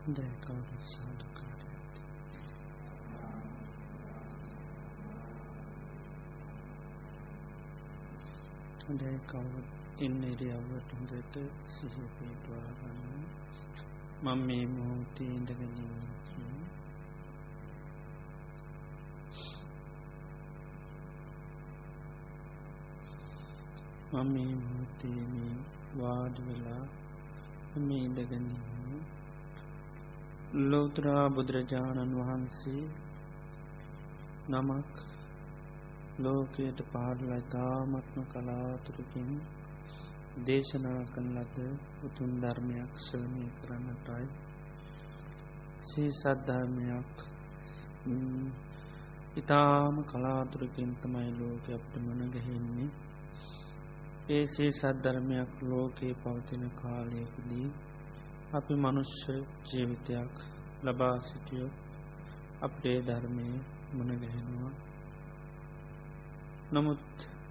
දැකවුත් සාධකාරය දැකවුත් ඉන්න ඉරියව්වට හොඳට සිහිය පිහිටුවා ගන්න. මම මේ මොහොතේ ඉඳගෙන ඉන්නේ. මම මේ මොහොතේ මේ වාඩි වෙලා මේ ඉඳගෙන ඉන්නේ. ලෝතර බුදුරජාණන් වහන්සේ නමක් ලෝකයට පහළලා තාමත්ම කලාතුරකින් දේශනා කරන ලද උතුම් ධර්මයක් ශ්‍රවණය කරන්නටයි. සේ සද්ධර්මයක් ඊටාම කලාතුරකින් තමයි ලෝකෙ අපිට මුණ ගැහෙන්නේ. ඒ සේ සද්ධර්මයක් ලෝකේ පවතින කාලයකදී අපි මනුෂ්‍ය ජීවිතයක් ලබා සිටියොත් අපේ ධර්මයේ මුණ ගැහෙනවා. නමුත්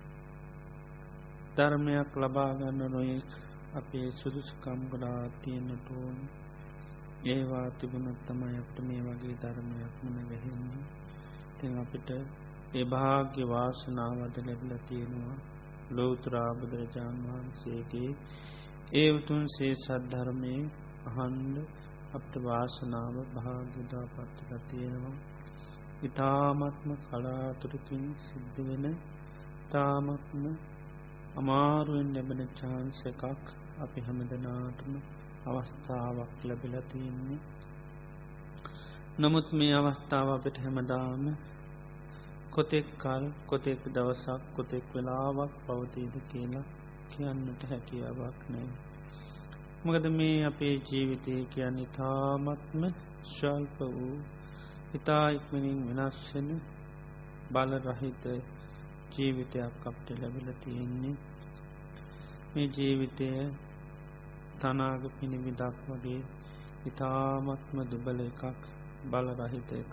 ධර්මයක් ලබා ගන්න නොයෙක් අපේ සුදුසුකම් ගොඩා තියෙන්නට ඕන. ඒවා තිබුණොත් තමයි අපිට මේ වගේ ධර්මයක් මුණ ගැහෙන්නේ. ඉතින් අපිට ඒ භාග්‍ය වාසනාවද ලැබිලා තියෙනවා. ලෝතර බුදුරජාණන් වහන්සේගේ ඒ උතුම් සේ සද්ධර්මයේ අහන්න අපිට වාසනාව භාග්‍යදා පත්වලා තියෙනවා. ඊ타මත්ම කලාතුරකින් සිද්ධ වෙන තාමත්ම අමාරුවෙන් ලැබෙන chance එකක් අපි හැමදෙනාටම අවස්ථාවක් ලැබිලා තියෙන්නේ. නමුත් මේ අවස්ථාව අපිට හැමදාම කොතෙක් කල් කොතෙක් දවසක් කොතෙක් වෙලාවක් පවතීද කියලා කියන්නට හැකියාවක් නැහැ. මොකද මේ අපේ ජීවිතය කියන්නේ තාමත්ම ස්වල්ප වූ ඉතා ඉක්මනින් වෙනස් වෙන බල රහිත ජීවිතයක් අපිට ලැබිලා තියෙන්නේ. මේ ජීවිතය තනාග පිණිවිදක් වගේ ඉතාමත්ම දුබල එකක්, බල රහිත එකක්.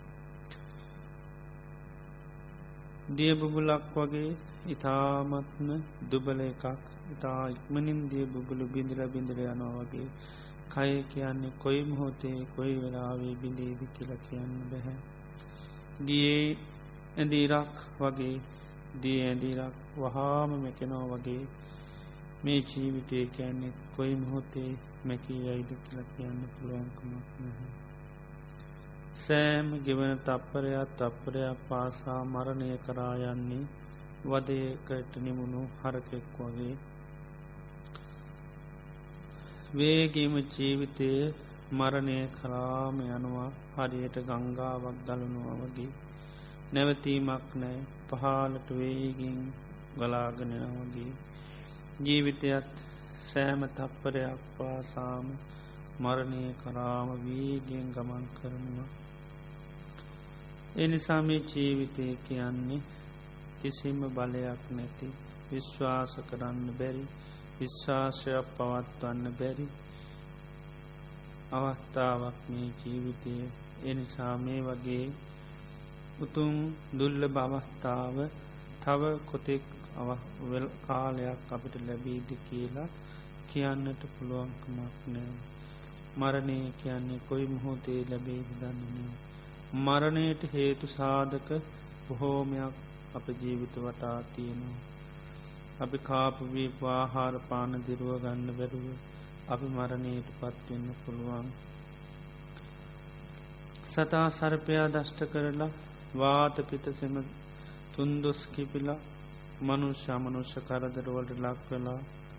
දිය බුබුලක් වගේ ඉතාමත්ම දුබල එකක්. ඉතා ඉක්මනින් දිය බුබුලු බිඳලා යනවා වගේ. කය කියන්නේ කොයි මොහොතේ කොයි වෙලාවේ බිඳේද කියලා කියන්න බෑ. දියේ ඇඳිරක් වගේ, දිය ඇඳිරක් වහාම මෙකෙනවා වගේ මේ ජීවිතය කියන්නේ කොයි මොහොතේ මැකී යයිද කියලා කියන්න පුළුවන්කමක් නැහැ. සෑම ගෙවන තප්පරයක් පාසා මරණය කරා යන්නේ වදයකට නිමුණු හරකෙක් වගේ. වේගීම ජීවිතය මරණය කරාම යනවා හරියට ගංගාවක් දලනවා වගේ. නැවතීමක් නෑ, පහළට වේගින් ගලාගෙන යනවා වගේ. ජීවිතයත් සෑම තප්පරයක් පාසාම මරණය කරාම වේගයෙන් ගමන් කරනවා. එනිසා මේ ජීවිතය කියන්නේ කිසිම බලයක් නැති, විශ්වාස කරන්න බැරි, විශ්වාසයක් පවත්වන්න බැරි අවස්ථාවක් මේ ජීවිතය. එනිසා මේ වගේ උතුම් දුර්ලභ අවස්ථාව තව කොතෙක් කාලයක් අපිට ලැබීද කියලා කියන්නට පුළුවන්කමක් නෑ. මරණය කියන්නේ කොයි මොහොතේ ලැබේද දන්නේ නෑ. මරණයට හේතු සාධක බොහෝමයක් අප ජීවිත වටා තියෙනවා. අපි කාපු බීපු ආහාර පාන දිරුව ගන්න බැරුව අපි මරණයට පත්වෙන්න පුළුවන්. සතා සර්පයා දෂ්ට කරලා වාත පිතසෙම තුන්දොස් කිපිලා මනුෂ්‍ය කරදරවලට ලක් වෙලා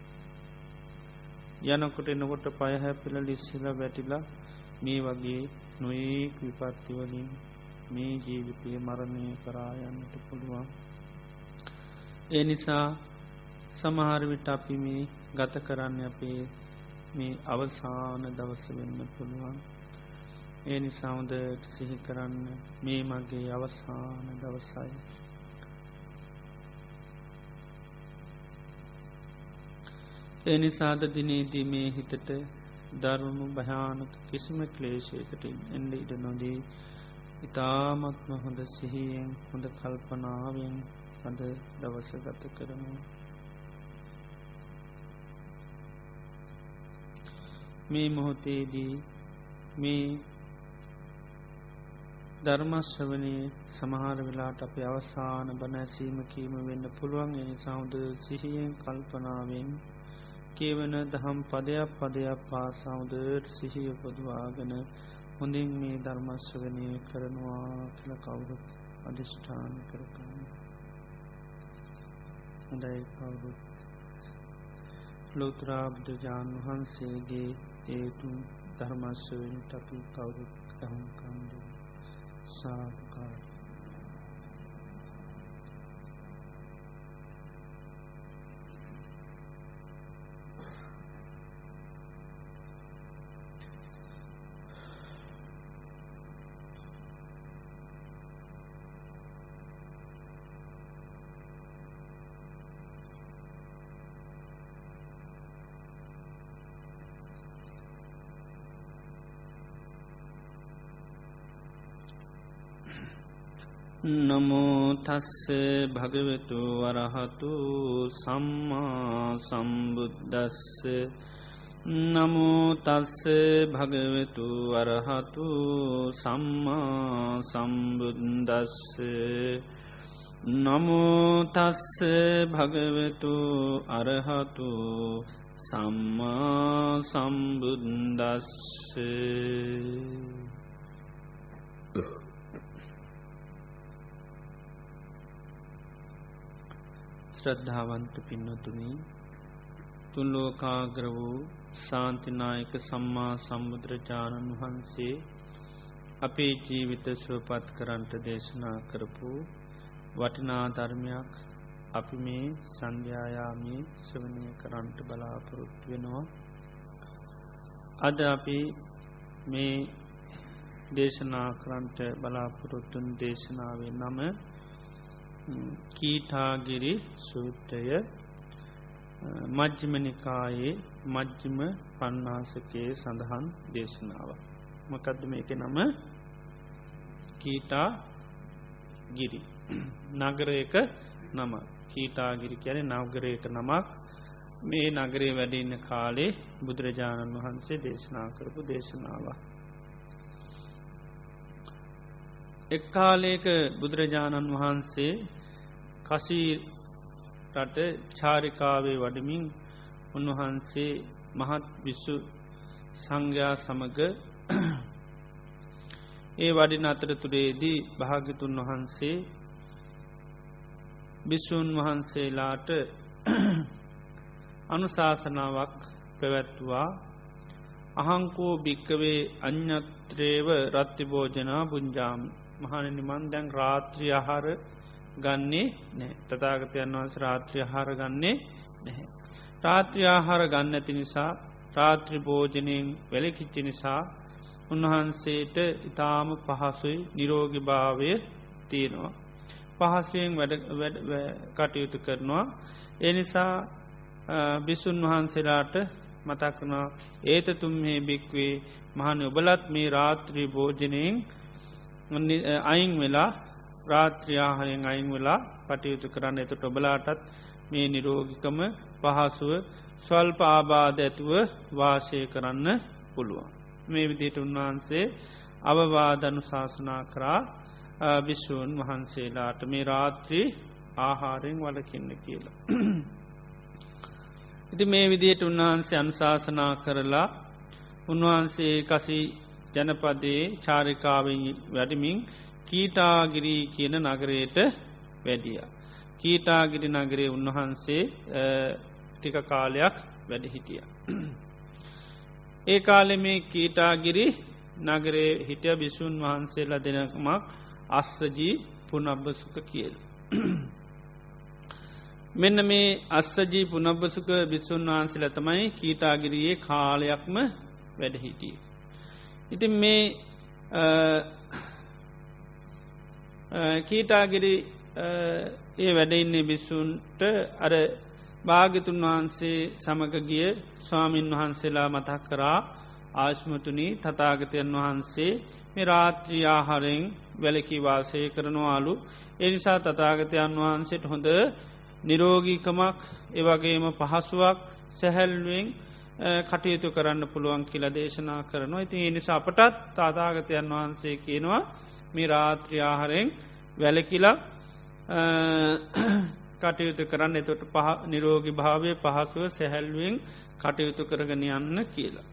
යනකොට එනකොට පය හැපිලා ලිස්සිලා වැටිලා මේ වගේ නොයෙක් විපත්ති වලින් මේ ජීවිතය මරණය කරා යන්නට පුළුවන්. ඒ නිසා සමහර විට අපි මේ ගත කරන්න අපේ මේ අවසාන දවස වෙන්න පුළුවන්. ඒ නිසා හොඳට සිහි කරන්න මේ මගේ අවසාන දවසයි. ඒ නිසාද දිනේදී මේ හිතට දරුණු භයානක කිසිම ක්ලේශයකට එන්න ඉඩ නොදී ඉතාමත්ම හොඳ සිහියෙන් හොඳ කල්පනාවෙන් අද දවස ගත කරමු. මේ මොහොතේදී මේ ධර්මශ්‍රවනයේ සමහර වෙලාට අප අවසාන බණ ඇසීම කීම වෙන්න පුළුවන්. ඒ නිසා හොඳ සිහියෙන් කල්පනාවෙන් කියවන දහම් පදයක් පදයක් පාසා හොඳට සිහිය උපදවාගෙන හොඳින් මේ ධර්මශ්‍රවනය කරනවා කියලා කවුරුත් අධිෂ්ඨාන කරගන්න. හොඳයි කවුරුත් ලෝතර බුදුරජාණන් වහන්සේගේ ඒ තුන් ධර්මශ්‍රවණයට අපි කවුරුත් අහුම්කම් දෙමු. සාදුකාර. නමෝ තස්ස භගවතු වරහතු සම්මා සම්බුද්දස්ස. නමෝ තස්ස භගවතු වරහතු සම්මා සම්බුද්දස්ස. නමෝ තස්ස භගවතු අරහතු සම්මා සම්බුද්දස්ස. ශ්‍රද්ධාවන්ත පින්නතුනි, තුන් ලෝකාග්‍ර වූ ශාන්තිනායක සම්මා සම්බුදුරජාණන් වහන්සේ අපේ ජීවිත සුවපත් කරන්ට දේශනා කරපු වටිනා ධර්මයක් අපි මේ සන්ධ්‍යායාමයේ ශ්‍රවණය කරන්ට බලාපොරොත්තු වෙනවා. අද අපි මේ දේශනා කරන්ට බලාපොරොත්තුන් දේශනාවේ නම කීටාගිරි සූත්‍රය. මජ්ජිම නිකායේ මජ්ජිම පඤ්ඤාසකයේ සඳහන් දේශනාව. මොකද්ද මේක නම? කීටාගිරි. නගරයක නම. කීටාගිරි කියන්නේ නගරයක නමක්. මේ නගරේ වැඩ ඉන්න කාලේ බුදුරජාණන් වහන්සේ දේශනා කරපු දේශනාවක්. එක් කාලයක බුදුරජාණන් වහන්සේ කසී රට චාරිකාවේ වඩමින් උන්වහන්සේ මහත් විසු සංඝයා සමග ඒ වඩින අතරතුරේදී භාග්‍යතුන් වහන්සේ භික්ෂූන් වහන්සේලාට අනුශාසනාවක් පැවැත්වුවා. අහංකෝ භික්කවේ අඤ්ඤත්‍රේව රත්ති භෝජනා පුඤ්ජාමි. මහණෙනි මන් දැන් රාත්‍රී ආහාර ගන්නේ නැහැ. තථාගතයන් වහන්සේ රාත්‍රී ආහාර ගන්නේ නැහැ. රාත්‍රී ආහාර ගන්න නැති නිසා, රාත්‍රී භෝජනයෙන් වැළකීච්ච නිසා උන්වහන්සේට ඊටාම පහසුයි, නිරෝගී භාවය තියෙනවා. පහසුවෙන් වැඩ කටයුතු කරනවා. ඒ නිසා භික්ෂුන් වහන්සේලාට මතක් කරනවා, ඒත තුම්හි භික්ඛවේ මහණෙනි ඔබලත් මේ රාත්‍රී භෝජනයෙන් අයින් වෙලා, රාත්‍රී ආහාරයෙන් අයින් වෙලා කටයුතු කරන්න. එතකොට ඔබලාටත් මේ නිරෝගීකම පහසුව ස්වල්ප ආබාධ ඇතුව වාසය කරන්න පුළුවන්. මේ විදිහට උන්වහන්සේ අවවාද අනුශාසනා කරා භික්ෂූන් වහන්සේලාට මේ රාත්‍රී ආහාරයෙන් වළකින්න කියලා. ඉතින් මේ විදිහට උන්වහන්සේ අනුශාසනා කරලා උන්වහන්සේ කසී ජනපදයේ චාරිකාවෙන් වැඩමින් කීටාගිරි කියන නගරයට වැඩියා. කීටාගිරි නගරයේ උන්වහන්සේ ටික කාලයක් වැඩ හිටියා. ඒ කාලේ මේ කීටාගිරි නගරයේ හිටිය භික්ෂුන් වහන්සේලා දෙනමක් අස්සජී පුනබ්බසුක කියලා. මෙන්න මේ අස්සජී පුනබ්බසුක භික්ෂුන් වහන්සේලා තමයි කීටාගිරියේ කාලයක්ම වැඩ හිටියේ. ඉතින් මේ කීටාගිරි ඒ වැඩ ඉන්නේ භික්ෂුන්ට අර භාග්‍යතුන් වහන්සේ සමග ගිය ස්වාමින් වහන්සේලා මතක් කරා, ආශ්මතුනි තථාගතයන් වහන්සේ මේ රාත්‍රී ආහාරයෙන් වැළකී වාසය කරනවාලු. ඒ නිසා තථාගතයන් වහන්සේට හොඳ නිරෝගීකමක්, ඒ වගේම පහසුවක්, සැහැල්ලුවෙන් කටයුතු කරන්න පුළුවන් කියලා දේශනා කරනවා. ඉතින් ඒ නිසා අපටත් තථාගතයන් වහන්සේ කියනවා මේ රාත්‍රී ආහාරයෙන් වැළකීලා කටයුතු කරන්න. එතකොට නිරෝගී භාවය පහසුව සැහැල්ලුවෙන් කටයුතු කරගෙන යන්න කියලා.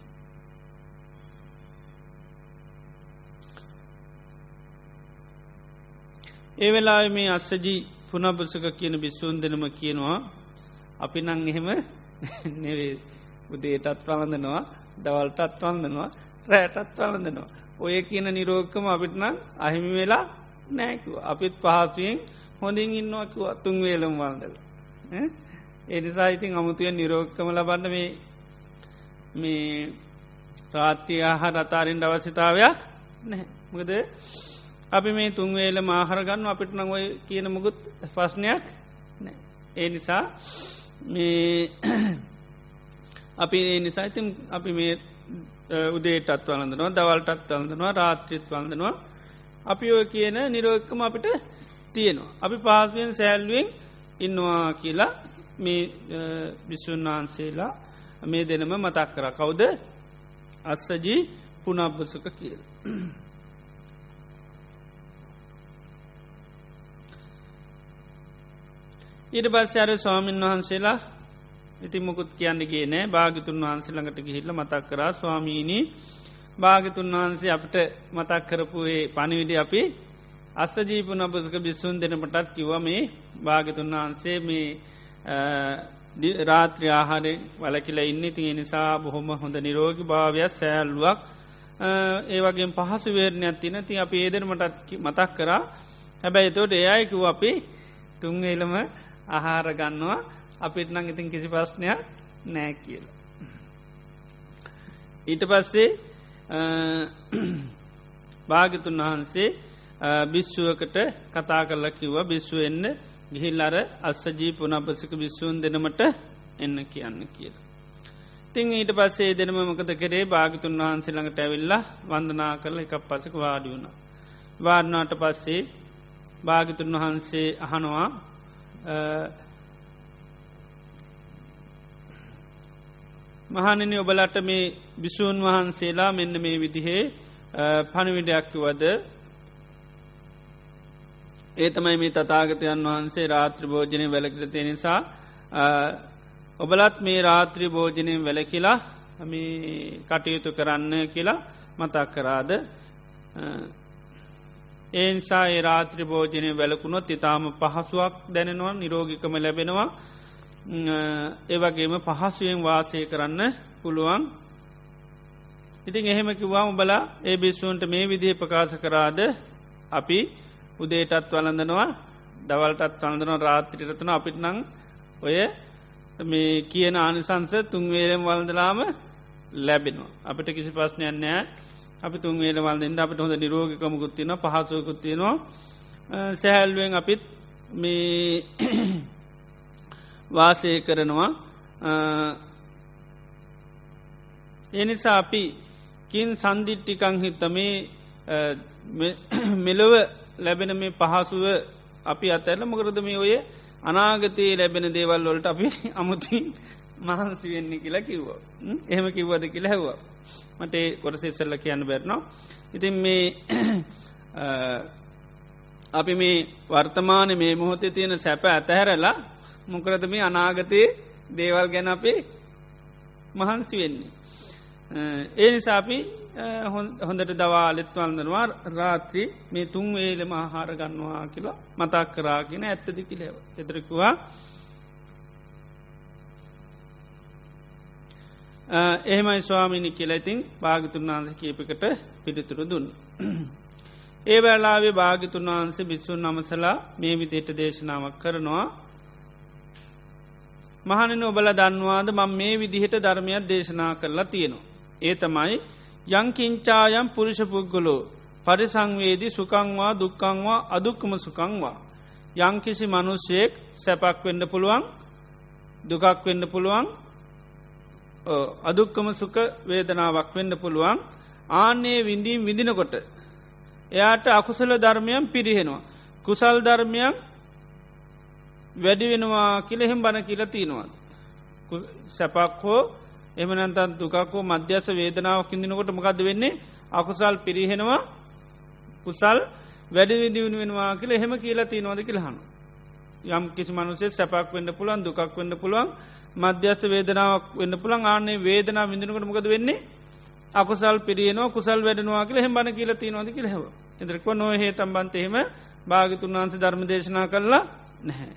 ඒ වෙලාවේ මේ අස්සජී පුනබ්බසක කියන භික්ෂූන් දෙනම කියනවා අපි නම් එහෙම නෙවෙයි උදේටත් වළඳනවා දවල්ටත් වළඳනවා රැටත් වළඳනවා. ඔය කියන නිරෝගකම අපිට නම් අහිමි වෙලා නැහැ කිව්වා. අපිත් පහසුවෙන් හොඳින් ඉන්නවා කිව්වා තුන් වේලම වළඳලා. ඒ නිසා ඉතින් අමුතුවෙන් නිරෝගකම ලබන්න මේ රාත්‍රී ආහාර අතාරින්න අවශ්‍යතාවයක් නැහැ. මොකද අපි මේ තුන් වේලම ආහාර ගන්නවා අපිට නම් ඔය කියන මොකුත් ප්‍රශ්නයක් නැහැ. ඒ නිසා මේ අපි ඒ නිසා ඉතින් අපි මේ උදේටත් වළඳනවා දවල්ටත් වළඳනවා රාත්‍රියත් වළඳනවා. අපි ඔය කියන නිරෝගකම අපිට තියෙනවා. අපි පහසුවෙන් සැහැල්ලුවෙන් ඉන්නවා කියලා මේ භික්ෂුන් වහන්සේලා මේ දෙනම මතක් කරා. කවුද? අස්සජී පුනබ්බසක කියලා. ඊට පස්සේ අර ස්වාමීන් වහන්සේලා ඉතින් මොකුත් කියන්නේ නෑ. භාග්‍යතුන් වහන්සේ ළඟට ගිහිල්ලා මතක් කරා ස්වාමීනි භාග්‍යතුන් වහන්සේ අපිට මතක් කරපු ඒ පණිවිඩය අපි අස්සජී පුනබ්බසක භික්ෂුන් දෙනමටත් කිව්වා මේ භාග්‍යතුන් වහන්සේ මේ රාත්‍රී ආහාරයෙන් වැළකීලා ඉන්නේ. ඉතින් ඒ නිසා බොහොම හොඳ නිරෝගී භාවයක් සෑහලුවක් ඒ වගේම පහසු වේදනයක් තියෙන. ඉතින් අපි ඒ දෙනමටත් මතක් කරා. හැබැයි ඒතකොට ඒ අය කිව්වා අපි තුන් වේලම ආහාර ගන්නවා අපිට නම් ඉතින් කිසි ප්‍රශ්නයක් නැහැ කියලා. ඊට පස්සේ භාග්‍යතුන් වහන්සේ භික්ෂුවකට කතා කරලා කිව්වා භික්ෂුව එන්න ගිහිල්ලා අර අස්සජී පුනබ්බසක භික්ෂූන් දෙනමට එන්න කියන්න කියලා. ඉතින් ඊට පස්සේ දෙනම මොකද කරේ? භාග්‍යතුන් වහන්සේ ළඟට ඇවිල්ලා වන්දනා කරලා එකක් පස්සක වාඩි වුණා. වාඩි වුණාට පස්සේ භාග්‍යතුන් වහන්සේ අහනවා මහණෙනි ඔබලට මේ භික්ෂූන් වහන්සේලා මෙන්න මේ විදිහේ පණිවිඩයක් කිව්වද? ඒ තමයි මේ තථාගතයන් වහන්සේ රාත්‍රී භෝජනයෙන් වැළකීලා තියෙන නිසා ඔබලත් මේ රාත්‍රී භෝජනයෙන් වැළකීලා මේ කටයුතු කරන්න කියලා මතක් කරාද? ඒ නිසා ඒ රාත්‍රී භෝජනයෙන් වැළකුණොත් ඊටාම පහසුවක් දැනෙනවා නිරෝගීකම ලැබෙනවා. ඒ වගේම පහසුවෙන් වාසය කරන්න පුළුවන්. ඉතින් එහෙම කිව්වම ඔබලා ඒ භික්ෂූන්ට මේ විදිහේ ප්‍රකාශ කරාද අපි උදේටත් වළඳනවා දවල්ටත් වළඳනවා රාත්‍රියටත් වළඳනවා අපිට නම් ඔය මේ කියන ආනිසංස තුන් වේලෙම වළඳලාම ලැබෙනවා. අපිට කිසි ප්‍රශ්නයක් නැහැ. අපි තුන් වේලෙම වළඳින්න අපිට හොඳ නිරෝගීකමකුත් තියෙනවා පහසුවකුත් තියෙනවා. සැහැල්ලුවෙන් අපිත් මේ වාසය කරනවා. ඒ නිසා අපි කින් සන්දිට්ඨිකං හිත මේ මෙලොව ලැබෙන මේ පහසුව අපි අතහැරලා මොකද මේ ඔය අනාගතයේ ලැබෙන දේවල් වලට අපි අමුතින් මහන්සි වෙන්නේ කියලා කිව්වා. එහෙම කිව්වද කියලා ඇහුවා. මට ඒ කොටස ඉස්සෙල්ලා කියන්න බැරිනවා. ඉතින් මේ අපි මේ වර්තමානයේ මේ මොහොතේ තියෙන සැප අතහැරලා මොකද මේ අනාගතයේ දේවල් ගැන අපි මහන්සි වෙන්නේ. ඒ නිසා අපි හොඳට දවාලෙත් වළඳනවා රාත්‍රී මේ තුන් වේලම ආහාර ගන්නවා කියලා මතක් කරා කියන ඇත්තද කියලා. ඒතර කිව්වා එහෙමයි ස්වාමීනි කියලා. ඉතින් භාග්‍යතුන් වහන්සේ කීපයකට පිළිතුරු දුන්නා. ඒ වෙලාවේ භාග්‍යතුන් වහන්සේ භික්ෂුන් නමසලා මේ විදිහට දේශනාවක් කරනවා. මහණෙනි ඔබලා දන්නවාද මම මේ විදිහට ධර්මයක් දේශනා කරලා තියෙනවා. ඒ තමයි යං කිංචායම් පුරුෂ පුද්ගලෝ පරිසංවේදී සුඛං වා දුක්ඛං වා අදුක්ඛම සුඛං වා යම් කිසි මිනිසෙක් සැපක් වෙන්න පුළුවන් දුකක් වෙන්න පුළුවන් අදුක්ඛම සුඛ වේදනාවක් වෙන්න පුළුවන්. ආන්නේ විඳීම් විඳිනකොට එයාට අකුසල ධර්මයන් පිරිහෙනවා කුසල් ධර්මයන් වැඩි වෙනවා කියලා එහෙම බණ කියලා තියෙනවා. සැපක් හෝ එමනන්තන් දුකක්කෝ මධ්‍යස්ස වේදනාවක් ඉදිනකොට මොකක්ද වෙන්නේ අකුසල් පිරිහෙනවා කුසල් වැඩි දියුණු වෙනවා කියලා එහෙම කියලා තියෙනවද කියලා අහනවා. යම් කිසි මනුස්සයෙක් සැපක් වෙන්න පුළුවන් දුකක් වෙන්න පුළුවන් මධ්‍යස්ථ වේදනාවක් වෙන්න පුළුවන් ආන්නේ වේදනාව විඳිනකොට මොකද වෙන්නේ අකුසල් පිරියනවා කුසල් වැඩෙනවා කියලා එහෙම බණ කියලා තියෙනවද කියලා හෙව. එතන කො නො හේතම් බන්ත එහෙම භාග්‍යතුන් වහන්සේ ධර්ම දේශනා කළා නැහැ.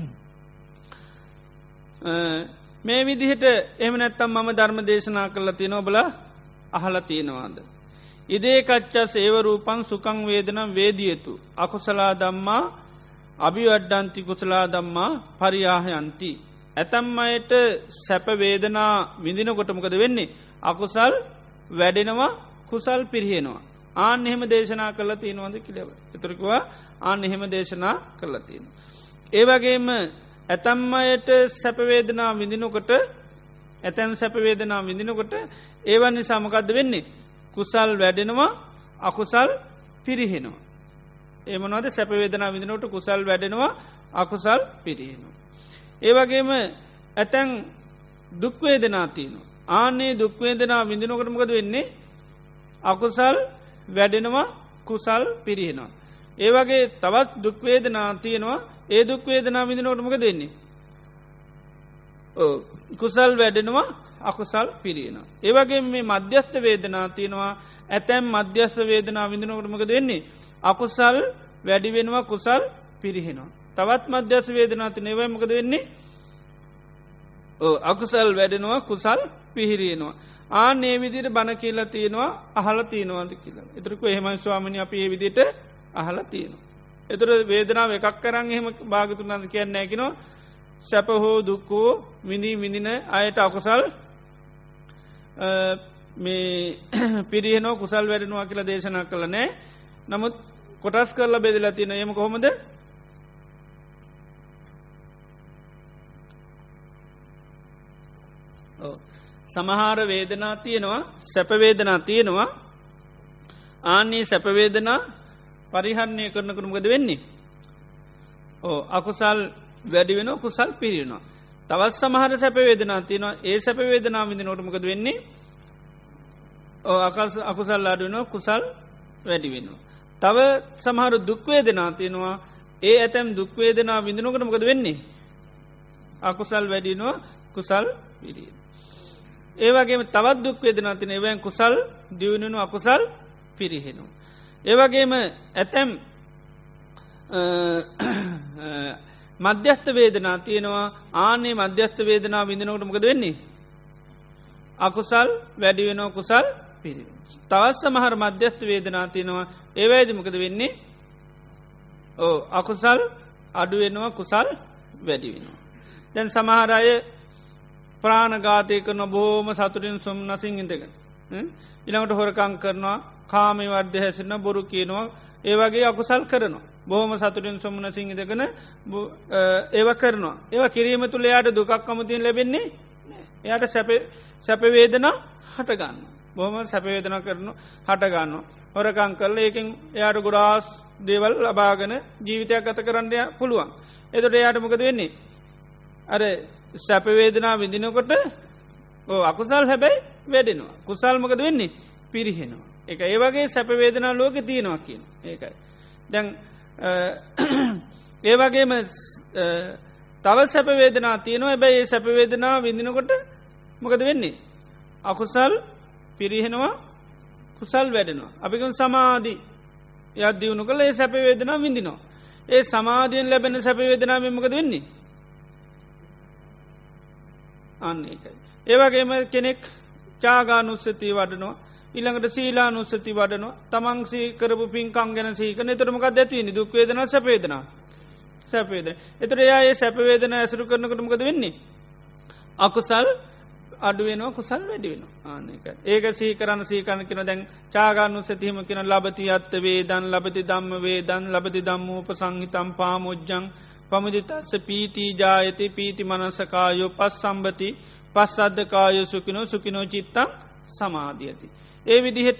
මේ විදිහට එහෙම නැත්තම් මම ධර්ම දේශනා කළා තියෙනවා ඔබලා අහලා තියෙනවාද? ඉදේ කච්චස් ඒව රූපං සුඛං වේදනං වේදියතු අකුසලා ධම්මා අභිවඩ්ඩන්ති කුසලා ධම්මා පරියාහයන්ති. ඇතම් අයට සැප වේදනා විඳිනකොට මොකද වෙන්නේ අකුසල් වැඩෙනවා කුසල් පිරිහෙනවා. ආන්න එහෙම දේශනා කළා තියෙනවද කියලා. ඒතර කිව්වා ආන්න එහෙම දේශනා කළා තියෙනවා. ඒ වගේම ඇතම් අයට සැප වේදනා විඳිනකොට ඇතැම් සැප වේදනා විඳිනකොට ඒවන් නිසා මොකද්ද වෙන්නේ කුසල් වැඩෙනවා අකුසල් පිරිහෙනවා. ඒ මොනවද සැප වේදනා විඳිනකොට කුසල් වැඩෙනවා අකුසල් පිරිහෙනවා. ඒ වගේම ඇතැම් දුක් වේදනා තියෙනවා. ආන්නේ දුක් වේදනා විඳිනකොට මොකද වෙන්නේ අකුසල් වැඩෙනවා කුසල් පිරිහෙනවා. ඒ වගේ තවත් දුක් වේදනා තියෙනවා ඒ දුක් වේදනා විඳිනකොට මොකද වෙන්නේ කුසල් වැඩෙනවා අකුසල් පිරිහෙනවා. ඒ වගේ මේ මධ්‍යස්ථ වේදනා තියෙනවා ඇතැම් මධ්‍යස්ථ වේදනා විඳිනකොට මොකද වෙන්නේ අකුසල් වැඩි වෙනවා කුසල් පිරිහෙනවා. තවත් මධ්‍යස්ථ වේදනා තියෙන ඒවා මොකද වෙන්නේ අකුසල් වැඩෙනවා කුසල් පිරිහෙනවා. ආන්නේ විදිහට බණ කියලා තියෙනවා අහලා තියෙනවාද කියලා. ඒතරක එහෙමයි ස්වාමීනි අපි මේ විදිහට අහලා තියෙනවා. ඒතර වේදනාව එකක් කරන් එහෙම භාගතුන් වහන්සේ කියන්නේ නැහැ කියනවා. සැප හෝ දුක් හෝ විඳින අයට අකුසල් මේ පිරිහෙනවා කුසල් වැඩෙනවා කියලා දේශනා කළා නෑ. නමුත් කොටස් කරලා බෙදලා තියෙන එහෙම කොහොමද? සමහර වේදනා තියෙනවා සැප වේදනා තියෙනවා ආන්නේ සැප වේදනා පරිහරණය කරනකොට මොකද වෙන්නේ අකුසල් වැඩි වෙනවා කුසල් පිරිනවා. තවත් සමහර සැප වේදනා තියෙනවා ඒ සැප වේදනා විඳිනකොට මොකද වෙන්නේ අකුසල් අඩු වෙනවා කුසල් වැඩි වෙනවා. තව සමහර දුක් වේදනා තියෙනවා ඒ ඇතම් දුක් වේදනා විඳිනකොට මොකද වෙන්නේ අකුසල් වැඩි වෙනවා කුසල් පිරිනවා. ඒ වගේම තවත් දුක් වේදනා තියෙන ඒවෙන් කුසල් දියුණු වෙනවා අකුසල් පිරිහෙනවා. ඒ වගේම ඇතැම් මධ්‍යස්ථ වේදනා තියෙනවා ආන්නේ මධ්‍යස්ථ වේදනා විඳිනකොට මොකද වෙන්නේ අකුසල් වැඩි වෙනවා කුසල් පිරිහෙනවා. තවත් සමහර මධ්‍යස්ථ වේදනා තියෙනවා ඒවැයිද මොකද වෙන්නේ අකුසල් අඩු වෙනවා කුසල් වැඩි වෙනවා. දැන් සමහර අය ප්‍රාණඝාතය කරන බොහොම සතුටින් සොම්නසින් ඉඳගෙන ඊළඟට හොරකම් කරනවා කාමයේ වර්ධය හැසිරෙනවා බොරු කියනවා ඒ වගේ අකුසල් කරනවා බොහොම සතුටින් සොම්නසින් ඉඳගෙන ඒව කරනවා. ඒවා කිරීම තුල එයාට දුකක් අමුතියෙන් ලැබෙන්නේ නැහැ. එයාට සැප වේදනා හට ගන්නවා. බොහොම සැප වේදනා කරනවා හට ගන්නවා. හොරකම් කරලා ඒකෙන් එයාට ගොඩාක් දේවල් ලබාගෙන ජීවිතයක් ගත කරන්න පුළුවන්. එතකොට එයාට මොකද වෙන්නේ අර සැප වේදනා විඳිනකොට අකුසල් හැබැයි වැඩෙනවා කුසල් මොකද වෙන්නේ පිරිහෙනවා. ඒක ඒ වගේ සැප වේදනා ලෝකේ තියෙනවා කියන ඒකයි. දැන් ඒ වගේම තව සැප වේදනා තියෙනවා හැබැයි ඒ සැප වේදනා විඳිනකොට මොකද වෙන්නේ අකුසල් පිරිහෙනවා කුසල් වැඩෙනවා. අපි කියන සමාධි යත් දිනු කළා ඒ සැප වේදනා විඳිනවා. ඒ සමාධියෙන් ලැබෙන සැප වේදනාවෙන් මොකද වෙන්නේ අන්න ඒකයි. ඒ වගේම කෙනෙක් ත්‍යාගානුස්සතිය වඩනවා ඊළඟට සීලානුස්සති වඩනවා තමන් කරපු පින්කම් ගැන සීකරන. එතකොට මොකක්ද ඇති වෙන්නේ දුක් වේදනා සැප වේදනා සැප වේදනා. එතකොට එයා ඒ සැප වේදනා ඇසුරු කරනකොට මොකද වෙන්නේ අකුසල් අඩු වෙනවා කුසල් වැඩි වෙනවා. ආන්න ඒකයි. ඒක සීකරන කියන දැන් ත්‍යාගානුස්සතියම කියන ලබති අත්ථ වේදන් ලබති ධම්ම වේදන් ලබති ධම්මෝපසංහිතං පාමුජ්ජං පමුදිතස්ස පීති ජායති පීති මනසකායෝ පස්සම්බති පස්සද්ධකායෝ සුඛිනෝ සුඛිනෝ චිත්තං සමාධියති. ඒ විදිහට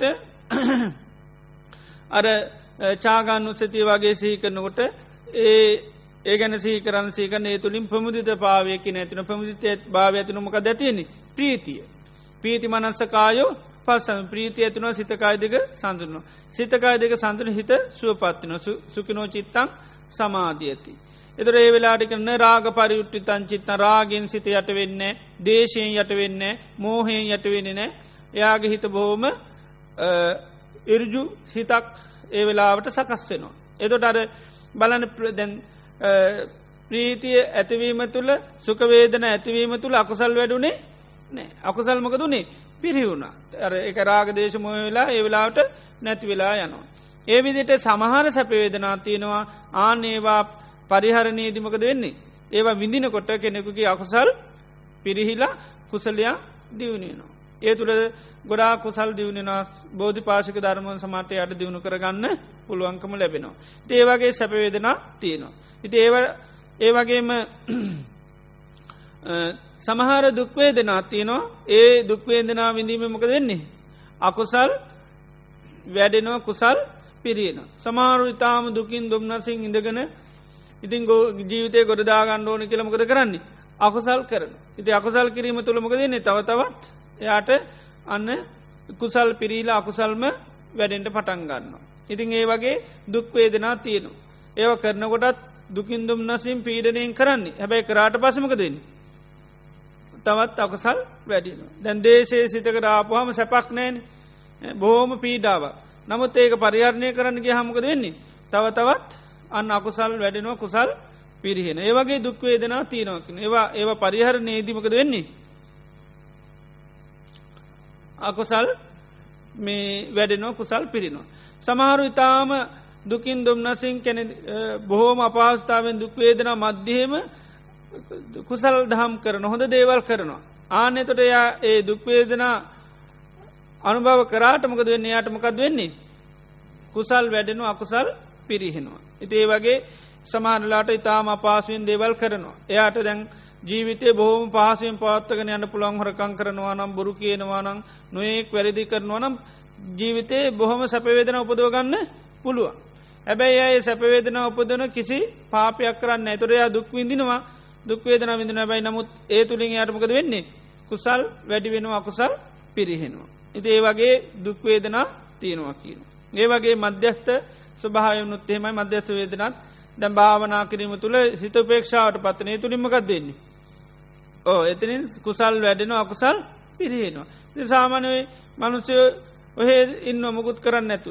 අර ඡාගානුස්සතිය වගේ සිහි කරනකොට ඒ ගැන සිහි කරන ඒ තුලින් ප්‍රමුදිත භාවය කියන ඇතින ප්‍රමුදිත භාවය ඇතින මොකක්ද ඇති වෙන්නේ ප්‍රීතිය. පීති මනස්සකායෝ පස්සන ප්‍රීතිය ඇතුනවා සිතකාය දෙක සඳුනවා. සිතකාය දෙක සඳුන හිත සුවපත්තින සුකිනෝ චිත්තං සමාධියති. එතර ඒ වෙලාට කරන රාග පරියුට්ටි තන් චිත්තන රාගෙන් සිත යට වෙන්න දේශයෙන් යට වෙන්න මෝහයෙන් යට වෙන්න නෑ එයාගේ හිත බොහෝම ඉරජු හිතක් ඒ වෙලාවට සකස් වෙනවා. එතොට අර බලන දැන් ප්‍රීතිය ඇතිවීම තුළ සුකවේදන ඇතිවීම තුළ අකුසල් වැඩුනේ නෑ අකුසල්මකදුනේ පිරිවුණ එක රාගදේශ මොය වෙලා ඒ වෙලාවට නැති වෙලා යනවා. ඒ විදිට සමහර සැපවේදනා තියෙනවා ආනේවා පරිහරණයේදිමකද වෙන්නේ. ඒවා විඳිනකොට කෙනෙකුගේ අකුසල් පිරිහිලා කුසලයා දියුණනවා. ඒ තුළ ගොඩා කුසල් දියුණෙන බෝධි පාශික ධර්මන් සමට යට දියුණු කරගන්න පුළුවන්කම ලැබෙනවා. ඒවගේ සැපවේදනා තියෙනවා. ඉති ඒවගේම සමහර දුක්වේදනා තියෙනවා ඒ දුක්වේදනා විඳීම මොක වෙන්නේ. අකුසල් වැඩෙනවා කුසල් පිරියෙන. සමාරු ඉතාම දුකින් දුම්නසින් ඉඳගෙන ඉතින් ජීවිතය ගොඩදාගන්න ඕන කියල මොකද කරන්නේ. අකුසල් කරන. ඉති අකුසල් කිරීම තුළ මොක දෙන්නේ තවතවත් එයාට අන්න කුසල් පිරීලා අකුසල්ම වැඩෙන්ට පටන් ගන්නවා. ඉතින් ඒ වගේ දුක්වේදනා තියෙනු. ඒව කරනකොටත් දුකින් දුම්නසින් පීඩනයෙන් කරන්නේ හැබැයි කරාට පසමක දෙන්නේ. තවත් අකුසල් වැඩින. දැන් දේශේ සිතකට ආපුහම සැපක් නෑන බොහෝම පීඩාව. නමුත් ඒක පරිහරණය කරන්නගේ හමකද වෙන්නේ. තවතවත් අන්න අකුසල් වැඩෙනවා කුසල් පිරිහෙන. ඒවගේ දුක්වේදනා තියෙනවකින ඒවා පරිහරණය ඒදීමකද වෙන්නේ. අකුසල් මේ වැඩෙනෝ කුසල් පිරිනවා. සමහරු ඉතාම දුකින් දුම්නසින් කැන බොහෝම අපහස්ථාවෙන් දුක්වේදනා මධ්‍යහෙම කුසල් දහම් කරන හොඳ දේවල් කරනවා. ආනෙතොට එයා ඒ දුක්වේදනා අනුභව කරාට මොකද වෙන්නේ යාට මොකද වෙන්නේ. කුසල් වැඩෙනු අකුසල් පිරිහෙනවා. ඉති ඒ වගේ සමානලාට ඉතාම අපාසුවෙන් දේවල් කරනවා. එයාට දැන් ජීවිතය බොහෝම පහසුවෙන් පවත්වගෙන යන්න පුළන් හොරකං කරනවා නම් බොරු කියනවා නම් නොයෙක් වැරදි කරනවා නම් ජීවිතේ බොහොම සැපවේදන උපදෝගන්න පුළුවන්. හැබැයි අය සැපවේදන උපදන කිසි පාපයක් කරන්න ඇතුරයා දුක්විඳිනවා දුක්වේදන විඳන බයි නමුත් ඒ තුළින් යාටමකද වෙන්නේ කුසල් වැඩි වෙනවා අකුසල් පිරිහෙනවා. ඉති ඒ වගේ දුක්වේදනා තියෙනවා කියන. ඒ වගේ මධ්‍යස්ථ ස්වභායනුත් එහෙමයි මධ්‍යස්ස වේදනත් දැම් භාවනා කිරීම තුළ හිතපේක්ෂාවට පත්තනය තුළින්මකක් දෙන්නේ. එතනින් කුසල් වැඩෙන අකුසල් පිරිහෙනවා. සාමානවේ මනුසය ඔහේ ඉන්න මොකුත් කරන්න නැතු.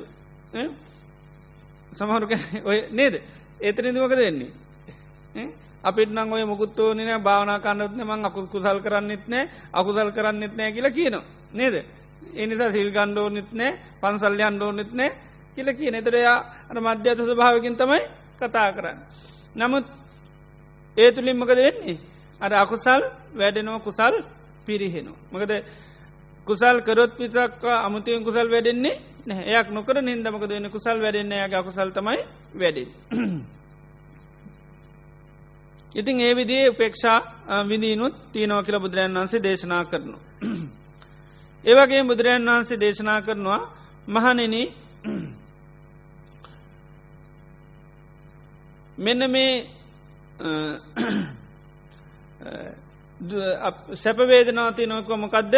සමහරුක ඔය නේද ඒතනිදමක දෙන්නේ. අපිට නං ඔය මුකුත්තෝනන භාවනා කන්නත්න මං කුසල් කරන්නෙත් නෑ අකුසල් කරන්නෙත් නෑ කියලා කියනවා. නේද. එනිසා සිල් ගණ්ඩෝනෙත් නෑ පන්සල්ලි අන්ඩෝනෙත් නෑ කියල කිය නතරයා අර මධ්‍යත ස්භාවකින් තමයි කතා කරන්න. නමුත් ඒ තුළින්මකද වෙන්නේ. අර අකුසල් වැඩෙනවා කුසල් පිරිහෙනවා. මකද කුසල් කරොත් පිතක් අමුතියෙන් කුසල් වැඩෙන්නේ නැහැ එයක් නොකර නින්දමකද වෙන කුසල් වැඩෙන්නේ ය අකුසල් තමයි වැඩෙන්. ඉතින් ඒ විදිේ උපේක්ෂා විදිනුත් තියනව කියල බුදුරජන් වන්සේ දේශනා කරනවා. ඒවගේ බුදුරජන් වහන්සේ දේශනා කරනවා මහනෙන මෙන්න මේ සැපවේදනා තියනොක මොකක්ද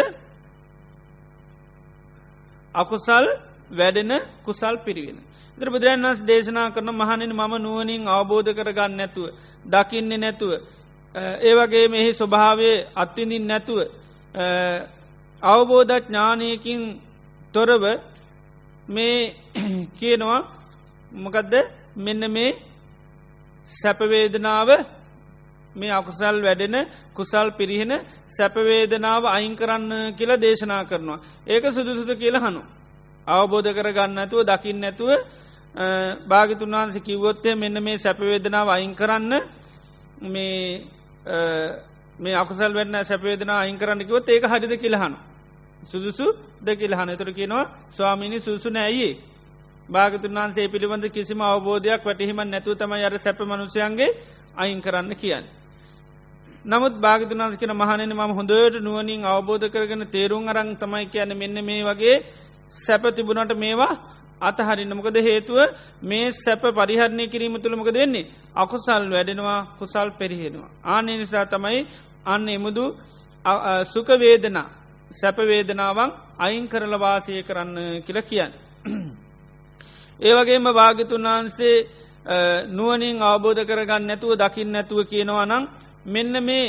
අකුසල් වැඩෙන කුසල් පිරිවෙන. දර බුදුරන් වන්ස දේශනා කරන මහනින් මම නුවනින් අවබෝධ කරගන්න නැතුව දකින්නේ නැතුව ඒවගේ මෙහි ස්වභාවය අත්විඳින් නැතුව අවබෝධ ඥානයකින් තොරව මේ කියනවා මොකදද මෙන්න මේ සැපවේදනාව මේ අකුසල් වැඩෙන කුසල් පිරිහෙන සැපවේදනාව අයින් කරන්න කියලා දේශනා කරනවා. ඒක සුදුසුත කියලා හනු. අවබෝධ කරගන්න ඇතුව දකින්න ඇතුව භාගිතුන් වහන්ස කිව්වොත්තේ මෙන්න මේ සැපවේදනාව අයින් කරන්න මේ අකුසල් වෙන්න සැපවේදනා අයින් කරන්න කිවොත් ඒක හරිද කියලහනු. සුදුසු දෙකිලහන තුර කියනවා ස්වාමිනි සුසු නෑයේ භාගතුන් වහන්සේ පිළිබඳ කිසිම අවබෝධයක් වැටහිම නැතුව තම අර සැප මනුසයන්ගේ අයින් කරන්න කියන්න. නමුත් භාගතුන් වහන්ස කියන මහනන ම හොඳට නුවනින් අවබෝධ කරගෙන තේරුම් අරං තමයි කියන්න මෙන්න මේ වගේ සැප තිබුණට මේවා අතහරින්න මොකද හේතුව මේ සැප පරිහරණය කිරීම තුළමකද වෙන්නේ අකුසල් වැඩෙනවා කුසල් පෙරිහෙනවා. ආනෙ නිසා තමයි අන්න එමුදු සුකවේදනා සැපවේදනාවන් අයින් කරල වාසය කරන්න කියල කියන්න. ඒවගේම භාගිතුන් වහන්සේ නුවනින් අවබෝධ කරගන්න නැතුව දකිින් නැතුව කියනවා නම් මෙන්න මේ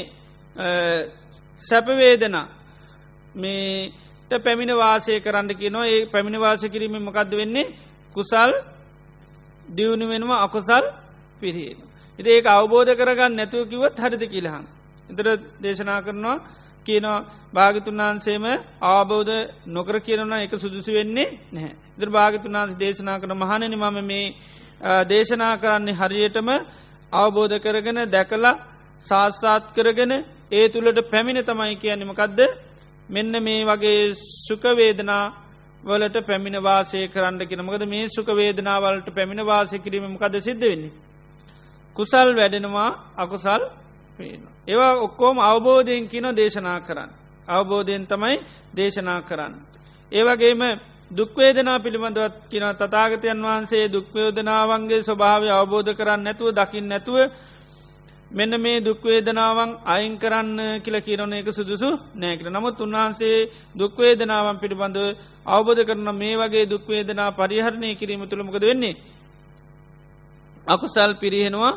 සැපවේදනා මේට පැමිණ වාසය කරන්න කියනවා ඒ පැමිණ වාසය කිරීම මකක්ද වෙන්නේ කුසල් දියුණු වෙනවා අකුසල් පිරිහෙන. ඉති ඒක අවබෝධ කරගන්න නැතුව කිවත් හරිද කියලහන්. එතර දේශනා කරනවා කියනවා භාගිතුන් වහන්සේම අවබෝධ නොකර කියනවා එක සුදුසු වෙන්නේ නැහැ. ඉදර භාගිතුන් වහන්සේ දේශනා කරන මහණනි මම මේ දේශනා කරන්නේ හරියටම අවබෝධ කරගෙන දැකලා සාස්සාත් කරගෙන ඒ තුළට පැමිණ තමයි කියන්නමකක්ද මෙන්න මේ වගේ සුකවේදනා වලට පැමිණ වාසය කරන්න කියෙන මකද මේ සුකවේදනාවලට පැමිණ වාසය කිරීමකද සිද්ධ වෙන්නේ. කුසල් වැඩෙනවා අකුසල් පේන. ඒවා ඔක්කෝම අවබෝධයෙන් කියන දේශනා කරන්න. අවබෝධයෙන් තමයි දේශනා කරන්න. ඒවගේම දුක්වේදනා පිළිබඳවත් කියන තතාගතයන් වහන්සේ දුක්වේදනාවන්ගේ ස්වභාවය අවබෝධ කරන්න නැතුව දකිින් නැතුව මෙන්න මේ දුක්වේදනාවන් අයින් කරන්න කියල කියරන එක සුදුසු නෑකට නමුත් උන්වහන්සේ දුක්වේදනාවන් පිළිබඳව අවබෝධ කරන මේ වගේ දුක්වේදනා පරිහරණය කිරීම තුළමකද වෙන්නේ. අකුසල් පිරිහෙනවා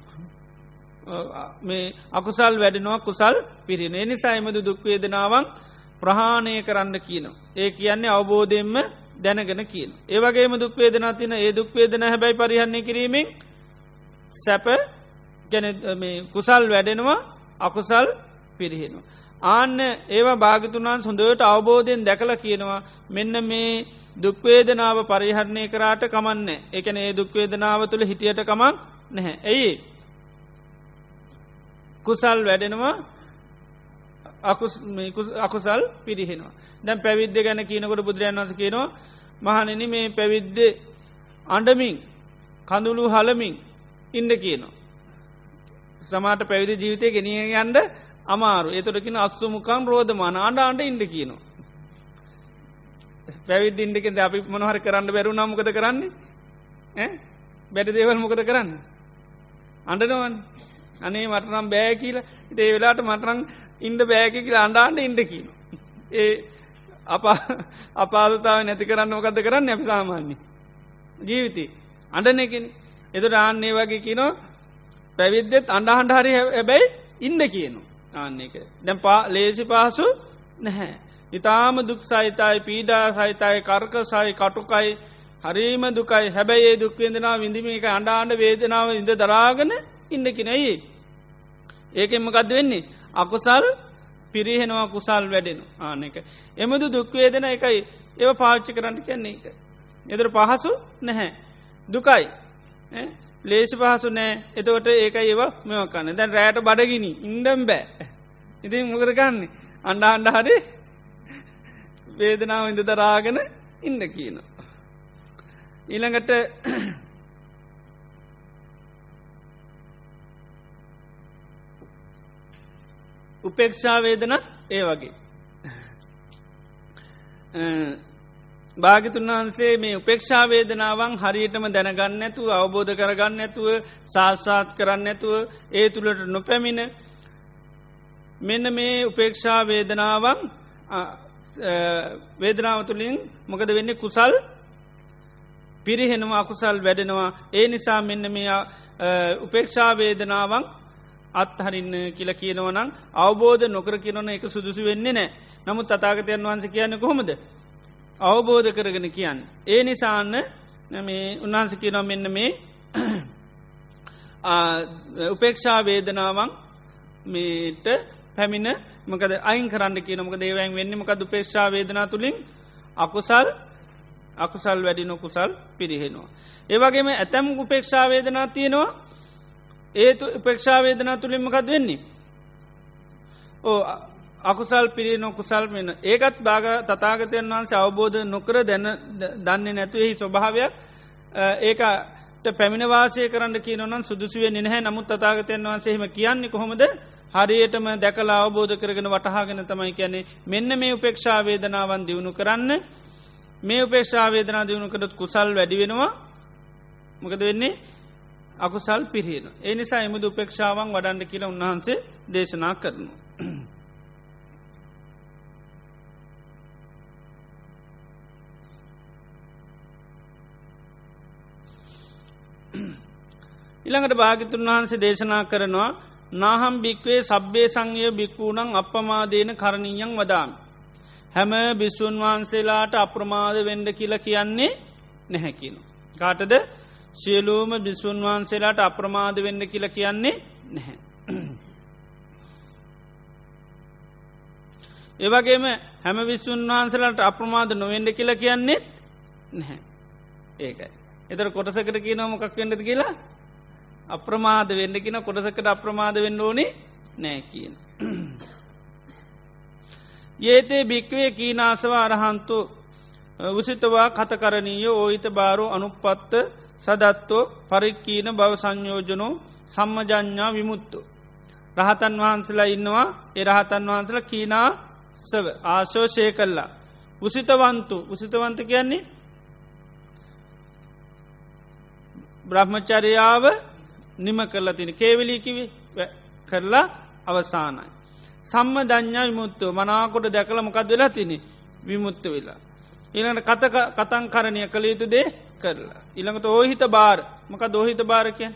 මේ අකුසල් වැඩෙනවා කුසල් පිරිෙන නිසා එමද දුක්වේදනාවන් ප්‍රහාණය කරන්න කියනවා. ඒ කියන්නේ අවබෝධයෙන්ම දැනගෙන කියන. ඒවගේම දුක්වේදනා තින ඒ දුක්වේදන හැබැයි පරිහරණය කිරීමෙන් සැප ගැන කුසල් වැඩෙනවා අකුසල් පිරිහෙනවා. ආන්න ඒවා භාගතුනාන් සොඳට අවබෝධයෙන් දැකල කියනවා මෙන්න මේ දුක්වේදනාව පරිහරණය කරාට කමන්න එකන ඒ දුක්වේදනාව තුළ හිටියට කමක් නැහැ. ඇයි කුසල් වැඩෙනවා අකුසල් පිරිහෙනවා. දැන් පැවිද්ද ගැන කියනකොට බුදුරජාන් වන්ස කියනවා මහණෙන මේ පැවිද්ද අඩමින් කඳුළු හලමින් ඉන්ඩ කියනවා. සමාට පැවිදි ජීවිතය ගෙනිය යන්ඩ අමාරු එතුරකින අස්සුමුකම් රෝධමාන අන්ඩ ඉන්ඩ කියනවා. පැවිදි ඉන්ඩකෙද අපි මොනහර කරන්න බැරු නම්මකද කරන්නේ බැඩ දේවල් මොකද කරන්න අන්ඩනවන් අනේ මටනම් බෑ කියල ඒ වෙලාට මටරං ඉන්ඩ බෑක කියල අන්ඩාන්ඩ ඉන්ඩ කියන. ඒ අපාදතාව නැති කරන්න මොකද කරන්න ඇපි සාමාන්‍ය ජීවිතය අඩනකෙන එතුට ආන්නේ වගේ කියනවා පැවිද්දෙත් අන්ඩහන්ඩ හරි හැබැයි ඉන්ඩ කියනු ආන්නේක දැම් ලේසි පහසු නැහැ. ඉතාම දුක් සහිතයි පීඩා සහිතයි කර්ක සහි කටුකයි හරිම දුකයි හැබැයි ඒ දුක්වේදනාව විඳීම එක අන්ඩාන්ඩ වේදනාව ඉඳ දරාගන ඉන්නකිනයි. ඒකෙන්මකද වෙන්නේ අකුසල් පිරිහෙනවා කුසල් වැඩෙන ආනක. එමදු දුක්වේදන එකයි ඒව පාච්චි කරන්න කියන්නේ එක. එදර පහසු නැහැ. දුකයි ලේසි පහසු නෑ එතවට ඒක ඒව මෙවකන්න දැන් රෑට බඩගිනි ඉන්දම් බෑ. ඉතින් මොකද ගන්නේ අන්ඩ අන්ඩ හරි වේදනාව ඉඳ දරාගෙන ඉන්න කියන. ඊළඟට උපේක්ෂාවේදන ඒ වගේ. භාගිතුන් වහන්සේ මේ උපේක්ෂාවේදනාවන් හරියටම දැනගන්න ඇතුව අවබෝධ කරගන්න ඇතුව සාස්සාත් කරන්න ඇතුව ඒ තුළට නොපැමිණ මෙන්න මේ උපේක්ෂාවේදනාවන් වේදනාව තුළින් මොකද වෙන්නේ කුසල් පිරිහෙනවා අකුසල් වැඩෙනවා ඒ නිසා මෙන්න මේ උපේක්ෂාවේදනාවන් අත්හරින්න කියල කියනවනම් අවබෝධ නොකර කියනන එක සුදුසු වෙන්නේ නෑ. නමුත් තතාගතයන් වහන්ස කියන්න කොහොමද අවබෝධ කරගෙන කියන්න. ඒ නිසාන්න මේ උන්වහන්ස කියනව මෙන්න මේ උපේක්ෂාවේදනාවන් මේට පැමිණ මකද අයින් කරන්න කියන මොක දේවයෙන් වෙන්න මකද උපේක්ෂාවේදනා තුළින් අකුසල් වැඩි නොකුසල් පිරිහෙනවා. ඒවගේම ඇතැම් උපේක්ෂාවේදනා තියෙනවා ඒතු උපේක්ෂාවේදනා තුළින් මකද වෙන්නේ. අකුසල් පිරි නොකුසල් වෙන ඒකත් භාග තතාගතයන් වහන්සේ අවබෝධ නොකර දන්නේ නැතුවෙහි ස්වභාවයක් ඒකට පැමිණ වාසය කරන්න කියනවනම් සුදුසුවේ නැහැ. නමුත් තතාගතයන් වහන්සේම කියන්නේ කොහොමද හරියටම දැකලා අවබෝධ කරගෙන වටහාගෙන තමයි කියන්නේ මෙන්න මේ උපේක්ෂාවේදනාවන් දියුණු කරන්න මේ උපේක්ෂාවේදනා දියුණු කරත් කුසල් වැඩි වෙනවා මොකද වෙන්නේ අකුසල් පිරිහෙන. ඒ නිසා එමුදු උපේක්ෂාවන් වඩන්න කියලා උන්වහන්සේ දේශනා කරනවා. ඉළඟට භාගිතුන් වහන්සේ දේශනා කරනවා නාහම් භික්වේ සබ්බේ සංය භික්වූනං අප්‍රමාදේන කරණීයන් වදාම. හැම භික්ෂූන් වහන්සේලාට අප්‍රමාද වෙන්ඩ කියල කියන්නේ නැහැකිනු. කාටද සියලූම භික්ෂූන් වහන්සේලාට අප්‍රමාද වෙන්ඩ කියල කියන්නේ නැහැ. ඒවගේම හැම විශ්වන් වහන්සලට අප්‍රමාද නොවෙන්ඩ කියල කියන්නේ නැහැ. ඒකයි. එතර කොටසකට කියන මොකක් වෙන්නද කියලා අප්‍රමාද වෙන්න කියන කොටසකට අප්‍රමාද වෙන්න ඕනේ නෑ කියන. ඒතේ භික්වේ කීනාසව අරහන්තු උසිතවා කතකරණීයෝ ඕහිත බාරෝ අනුපත්ත සදත්තෝ පරික්කීන බව සංයෝජනෝ සම්මජඥා විමුත්තු. රහතන් වහන්සලා ඉන්නවා එරහතන් වහන්සල කීනා සව ආශෝෂය කල්ලා. උසිතවන්ත කියන්නේ බ්‍රහ්මචරයාව නිම කරලා තින කේවලීකිව කරලා අවසානයි. සම්ම දඥා විමුත්තව මනාකොට දැකළ මොකද වෙලා තින විමුත්ත වෙලා. ඊළඟට කතන් කරණය කළ යුතු දේ කරලා. ඊළඟට ඕහිත බාර මොක දෝහිත භාරකයන්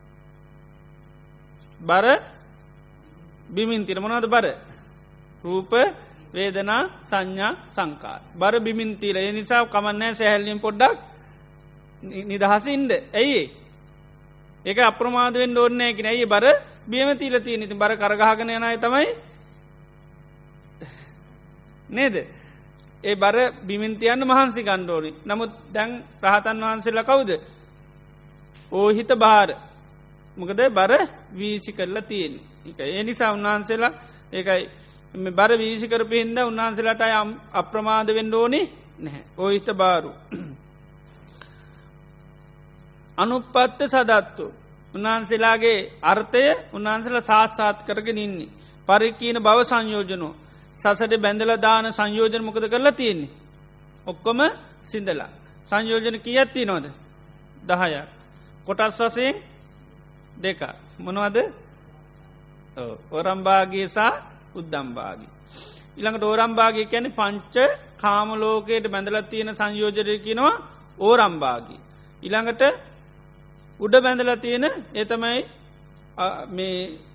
බර බිමින්තිර මොනවද බර රූප වේදනා සංඥා සංකාර. බර බිමින්තීර ඒ නිසා කමන්නෑ සැහැල්ලින් පොඩ්ඩක් නිදහසින්ද ඇයි ඒක අප්‍රමාදවෙන් ඕන්නෑ කියෙන ඇයි බර බියමතිීල තිය නති බර කරගහගන යනය තමයි නේද ඒ බර බිමින්තියන්න මහන්සි ගණ්ඩෝනි නමුත් දැන් රහතන් වහන්සේල කවුද ඕහිත භාර මොකද බර වීසි කරලා තියෙන එක ඒ නිසා උන්වහන්සේලා ඒකයි බර වීසිකරපු හින්ද උන්වහන්සේලාට අප්‍රමාද වෙන්න ඕනේ නැහැ ඕහිත බාරු අනුපත්ත සදත්තු උන්වහන්සේලාගේ අර්ථය උන්වහන්සේල සාත්සාත් කරගෙන ඉන්නේ පරික්කීන බව සංයෝජනෝ සසට බැඳල දාන සංයෝජන මොකද කරලා තියෙන්නේ ඔක්කොම සිින්දලා සංයෝජන කියත්ති නොද 10ක් කොටස් වසයෙන් දෙක මොනවද ඔරම්භාගේසා උද්දම්භාගි. ඉළඟට ඕරම්භාගි කැන පංච කාමලෝකයට බැඳලත් තියෙන සංයෝජනය කියනවා ඕරම්භාගි. ඉළඟට උඩ බැඳල තියෙන එතමයි මේ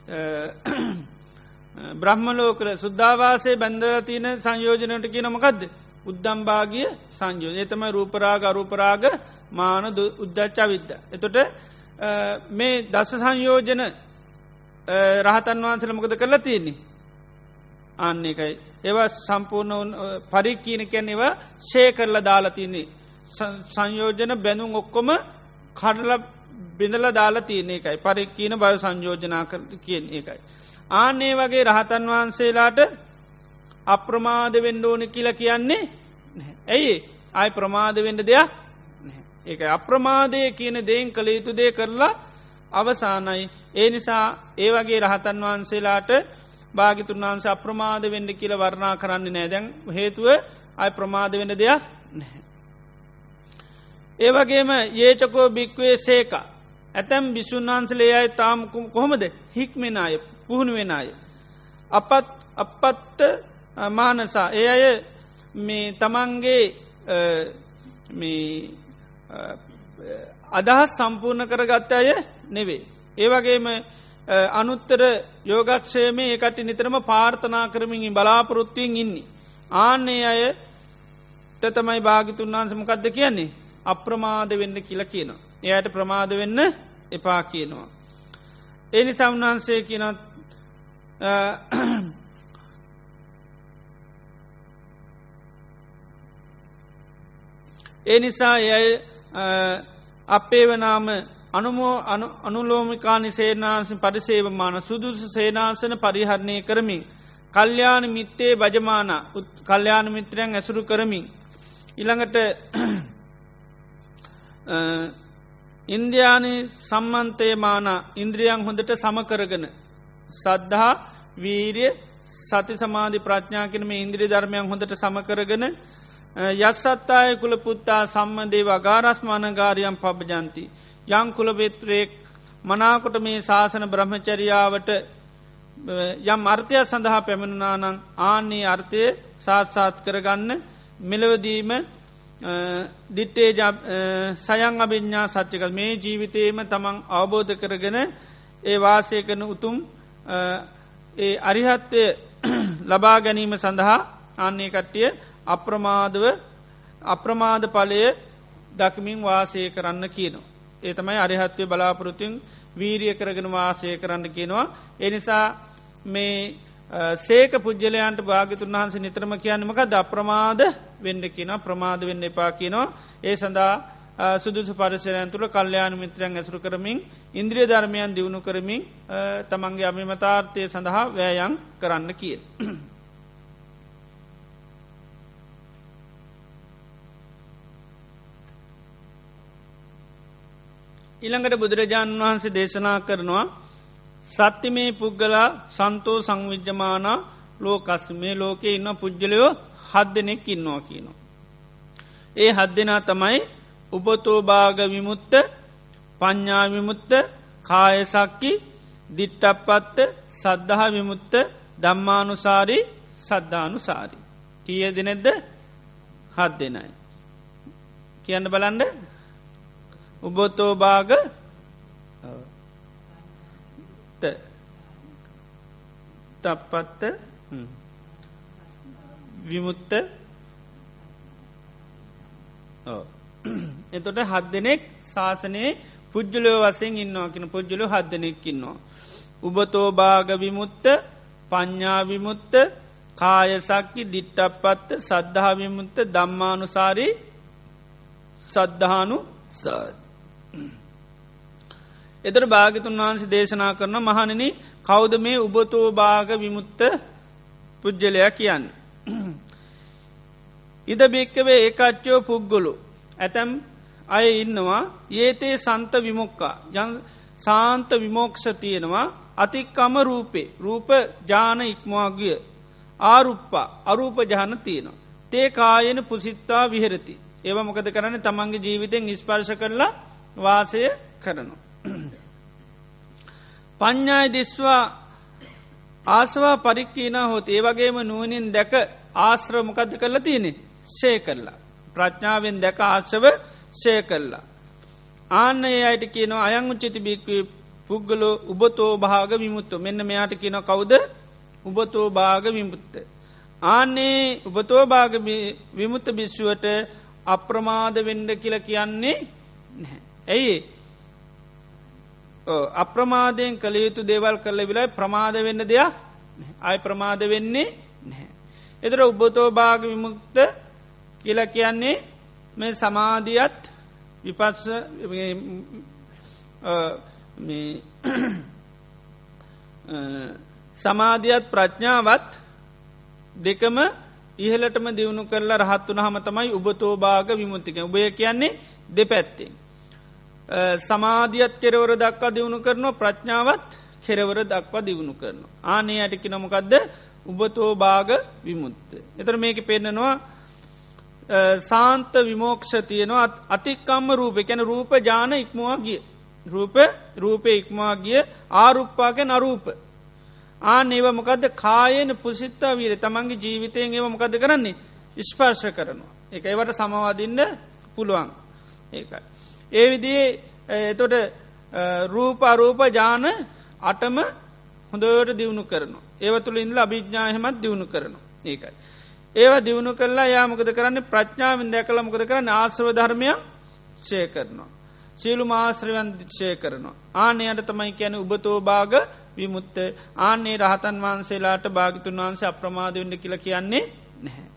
බ්‍රහ්මලෝකල සුද්ධවාසේ බැඳල තියෙන සංයෝජනයට කියන මොකක්ද උද්දම්භාගිය සංයෝජ එතමයි රූපරාග අරූපරාග මාන උද්දච්ච විද්ද. එතොට මේ දස සංයෝජන රහතන් වහන්සල මොකද කරලා තියෙන්නේ අන්න එකයි ඒවා සම්පූර්ණ පරික්කීන කැන ඒවා ශේ කරලා දාලා තියන්නේ සංයෝජන බැනුම් ඔක්කොම කඩල බිඳල දාලා තියන එකයි පරික්කීන බව සංයෝජනා කර කියන එකයි. ආනේ වගේ රහතන් වහන්සේලාට අප්‍රමාද වෙන්ඩෝනි කියල කියන්නේ ඇයි අයි ප්‍රමාද වෙන්ඩ දෙයක් ඒක අප්‍රමාදය කියන දෙයින් කළ යුතු දේ කරලා අවසානයි ඒ නිසා ඒ වගේ රහතන් වහන්සේලාට භාගිතුන් වහන්සේ අප්‍රමාද වෙන්ඩ කියල වර්ණා කරන්න නෑදැන් හේතුව අයි ප්‍රමාද වෙන දෙයක් නැහැ. ඒවගේම ඒචකෝ භික්වේ සේක ඇතැම් බිසුන් වහන්සලේ අයි තාම කොහොමද හික්මෙන අය පුහුණු වෙන අය. අපත්ත මානසා ඒ අය මේ තමන්ගේ අදහස් සම්පූර්ණ කරගත්ත අය නෙවේ. ඒවගේම අනුත්තර යෝගක්ෂයම ඒකට නිතරම පාර්ථනා කරමින් බලාපොරොත්තුවෙන් ඉන්නේ. ආන්නේ අයට තමයි භාගිතුන් වහන්සමකක්ද කියන්නේ අප්‍රමාද වෙන්න කියල කියනවා. එයට ප්‍රමාද වෙන්න එපා කියනවා. එනි සම්වහන්සේ කියනත් ඒ නිසා එය අපේ වනාම අනුලෝමිකානි සේනාසන පරිසේවමාන සුදුසු සේනාසන පරිහරණය කරමින් කල්්‍යාන මිත්තේ භජමාන කල්්‍යාන මිත්‍රයන් ඇසුරු කරමින් ඉළඟට ඉන්දයානි සම්මන්තයමාන ඉන්ද්‍රියන් හොඳට සමකරගන සද්ධහා වීරිය සති සමාධි ප්‍රඥාකනම ඉන්ද්‍රී ධර්මයන් හොඳට සමකරගෙන යස්සත්තාය කුල පුත්තා සම්මදේව අගාරස්මානගාරයම් පබජන්ති. යං කුලපෙත්‍රයෙක් මනාකොට මේ ශාසන බ්‍රහ්මචරියාවට යම් අර්ථය සඳහා පැමිණුනානං ආන්නේ අර්ථය සාත්සාත් කරගන්න මෙලවදීම දිට්ටේ සයං අභිඥා සච්චක මේ ජීවිතයේම තමන් අවබෝධ කරගෙන ඒ වාසය කරන උතුම් ඒ අරිහත්වය ලබා ගැනීම සඳහා අන්නේ කට්ටිය අප්‍රමාද ඵලය දකිමින් වාසය කරන්න කියනවා. ඒ තමයි අරිහත්වය බලාපොරොත්තුෙන් වීරිය කරගෙන වාසය කරන්න කියනවා. ඒ නිසා මේ සේක පුද්ගලයන්ට භාග්‍යතුන් වහන්සේ නිතරම කියන්නේ මොකක්ද? අප්‍රමාද වෙන්න කියනවා. ප්‍රමාද වෙන්න එපා කියනවා. ඒ සඳහා සුදුසු පරිසරයන් තුළ කල්යාණ මිත්‍රයන් ඇසුරු කරමින් ඉන්ද්‍රිය ධර්මයන් දියුණු කරමින් තමන්ගේ අභිමතාර්ථය සඳහා වෑයම් කරන්න කිය. ඊළඟට බුදුරජාණන් වහන්සේ දේශනා කරනවා සත්‍යමේ පුද්ගලා සන්තෝ සංවිජ්ජමාන ලෝකස් මේ ලෝකයේ ඉන්න පුද්ගලයෝ 7 දෙනෙක් ඉන්නවා කියනවා. ඒ 7 දෙනා තමයි උපතෝ භාග විමුක්ත, පඤ්ඤා විමුක්ත, කාය සක්කි, දිට්ඨප්පත්ත, සද්ධා විමුක්ත, ධම්මානුසාරී, සද්ධානුසාරී. කීය දෙනෙක්ද? 7 දෙනයි. කියන්න බලන්න. උබතෝ භාග තප්පත්ත විමුක්ත එතොට 7 දෙනෙක් ශාසනයේ පුද්ගලයෝ වශයෙන් ඉන්නවා කියන පුද්ගලයෝ 7 දෙනෙක් ඉන්නවා. උබතෝ භාග විමුක්ත, පඤ්ඤා විමුක්ත, කාය සක්කි, දිට්ඨප්පත්ත, සද්ධා විමුක්ත, ධම්මානුසාරී, සද්ධානුසාරී. එතර භාග්‍යතුන් වහන්සේ දේශනා කරන මහණෙනි කවුද මේ උබතෝ භාග විමුක්ත පුජ්‍යලයා කියන්නේ? ඉද බික්කවේ ඒකච්චෝ පුද්ගලෝ ඇතැම් අය ඉන්නවා යේතේ සන්ත විමුක්කා සාන්ත විමෝක්ෂ තියෙනවා අතික්කම රූපේ රූප ජාන ඉක්මවා ගිය ආරුප්පා අරූප ජාන තියෙනවා තේ කායන පුසිත්තා විහෙරති. ඒව මොකද කරන්නේ? තමන්ගේ ජීවිතෙන් ස්පර්ශ කරලා වාසය කරනවා. පඤ්ඤාය දිස්වා ආසවා පරික්ඛීනා හොති. ඒ වගේම නුවණින් දැක ආශ්‍රව මොකද්ද කරලා තියෙන්නේ? ෂේ කරලා. ප්‍රඥාවෙන් දැක ආශ්‍රව ෂේ කරලා. ආන්නේ අයට කියනවා අයං උච්චති බික්ඛවේ පුද්ගලෝ උබතෝ භාග විමුක්තෝ. මෙන්න මෙයාට කියනවා කවුද? උබතෝ භාග විමුක්ත. ආන්නේ උබතෝ භාග විමුක්ත භික්ෂුවට අප්‍රමාද වෙන්න කියලා කියන්නේ නැහැ. ඇයි? අප්‍රමාදයෙන් කළ යුතු දේවල් කළ විලා ප්‍රමාද වෙන්න දෙයක් ආය ප්‍රමාද වෙන්නේ නැහැ. එතර උබතෝ භාග විමුක්ත කියලා කියන්නේ මේ සමාධියත් විපස්ස සමාධියත් ප්‍රඥාවත් දෙකම ඉහළටම දියුණු කරලා රහත් වුණාම තමයි උබතෝ භාග විමුක්ති කියන්නේ. උබය කියන්නේ දෙපැත්තෙන්. සමාධියත් කෙරවර දක්වා දියුණු කරනවා ප්‍රඥාවත් කෙරවර දක්වා දියුණු කරනවා. ආනේ යට කියන මොකද්ද? උබතෝ භාග විමුක්ත. එතන මේකේ පෙන්නනවා සාන්ත විමෝක්ෂ තියෙනවා අතික්කම්ම රූපේ කියන්නේ රූප ඥාන ඉක්මවා ගිය. රූපේ ඉක්මවා ගිය ආරුප්පාගෙන අරූප. ආන්නේ ඒව මොකද්ද? කායේන පුසිත්තා විරේ. තමන්ගේ ජීවිතයෙන් ඒව මොකද්ද කරන්නේ? ස්පර්ශ කරනවා. ඒක ඒවට සමවදින්න පුළුවන්. ඒකයි. ඒ විදිහේ එතකොට රූප අරූප ඥාන 8ම හොඳට දියුණු කරනවා. ඒව තුල ඉඳලා අභිඥා එහෙමත් දියුණු කරනවා. ඒකයි. ඒවා දියුණු කළා යා මොකද කරන්නේ? ප්‍රඥාවෙන් දැකලා මොකද කරන්නේ? ආශ්‍රව ධර්මයන් ඡය කරනවා. සීලුම ආශ්‍රවයන් ඡය කරනවා. ආන්නේයට තමයි කියන්නේ උබතෝ භාග විමුක්ත. ආන්නේ රහතන් වහන්සේලාට භාග්‍යතුන් වහන්සේ අප්‍රමාද වෙන්න කියලා කියන්නේ නැහැ.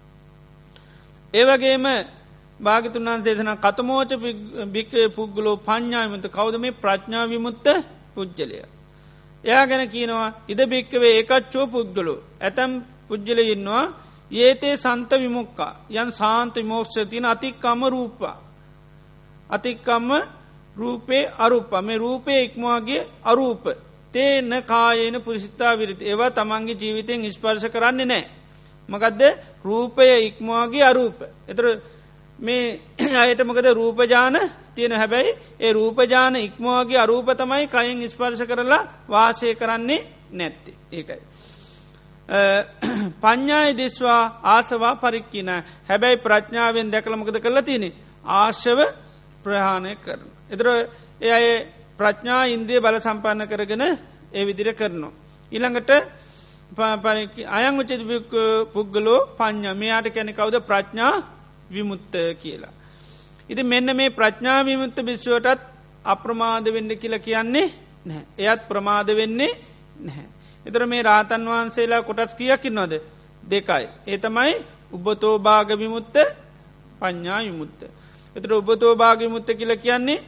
ඒ වගේම භාග්‍යතුන් වහන්සේ දේශනා කතමෝච බික්ඛවේ පුද්ගලෝ පඤ්ඤා විමුක්ත. කවුද මේ ප්‍රඥා විමුක්ත පුජ්‍යලයා? එයා ගැන කියනවා ඉද බික්ඛවේ ඒකච්චෝ පුද්ගලෝ. ඇතම් පුජ්‍යලෙ ඉන්නවා යේතේ සන්ත විමුක්ඛා යන් සාන්ත විමෝක්ෂ තින අතික්කම රූපා. අතික්කම රූපේ අරූප. මේ රූපේ ඉක්මවාගේ අරූප. තේන කායේන පුරිසිතා විරති. ඒවා තමන්ගේ ජීවිතෙන් ස්පර්ශ කරන්නේ නැහැ. මොකද්ද? රූපය ඉක්මවාගේ අරූප. ඒතර මේ අයට මොකද රූප ඥාන තියෙන හැබැයි ඒ රූප ඥාන ඉක්මවාගේ අරූප තමයි කයෙන් ස්පර්ශ කරලා වාසය කරන්නේ නැත්තේ. ඒකයි. පඤ්ඤාය දිස්වා ආසවා පරික්කින හැබැයි ප්‍රඥාවෙන් දැකලා මොකද කරලා තියෙන්නේ ආශව ප්‍රහාණය කරන. ඒතර ඒ අය ප්‍රඥා ඉන්ද්‍රිය බල සම්පන්න කරගෙන ඒ විදිහට කරනවා. ඊළඟට අයං උච්චති පුද්ගලෝ පඤ්ඤා මෙයාට කියන්නේ කවුද ප්‍රඥා විමුක්ත කියලා. ඉතින් මෙන්න මේ ප්‍රඥා විමුක්ත භික්ෂුවටත් අප්‍රමාද වෙන්න කියලා කියන්නේ නැහැ. එයත් ප්‍රමාද වෙන්නේ නැහැ. ඒතර මේ රාතන් වහන්සේලා කොටස් කීයක් ඉන්නවද? දෙකයි. ඒ තමයි උබ්බතෝ භාග විමුක්ත පඤ්ඤා විමුක්ත. ඒතර උබ්බතෝ භාග විමුක්ත කියලා කියන්නේ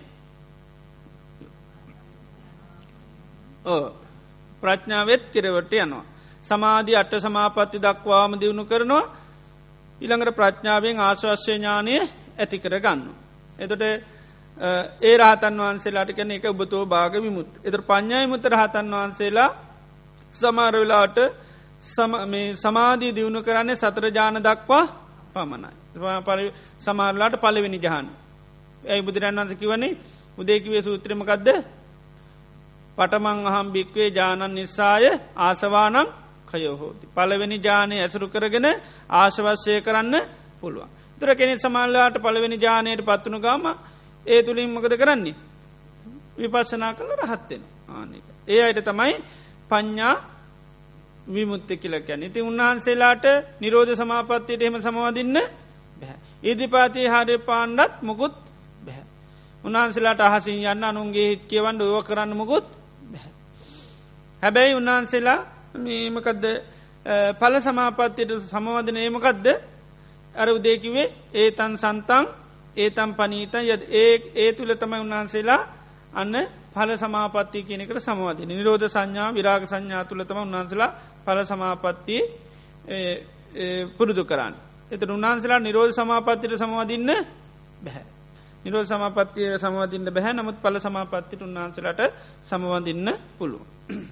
ප්‍රඥාවෙත් කෙරවට යනවා. සමාධි අට සමාපatti දක්වාම දිනු කරනවා. ඊළඟට ප්‍රඥාවෙන් ආශ්වාසය ඥානය ඇති කර ගන්නවා. එතකොට ඒ රහතන් වහන්සේලාට කියන්නේ ඒක උබතෝ භාග විමුක්ත. ඒතර පඤ්ඤා විමුක්ත රහතන් වහන්සේලා සමහර වෙලාවට මේ සමාධිය දිනු කරන්නේ සතර ඥාන දක්වා පමණයි. සමහර වෙලාවට පළවෙනි ඥාන. ඒයි බුදුරජාණන් වහන්සේ කියවනේ උදේ කිව්වේ සූත්‍රය මොකද්ද? පඨමං අහම් භික්ඛවේ ඥානං නිස්සාය ආසවානං khයෝ හෝති. පළවෙනි ඥානය ඇසුරු කරගෙන ආශවශ්‍ය කරන්න පුළුවන්. ඒතර කෙනෙක් සමාල්ලාට පළවෙනි ඥානයට පත් වුණු ගාම ඒ තුලින් මොකද කරන්නේ? විපස්සනා කරලා රහත් වෙනවා. ආනික. ඒ අයට තමයි පඤ්ඤා විමුක්ති කියලා කියන්නේ. ඉතින් උන්වහන්සේලාට නිරෝධ සමාපත්තියට එහෙම සමවදින්න බෑ. ඊදිපාතී හරි පාන්නත් මොකුත් බෑ. උන්වහන්සේලාට අහසින් යන්න අනුන්ගේ හිත් කියවන්න ඕව කරන්න මොකුත් බෑ. හැබැයි උන්වහන්සේලා මේ මොකද්ද ඵල සමාපත්තියට සමවදිනේ මොකද්ද? අර උදේ කිව්වේ ඒතං සන්තං ඒතං පනීතං ඒ තුල තමයි උන්වහන්සේලා අන්න ඵල සමාපatti කියන එකට සමවදින්නේ. නිරෝධ සංඥා විරාග සංඥා තුල තමයි උන්වහන්සේලා ඵල සමාපatti පුරුදු කරන්නේ. ඒතර උන්වහන්සේලා නිරෝධ සමාපත්තියට සමවදින්න බෑ. නිරෝධ සමාපත්තියට සමවදින්න බෑ. නමුත් ඵල සමාපත්තියට උන්වහන්සේලාට සමවදින්න පුළුවන්.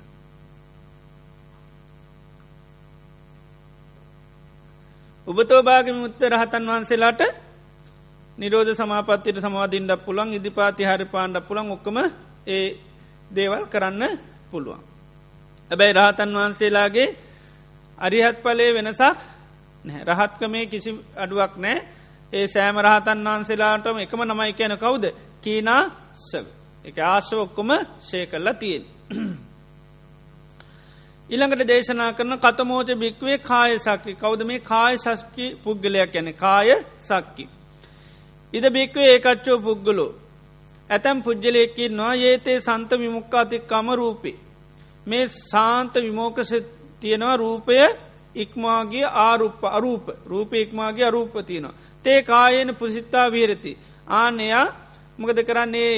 උබතෝ භාග විමුක්ත රහතන් වහන්සේලාට නිරෝධ සමාපත්තියට සමවදින්නත් පුළුවන්. ඉදිපාති හරි පාන්නත් පුළුවන්. ඔක්කොම ඒ දේවල් කරන්න පුළුවන්. හැබැයි රහතන් වහන්සේලාගේ අරිහත් ඵලයේ වෙනසක් නැහැ. රහත්කමේ කිසි අඩුවක් නැහැ. ඒ සෑම රහතන් වහන්සේලාටම එකම නමයි කියන්නේ කවුද? කීනාසව. ඒක ආශ්‍රව ඔක්කොම ෂේ කරලා තියෙන්නේ. ඊළඟට දේශනා කරන කතමෝච බික්වේ කාය සක්කි. කවුද මේ කාය සක්කි පුද්ගලයා කියන්නේ? කාය සක්කි. ඉද බික්වේ ඒකච්චෝ පුද්ගලෝ. ඇතම් පුද්ගලයෙක් ඉන්නවා යේතේ සන්ත විමුක්ඛාතික්කම රූපේ. මේ සාන්ත විමෝක්ෂ තියෙනවා රූපය ඉක්මාගේ අරූප. රූපේ ඉක්මාගේ අරූප තියෙනවා. තේ කායේන පුසිතා විහෙරති. ආනයා මොකද කරන්නේ?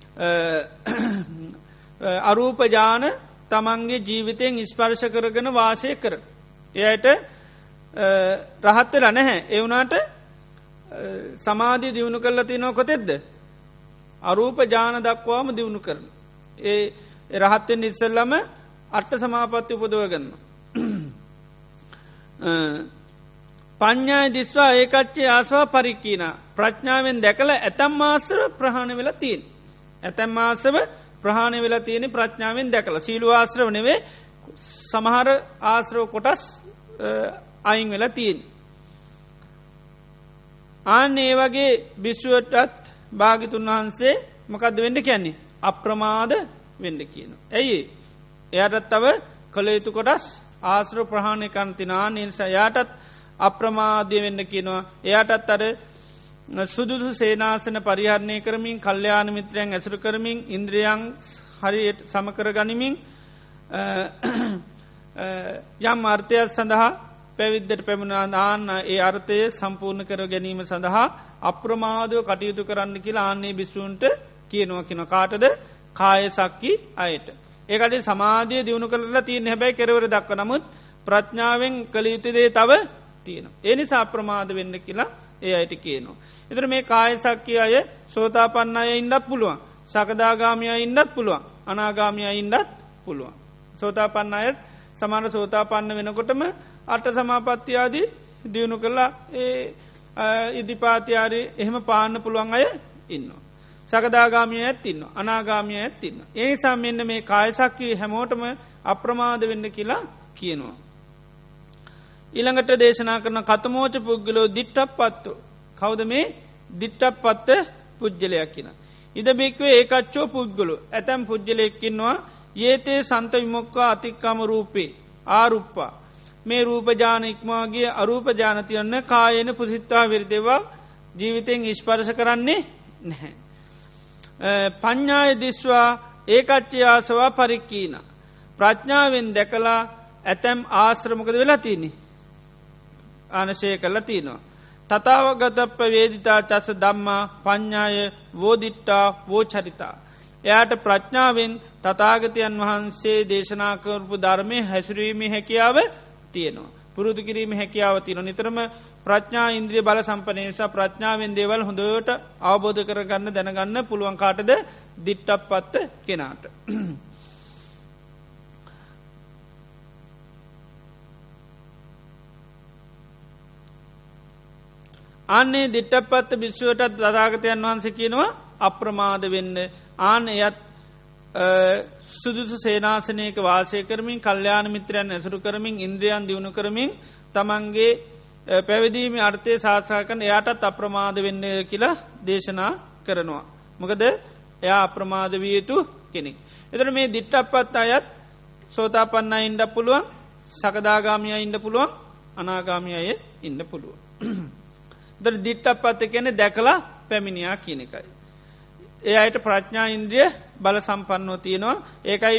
අරූප ඥාන තමන්ගේ ජීවිතයෙන් ස්පර්ශ කරගෙන වාසය කර. එයට රහත් වෙලා නැහැ. ඒ වුණාට සමාධිය දියුණු කරලා තිනව කොතෙද්ද? අරූප ඥාන දක්වාම දියුණු කරන. ඒ රහත් වෙන්න ඉස්සෙල්ලම අට සමාපatti උපදව ගන්නවා. පඤ්ඤාය දිස්වා ඒකච්චේ ආසවා පරික්ඛීනා. ප්‍රඥාවෙන් දැකලා ඇතම් ආශ්‍රව ප්‍රහාණය වෙලා තියෙන. ඇතම් ආශ්‍රව ප්‍රහාණය වෙලා තියෙන ප්‍රඥාවෙන් දැකලා. සීල ආශ්‍රව නෙවෙයි සමහර ආශ්‍රව කොටස් අයින් වෙලා තියෙන. ආන්න ඒ වගේ විශ්වයටත් භාග්‍යතුන් වහන්සේ මොකද්ද වෙන්න කියන්නේ? අප්‍රමාද වෙන්න කියනවා. ඇයි? එයාටත් තව කළ යුතු කොටස් ආශ්‍රව ප්‍රහාණය කරන්න තිනා නිසා එයාටත් අප්‍රමාදය වෙන්න කියනවා. එයාටත් අර සුදුසු සේනාසන පරිහරණය කරමින් කල්යාණ මිත්‍රයන් ඇසුරු කරමින් ඉන්ද්‍රියයන් හරියට සමකර ගනිමින් යම් අර්ථයක් සඳහා පැවිද්දට පැමුණා දාන්න ඒ අර්ථය සම්පූර්ණ කර ගැනීම සඳහා අප්‍රමාදව කටයුතු කරන්න කියලා ආන්නේ භික්ෂූන්ට කියනවා. කියන කාටද? කාය සක්කි අයට. ඒකට සමාධිය දියුණු කරලා තියෙන හැබැයි කෙරවර දක්ව නමුත් ප්‍රඥාවෙන් කළ යුතු දේ තව තියෙනවා. ඒ නිසා අප්‍රමාද වෙන්න කියලා ඒ අයට කියනවා. ඒතර මේ කාය සක්කි අය සෝතාපන්න අය ඉන්නත් පුළුවන්. සකදාගාමී අය ඉන්නත් පුළුවන්. අනාගාමී අය ඉන්නත් පුළුවන්. සෝතාපන්න අය සමාන සෝතාපන්න වෙනකොටම අට සමාපatti ආදී දියුණු කළා ඒ ඉදිපාති ආරි එහෙම පාන්න පුළුවන් අය ඉන්නවා. සකදාගාමියයත් ඉන්නවා. අනාගාමියයත් ඉන්නවා. ඒ නිසා මෙන්න මේ කාය සක්කි හැමෝටම අප්‍රමාද වෙන්න කියලා කියනවා. ඊළඟට දේශනා කරන කතමෝච පුද්ගලෝ දිට්ඨප්පත්තු. කවුද මේ දිට්ඨප්පත්ත පුජ්‍යලයක් කියන. ඉද බික්වේ ඒකච්චෝ පුද්ගලෝ. ඇතැම් පුජ්‍යලයෙක් ඉන්නවා යේතේ සන්ත විමුක්ඛා අතික්කම රූපේ ආරුප්පා. මේ රූපජාන ඉක්මාගේ අරූපජානතියන්න කායන පුසිත්තා විරදේවා ජීවිතයෙන් ස්පර්ශ කරන්නේ නැහැ. පඤ්ඤාය දිස්වා ඒකච්චයාසවා පරික්කීන. ප්‍රඥාවෙන් දැකලා ඇතැම් ආශ්‍රමකද වෙලා තියන්නේ. ආනශය කල්ල තියනවා. තතාවගතප්ප වේදිතා චස දම්මා පඤ්ඥාය වෝදිට්ටා වෝචරිතා. එයාට ප්‍රඥාවෙන් තතාගතයන් වහන්සේ දේශනාකරපු ධර්මය හැසුරීමේ හැකියාව තියෙනවා. පුරුදු කිරීම හැකියාව තියෙන නිතරම ප්‍රඥා ඉන්ද්‍රිය බල සම්පනේසා ප්‍රඥාවෙන් දේවල් හොඳට අවබෝධ කරගන්න දැනගන්න පුළුවන් කාටද දිට්ඨප්පත්ත කෙනාට. අන්නේ දිට්ඨප්පත්ත භික්ෂුවටත් තථාගතයන් වහන්සේ කියනවා අප්‍රමාද වෙන්න. ආන එයත් සුදුසු සේනාසනයක වාසය කරමින් කල්යාණ මිත්‍රයන් ඇසුරු කරමින් ඉන්ද්‍රියන් දියුණු කරමින් තමන්ගේ පැවිදීම අර්ථය සාක්ෂාත් කරන එයාටත් අප්‍රමාද වෙන්න කියලා දේශනා කරනවා. මොකද එයා අප්‍රමාද විය යුතු කෙනෙක්. එතකොට මේ දිට්ඨප්පත්ත අයත් සෝතාපන්නයි ඉන්න පුළුවන්, සකදාගාමියයි ඉන්න පුළුවන්, අනාගාමියයි ඉන්න පුළුවන්. එතකොට දිට්ඨප්පත්ත කියන්නේ දැකලා පැමිණියා කියන එකයි. ඒ අයට ප්‍රඥා ඉන්ද්‍රිය බල සම්පන්නව තියෙනවා. ඒකයි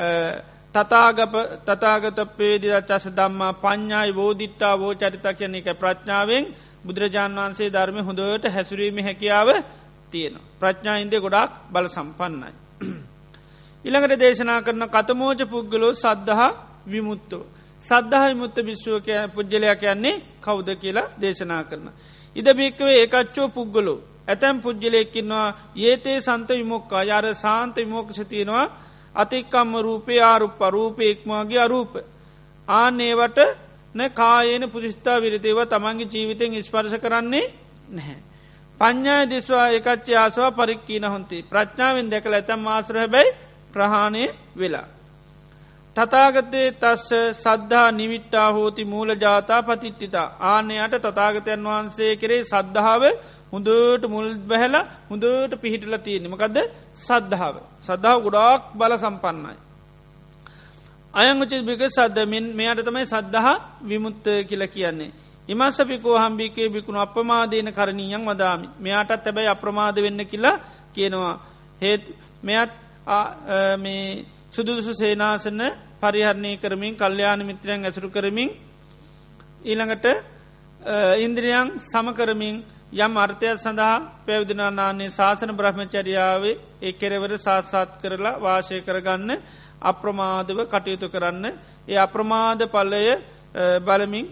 තථාගතප්පේදිදා චස ධම්මා පඤ්ඤාය වෝදිට්ඨා වෝචරිතා කියන එක ප්‍රඥාවෙන් බුදුරජාණන් වහන්සේ ධර්මයේ හොඳට හැසිරීමේ හැකියාව තියෙනවා. ප්‍රඥා ඉන්ද්‍රිය ගොඩාක් බල සම්පන්නයි. ඊළඟට දේශනා කරන කතමෝච පුද්ගලෝ සද්ධා විමුක්තෝ. සද්ධා විමුක්ත විශ්වක පුජ්‍යලයා කියන්නේ කවුද කියලා දේශනා කරනවා. ඉද බික්කවේ ඒකච්චෝ පුද්ගලෝ. ඇතැම් පුද්ගලයෙක් ඉන්නවා යේතේ සන්ත විමුක්ඛා යාර සාන්ත විමුක්ඛ තියෙනවා අතික්කම්ම රූපේ ආරුප්ප රූපේ ඉක්මවාගේ අරූප. ආනේවට න කායේන පුදිස්ථා විරදේව තමන්ගේ ජීවිතෙන් ස්පර්ශ කරන්නේ නැහැ. පඤ්ඤාය දිස්වා ඒකච්ච ආසවා පරික්කීන හොಂತಿ. ප්‍රඥාවෙන් දැකලා ඇතැම් ආශ්‍රය හැබැයි ප්‍රහාණය වෙලා. තථාගතේ තස්ස සද්ධා නිවිට්ඨා හෝති මූල ජාතා පතිට්ඨිතා. ආනයට තථාගතයන් වහන්සේ කෙරේ සද්ධාව හොඳට මුල් බැහැලා හොඳට පිහිටලා තියෙන්නේ. මොකද්ද? සද්ධාව. සද්ධාව ගොඩාක් බල සම්පන්නයි. අයං උචිත බික සද්ද මෙයාට තමයි සද්ධා විමුක්ත කියලා කියන්නේ. ඉමස්සපිකෝ හම්බිකේ බිකුණු අප්‍රමාදේන කරණීයං වදාමි. මෙයාටත් හැබැයි අප්‍රමාද වෙන්න කියලා කියනවා. මෙයත් මේ සුදුසු සේනාසන පරිහරණය කරමින් කල්යාණ මිත්‍රයන් ඇසුරු කරමින් ඊළඟට ඉන්ද්‍රියයන් සම කරමින් යම් අර්ථයක් සඳහා පැවිදිනා නාන්නේ ශාසන බ්‍රහ්මචර්යාවේ ඒ කෙරවර සාක්ෂාත් කරලා වාසය කරගන්න අප්‍රමාදව කටයුතු කරන්න. ඒ අප්‍රමාද ඵලය බලමින්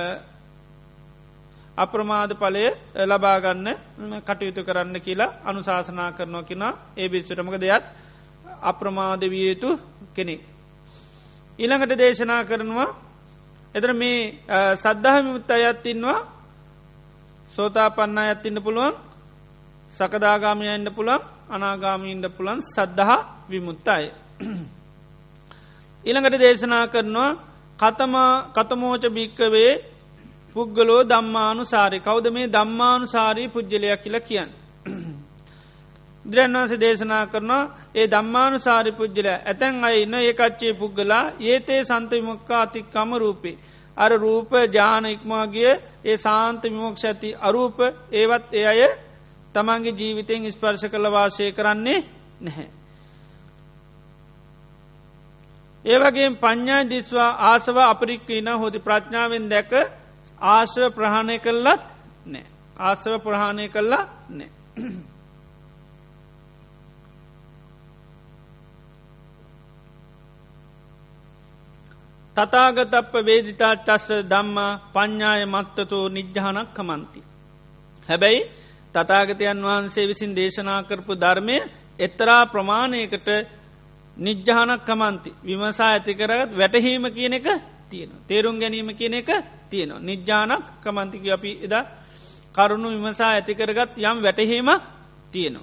අප්‍රමාද ඵලය ලබා ගන්න කටයුතු කරන්න කියලා අනුශාසනා කරනවා කියනවා. ඒ බිස්සුට මොකද එයත් අප්‍රමාද විය යුතු කෙනෙක්. ඊළඟට දේශනා කරනවා එතන මේ සද්ධා විමුක්ත අයත් ඉන්නවා, සෝතාපන්න අයත් ඉන්න පුළුවන්, සකදාගාමී ඉන්න පුළුවන්, අනාගාමී ඉන්න පුළුවන් සද්ධා විමුක්ත අය. ඊළඟට දේශනා කරනවා කතමෝච භික්ඛවේ පුද්ගලෝ ධම්මානුසාරී. කවුද මේ ධම්මානුසාරී පුජ්‍යලයා කියලා කියන්නේ? බුදුරජාණන් වහන්සේ දේශනා කරනවා ඒ ධම්මානුසාරී පුජ්‍යලයා ඇතැන් අය ඉන්න ඒකච්චේ පුද්ගලා යේතේ සන්ත විමුක්ඛා අතික්කම රූපේ. අර රූප ඥාන ඉක්මවා ගිය ඒ සාන්ත විමුක්ඛ ඇති අරූප ඒවත් ඒ අය තමන්ගේ ජීවිතෙන් ස්පර්ශ කළ වාසය කරන්නේ නැහැ. ඒ වගේම පඤ්ඤා දිස්වා ආසව අපරික්ඛීන හොති. ප්‍රඥාවෙන් දැක ආශ්‍රව ප්‍රහාණය කළත් නැහැ. ආශ්‍රව ප්‍රහාණය කළා නැහැ. තථාගතප්ප වේදිතා චස්ස ධම්මා පඤ්ඤාය මත්තතෝ නිජ්ජානක් කමන්ති. හැබැයි තථාගතයන් වහන්සේ විසින් දේශනා කරපු ධර්මය එක්තරා ප්‍රමාණයකට නිජ්ජානක් කමන්ති. විමසා ඇති කරගත් වැටහීම කියන එක තියෙනවා. තේරුම් ගැනීම කියන එක තියෙනවා. නිජ්ජානක් කමන්ති කිය අපි එදා කරුණු විමසා ඇති කරගත් යම් වැටහීමක් තියෙනවා.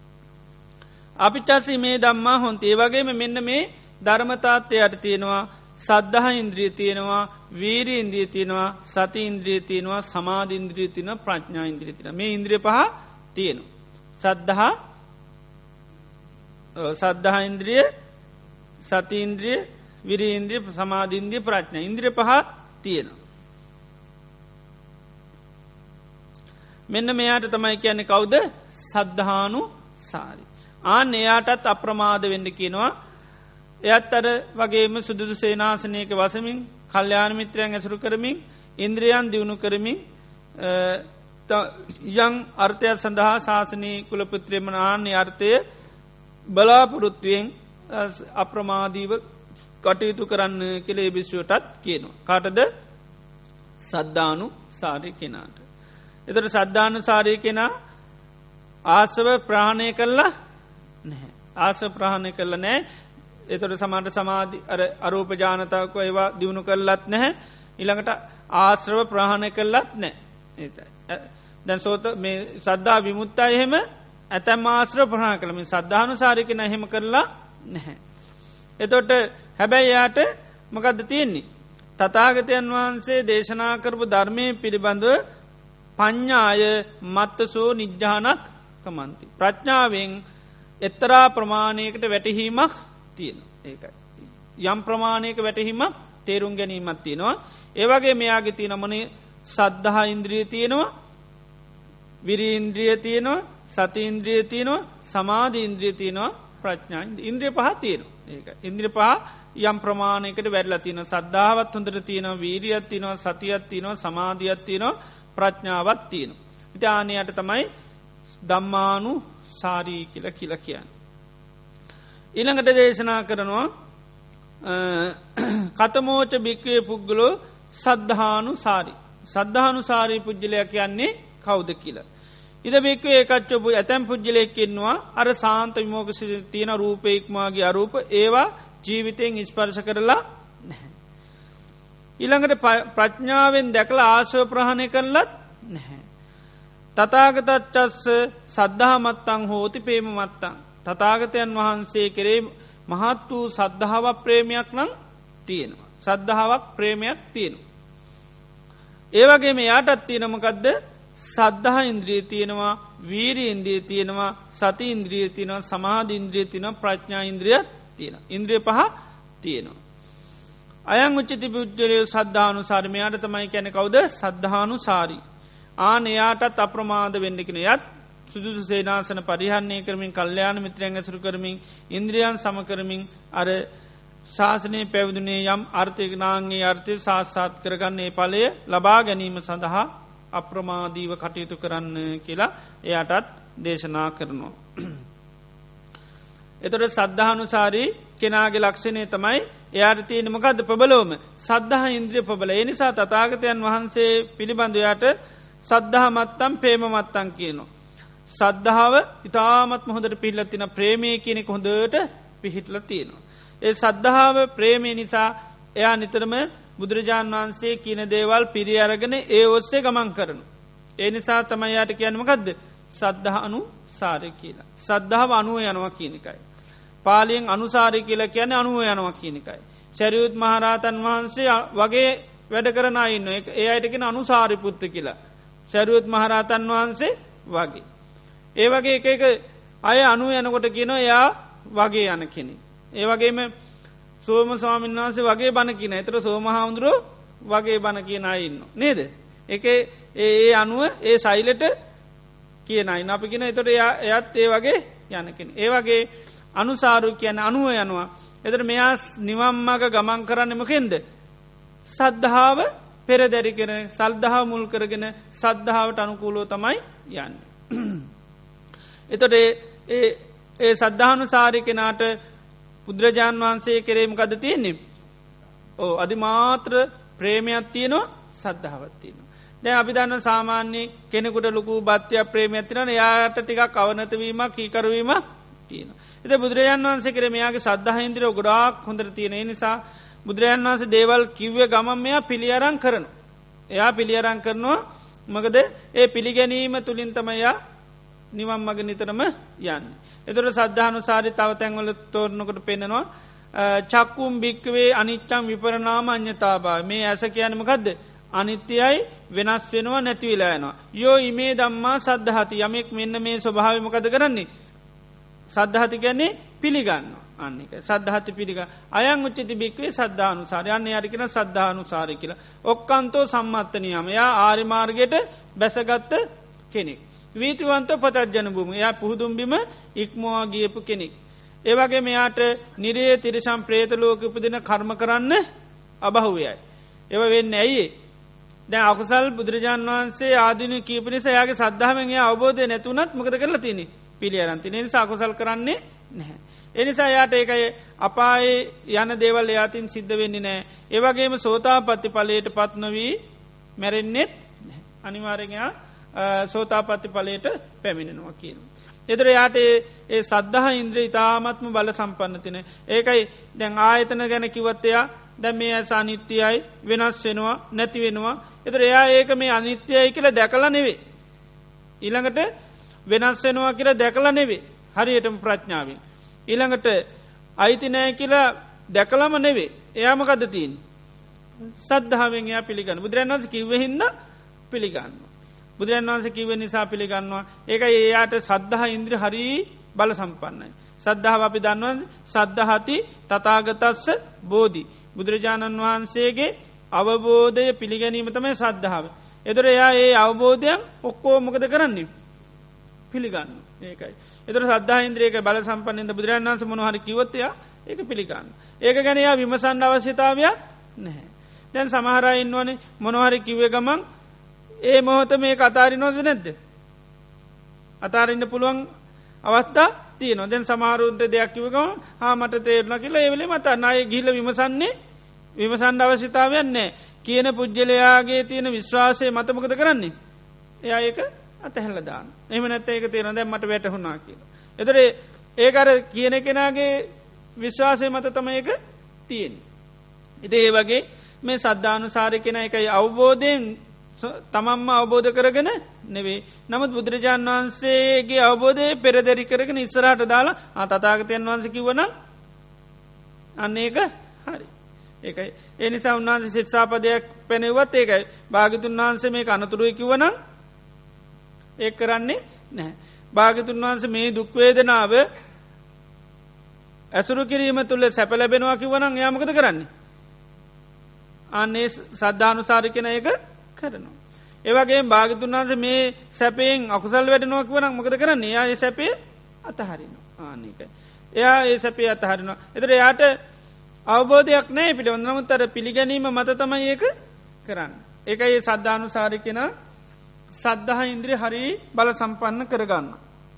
අපිටසි මේ ධම්මා හොන්ති. ඒ වගේම මෙන්න මේ ධර්මතාත්වයට තියෙනවා සද්ධහ ඉන්ද්‍රිය තියෙනවා වීරි ඉන්ද්‍රිය තියෙනවා සති ඉන්ද්‍රිය තියෙනවා සමාධි ඉන්ද්‍රිය තියෙනවා ප්‍රඥා ඉන්ද්‍රිය තියෙනවා මේ ඉන්ද්‍රිය පහ තියෙනවා සද්ධා ඉන්ද්‍රිය සති ඉන්ද්‍රිය විරි ඉන්ද්‍රිය සමාධි ඉන්ද්‍රිය ප්‍රඥා ඉන්ද්‍රිය පහ තියෙනවා මෙන්න මෙයාට තමයි කියන්නේ කවුද සද්ධානු සාරි ආන් එයාටත් අප්‍රමාද වෙන්න කියනවා එයත් අර වගේම සුදුදු සේනාසනයක වසමින් කල්්‍යාන මිත්‍රයන් ඇසුරු කරමින් ඉන්ද්‍රියන් දියුණු කරමින් යං අර්ථයක් සඳහා ශාසනී කුලපුත්‍රයම ආන්නේ අර්ථය බලාපොරොත්තුවෙන් අප්‍රමාදීව කටයුතු කරන්න කෙළේ බිස්සුවටත් කියනවා. කාටද සද්ධානු සාරය කෙනාට. එතට සද්ධානු සාරය කෙනා ආසව ප්‍රාණය කරලා නැහැ. ආස ප්‍රාණය කරල නෑ එතොට සමාට සමාධි අරූප ජානතාවක ඒවා දියුණු කරලත් නැහැ ඉළඟට ආශ්‍රව ප්‍රාණය කරලත් නෑ දැන් සෝත මේ සද්ධා විමුත්තා එහෙම ඇතැම් ආශ්‍රව ප්‍රහණ කළම සද්ධානු සාරිකෙන එහෙම කරලා නැහැ. එතොට හැබැයි යාට මොකක්ද තියෙන්නේ. තතාගතයන් වහන්සේ දේශනා කරපු ධර්මය පිළිබඳව පඤ්ඥාය මත්තසෝ නිජ්ජානක් කමන්ති. ප්‍රඥාවෙන් එත්තරා ප්‍රමාණයකට වැටහීමක් තියෙන ඒකයි. යම් ප්‍රමාණයක වැටහිමක් තේරුම් ගැනීමත් තියෙනවා. ඒවගේ මෙයාගේ තියනමනේ සද්ධහා ඉන්ද්‍රිය තියෙනවා විරීන්ද්‍රිය තියෙනවා සතිඉන්ද්‍රිය තියෙනවා සමාධ ඉන්ද්‍රිය තියෙනවා ප්‍රඥා ඉන්ද්‍රිය පහ තියෙනවා ඒක ඉන්ද්‍රිය පහ යම් ප්‍රමාණයකට වැඩලා තියෙන සද්ධාවත් හොඳට තියෙනවා වීරියත් තියෙනවා සතියත් තියෙනවා සමාධියත් තියෙනවා ප්‍රඥාවත් තියෙනවා. ඉතානයට තමයි ධම්මානු සාරී කියල කියන්න. ඊළඟට දේශනා කරනවා කතමෝච භික්වේ පුද්ගලෝ සද්ධානු සාරි. සද්ධානු සාරී පුද්ගලයක් කියන්නේ කවුද කියලා. ඉද බික්වේ ඒකච්චපු ඇතැම් පුද්ගලයක්කින්නවා අර සාන්ත විමෝකසි තියෙන රූපයක්මගේ අරූප ඒවා ජීවිතයෙන් ඉස්පර්ශ කරලා නැහැ. ඊළඟට ප්‍රඥාවෙන් දැකලා ආශව ප්‍රහණය කරලත් නැහැ. තතාගතච්චස්ස සද්ධහා මත්තං හෝති පේම මත්තං. තතාගතයන් වහන්සේ කෙරේ මහත් වූ සද්ධාවක් ප්‍රේමයක් නම් තියෙනවා. සද්ධාවක් ප්‍රේමයක් තියෙනවා. ඒවගේ මේ යාටත් තියෙනමකදද සද්ධහ ඉන්ද්‍රිය තියෙනවා වීරි ඉන්ද්‍රිය තියෙනවා සති ඉන්ද්‍රිය තියෙනවා සමාධ ඉන්ද්‍රිය තියෙනවා ප්‍රඥා ඉන්ද්‍රිය තියෙන. ඉන්ද්‍රිය පහ තියෙනවා. අයං උච්චති පුද්ගලයෝ සද්ධානු සාරි මෙයාට තමයි කැන කවුද සද්ධානු සාරී. ආන එයාටත් අප්‍රමාද වෙන්නකෙන යත් සුදුදු සේනාසන පරිහන්නේ කරමින් කල්්‍යයාන මිත්‍රයන් ඇසුරු කරමින් ඉන්ද්‍රියන් සමකරමින් අර ශාසනය පැවදුනේ යම් අර්ථයනාන්ගේ අර්ථය සාත්සාත් කරගන්නේ පලය ලබා ගැනීම සඳහා අප්‍රමාදීව කටයුතු කරන්න කියලා එයාටත් දේශනා කරනවා. එතොට සද්ධානුසාරී කෙනාගේ ලක්ෂණය තමයි එයාට තියෙන මොකක්ද ප්‍රබලෝම සද්ධහ ඉන්ද්‍රිය ප්‍රබල එනිසා තතාගතයන් වහන්සේ පිළිබඳවයාට සද්ධහ මත්තම් පේම මත්තන් කියනවා. සද්ධාව ඉතාමත්ම හොඳට පිල්ලතින ප්‍රේමය කියනෙක හොඳට පිහිටල තියෙනවා. ඒ සද්ධාව ප්‍රේමය නිසා එයා නිතරම බුදුරජාණන් වහන්සේ කියන දේවල් පිරි අරගෙන ඒ ඔස්සේ ගමන් කරනු. ඒ නිසා තමයියාට කියන්නමකක්ද සද්ධහනු සාරය කියලා. සද්ධාව අනුව යනවා කියනකයි. පාලියෙන් අනුසාරය කියලා කියන අනුව යනවා කියනකයි. ශැරියුත් මහරහතන් වහන්සේ වගේ වැඩ කරන ඉන්න ඒ අයටකෙන අනුසාරි පුත්ත කියලා. ශැරියුත් මහරහතන් වහන්සේ වගේ. ඒ වගේ එක අය අනු යනකොට කියන එයා වගේ යන කෙනෙ. ඒ වගේම සෝම ස්වාමීන් වහන්සේ වගේ බණ කියන එතර සෝමහාමුදුරුව වගේ බණ කියන අයින්න. නේද. එක ඒ අනුව ඒ සයිලට කියනයි අපි කියෙන එතොට එයත් ඒ වගේ යනකෙන. ඒ වගේ අනුසාරු කියන අනුව යනවා. එතර මෙයා නිවම්මග ගමන් කරන්නමකෙන්ද. සද්ධාව පෙරදැරි කරන සල්දහා මුල් කරගෙන සද්ධාවට අනුකූලෝ තමයි යන්න. එතොට ඒ සද්ධානු සාරි කෙනාට බුදුරජාණන් වහන්සේ කෙරේමකද තියෙන්නේ. ඕ අධිමාත්‍ර ප්‍රේමයක් තියනවා සද්ධාවත්තියනවා. දැ අපි දන්න සාමාන්‍ය කෙනෙකුට ලොකු භත්‍යය ප්‍රේමයක් තින යාට ටිකක් අවනතවීමක් කීකරවීම තියෙන. එත බුදුරජාන් වහන්සේ කර මෙයාගේ සද්ධහින්ද්‍රය ගොඩාක් හොඳර තියෙන නිසා බුදුරජාන් වහන්සේ දේවල් කිව්ව ගමන් මෙයා පිළියරං කරන. එයා පිළියරං කරනවා මකද ඒ පිළිගැනීම තුළින් තමයා නිවම් මග නිතරම යන්න. එතුර සද්ධානු සාරි තව තැන්වල තෝරණකට පෙන්නවා චක්කුම් භික්කවේ අනිච්චං විපරණාම අඤ්ඤතාභාවය. මේ ඇස කියන්නේ මොකද්ද? අනිත්‍යයි, වෙනස් වෙනවා, නැති වෙලා යනවා. යෝ ඉමේ ධම්මා සද්ධාති. යමෙක් මෙන්න මේ ස්වභාවය මොකද කරන්නේ? සද්ධාති කියන්නේ පිළිගන්නවා. අන්න එක සද්ධාති පිළිගන්න. අයං උච්චති භික්කවේ සද්ධානුසාරය. අන්න යාට කියන සද්ධානුසාරය කියලා. ඔක්කාන්තෝ සම්මත්ත නියම. යා ආර්ය මාර්ගයට බැසගත් කෙනෙක්. වීතිවන්තෝ පතජ්ජන භූම. යා පුහුදුන් බිම ඉක්මවා ගියපු කෙනෙක්. ඒ වගේ මෙයාට නිරේ තිරිසන් ප්‍රේත ලෝක උපදින කර්ම කරන්න අබහුවයයි. ඒව වෙන්නේ ඇයි? දැන් අකුසල් බුදුරජාණන් වහන්සේ ආධිනව කියපු නිසා එයාගේ සද්ධාවෙන් එයා අවබෝධය නැතුණත් මොකද කරලා තියෙන්නේ? පිළි අරන් තියෙන නිසා අකුසල් කරන්නේ නැහැ. ඒ නිසා එයාට ඒකයි අපායේ යන දේවල් එයාටින් සිද්ධ වෙන්නේ නැහැ. ඒ වගේම සෝතාපට්ටි ඵලයටපත් නොවි මැරෙන්නේ නැහැ. අනිවාර්යෙන් එයා සෝතාපට්ටි ඵලයට පැමිණෙනවා කියනවා. එතකොට යාට ඒ සද්ධා ඉන්ද්‍රිය ඊ타ත්ම බල සම්පන්න තිනේ. ඒකයි දැන් ආයතන ගැන කිව්වත් එයා දැන් මේ ඇස අනිත්‍යයි, වෙනස් වෙනවා, නැති වෙනවා. එතකොට එයා ඒක මේ අනිත්‍යයි කියලා දැකලා නෙවෙයි. ඊළඟට වෙනස් වෙනවා කියලා දැකලා නෙවෙයි. හරියටම ප්‍රඥාවෙන්. ඊළඟට අයිති නැහැ කියලා දැකලාම නෙවෙයි. එයා මොකද්ද තියෙන්නේ? සද්ධාවෙන් එයා පිළිගන්න. බුදුරජාණන් වහන්සේ කිව්වෙ හින්දා පිළිගන්නවා. බුදුරජාණන් වහන්සේ කිව්ව නිසා පිළිගන්නවා. ඒකයි එයාට සද්ධා ඉන්ද්‍රිය හරි බල සම්පන්නයි. සද්ධාව අපි දන්නවා සද්ධාති තථාගතස්ස බෝධි. බුදුරජාණන් වහන්සේගේ අවබෝධය පිළිගැනීම තමයි සද්ධාව. ඒතර එයා ඒ අවබෝධයන් ඔක්කොම මොකද කරන්නේ? පිළිගන්නවා. ඒකයි. ඒතර සද්ධා ඉන්ද්‍රියක බල සම්පන්නින්ද බුදුරජාණන් වහන්සේ මොනවා හරි කිව්වොත් එයා ඒක පිළිගන්නවා. ඒක ගැන එයා විමසන්න අවශ්‍යතාවයක් නැහැ. දැන් සමහර අය ඉන්නවනේ මොනවා හරි කිව්වේ ගමන් ඒ මොහොත මේක අතාරිනවද නැද්ද? අතාරින්න පුළුවන් අවස්ථා තියෙනවා. දැන් සමහරුන්ට දෙයක් කිව්ව ගමන් මට තේරුණා කියලා ඒ වෙලෙම අතාරින අය ගිහිල්ලා විමසන්න අවශ්‍යතාවයක් නැහැ. කියන පුජ්‍යලයාගේ තියෙන විශ්වාසය මත මොකද කරන්නේ? එයා ඒක අතහැරලා දානවා. එහෙම නැත්නම් ඒක තේරෙනවා දැන් මට වැටහුණා කියලා. ඒතර ඒක අර කියන කෙනාගේ විශ්වාසය මත තමයි ඒක තියෙන්නේ. ඉතින් ඒ වගේ මේ සද්ධානුසාරී කෙනා එකයි අවබෝධයෙන් තමන්ම අවබෝධ කරගෙන නෙවෙයි. නමුත් බුදුරජාණන් වහන්සේගේ අවබෝධය පෙරදරි කරගෙන ඉස්සරහට දාලා තථාගතයන් වහන්සේ කිව්වනම් අන්න ඒක හරි. ඒකයි. ඒ නිසා උන්වහන්සේ ශික්ෂාපදයක් පැනෙවුවත් ඒකයි. භාග්‍යතුන් වහන්සේ මේක අනතුරුයි කිව්වනම් ඒක කරන්නේ නැහැ. භාග්‍යතුන් වහන්සේ මේ දුක් වේදනාව අසුරු කිරීම තුල සැප ලැබෙනවා කිව්වනම් එයා මොකද කරන්නේ? අනේ සද්ධානුසාරී කෙනා ඒක කරනවා. ඒ වගේම භාග්‍යතුන් වහන්සේ මේ සැපයෙන් අකුසල් වැඩෙනවා කියවනම් මොකද කරන්නේ? එයා ඒ සැපේ අතහරිනවා. ඒකයි. එයා ඒ සැපේ අතහරිනවා. ඒතර එයාට අවබෝධයක් නැහැ පිළිබඳ. නමුත් අර පිළිගැනීම මත තමයි ඒක කරන්නේ. ඒකයි මේ සද්ධානුසාරී කෙනා සද්ධා ඉන්ද්‍රිය හරි බල සම්පන්න කරගන්න.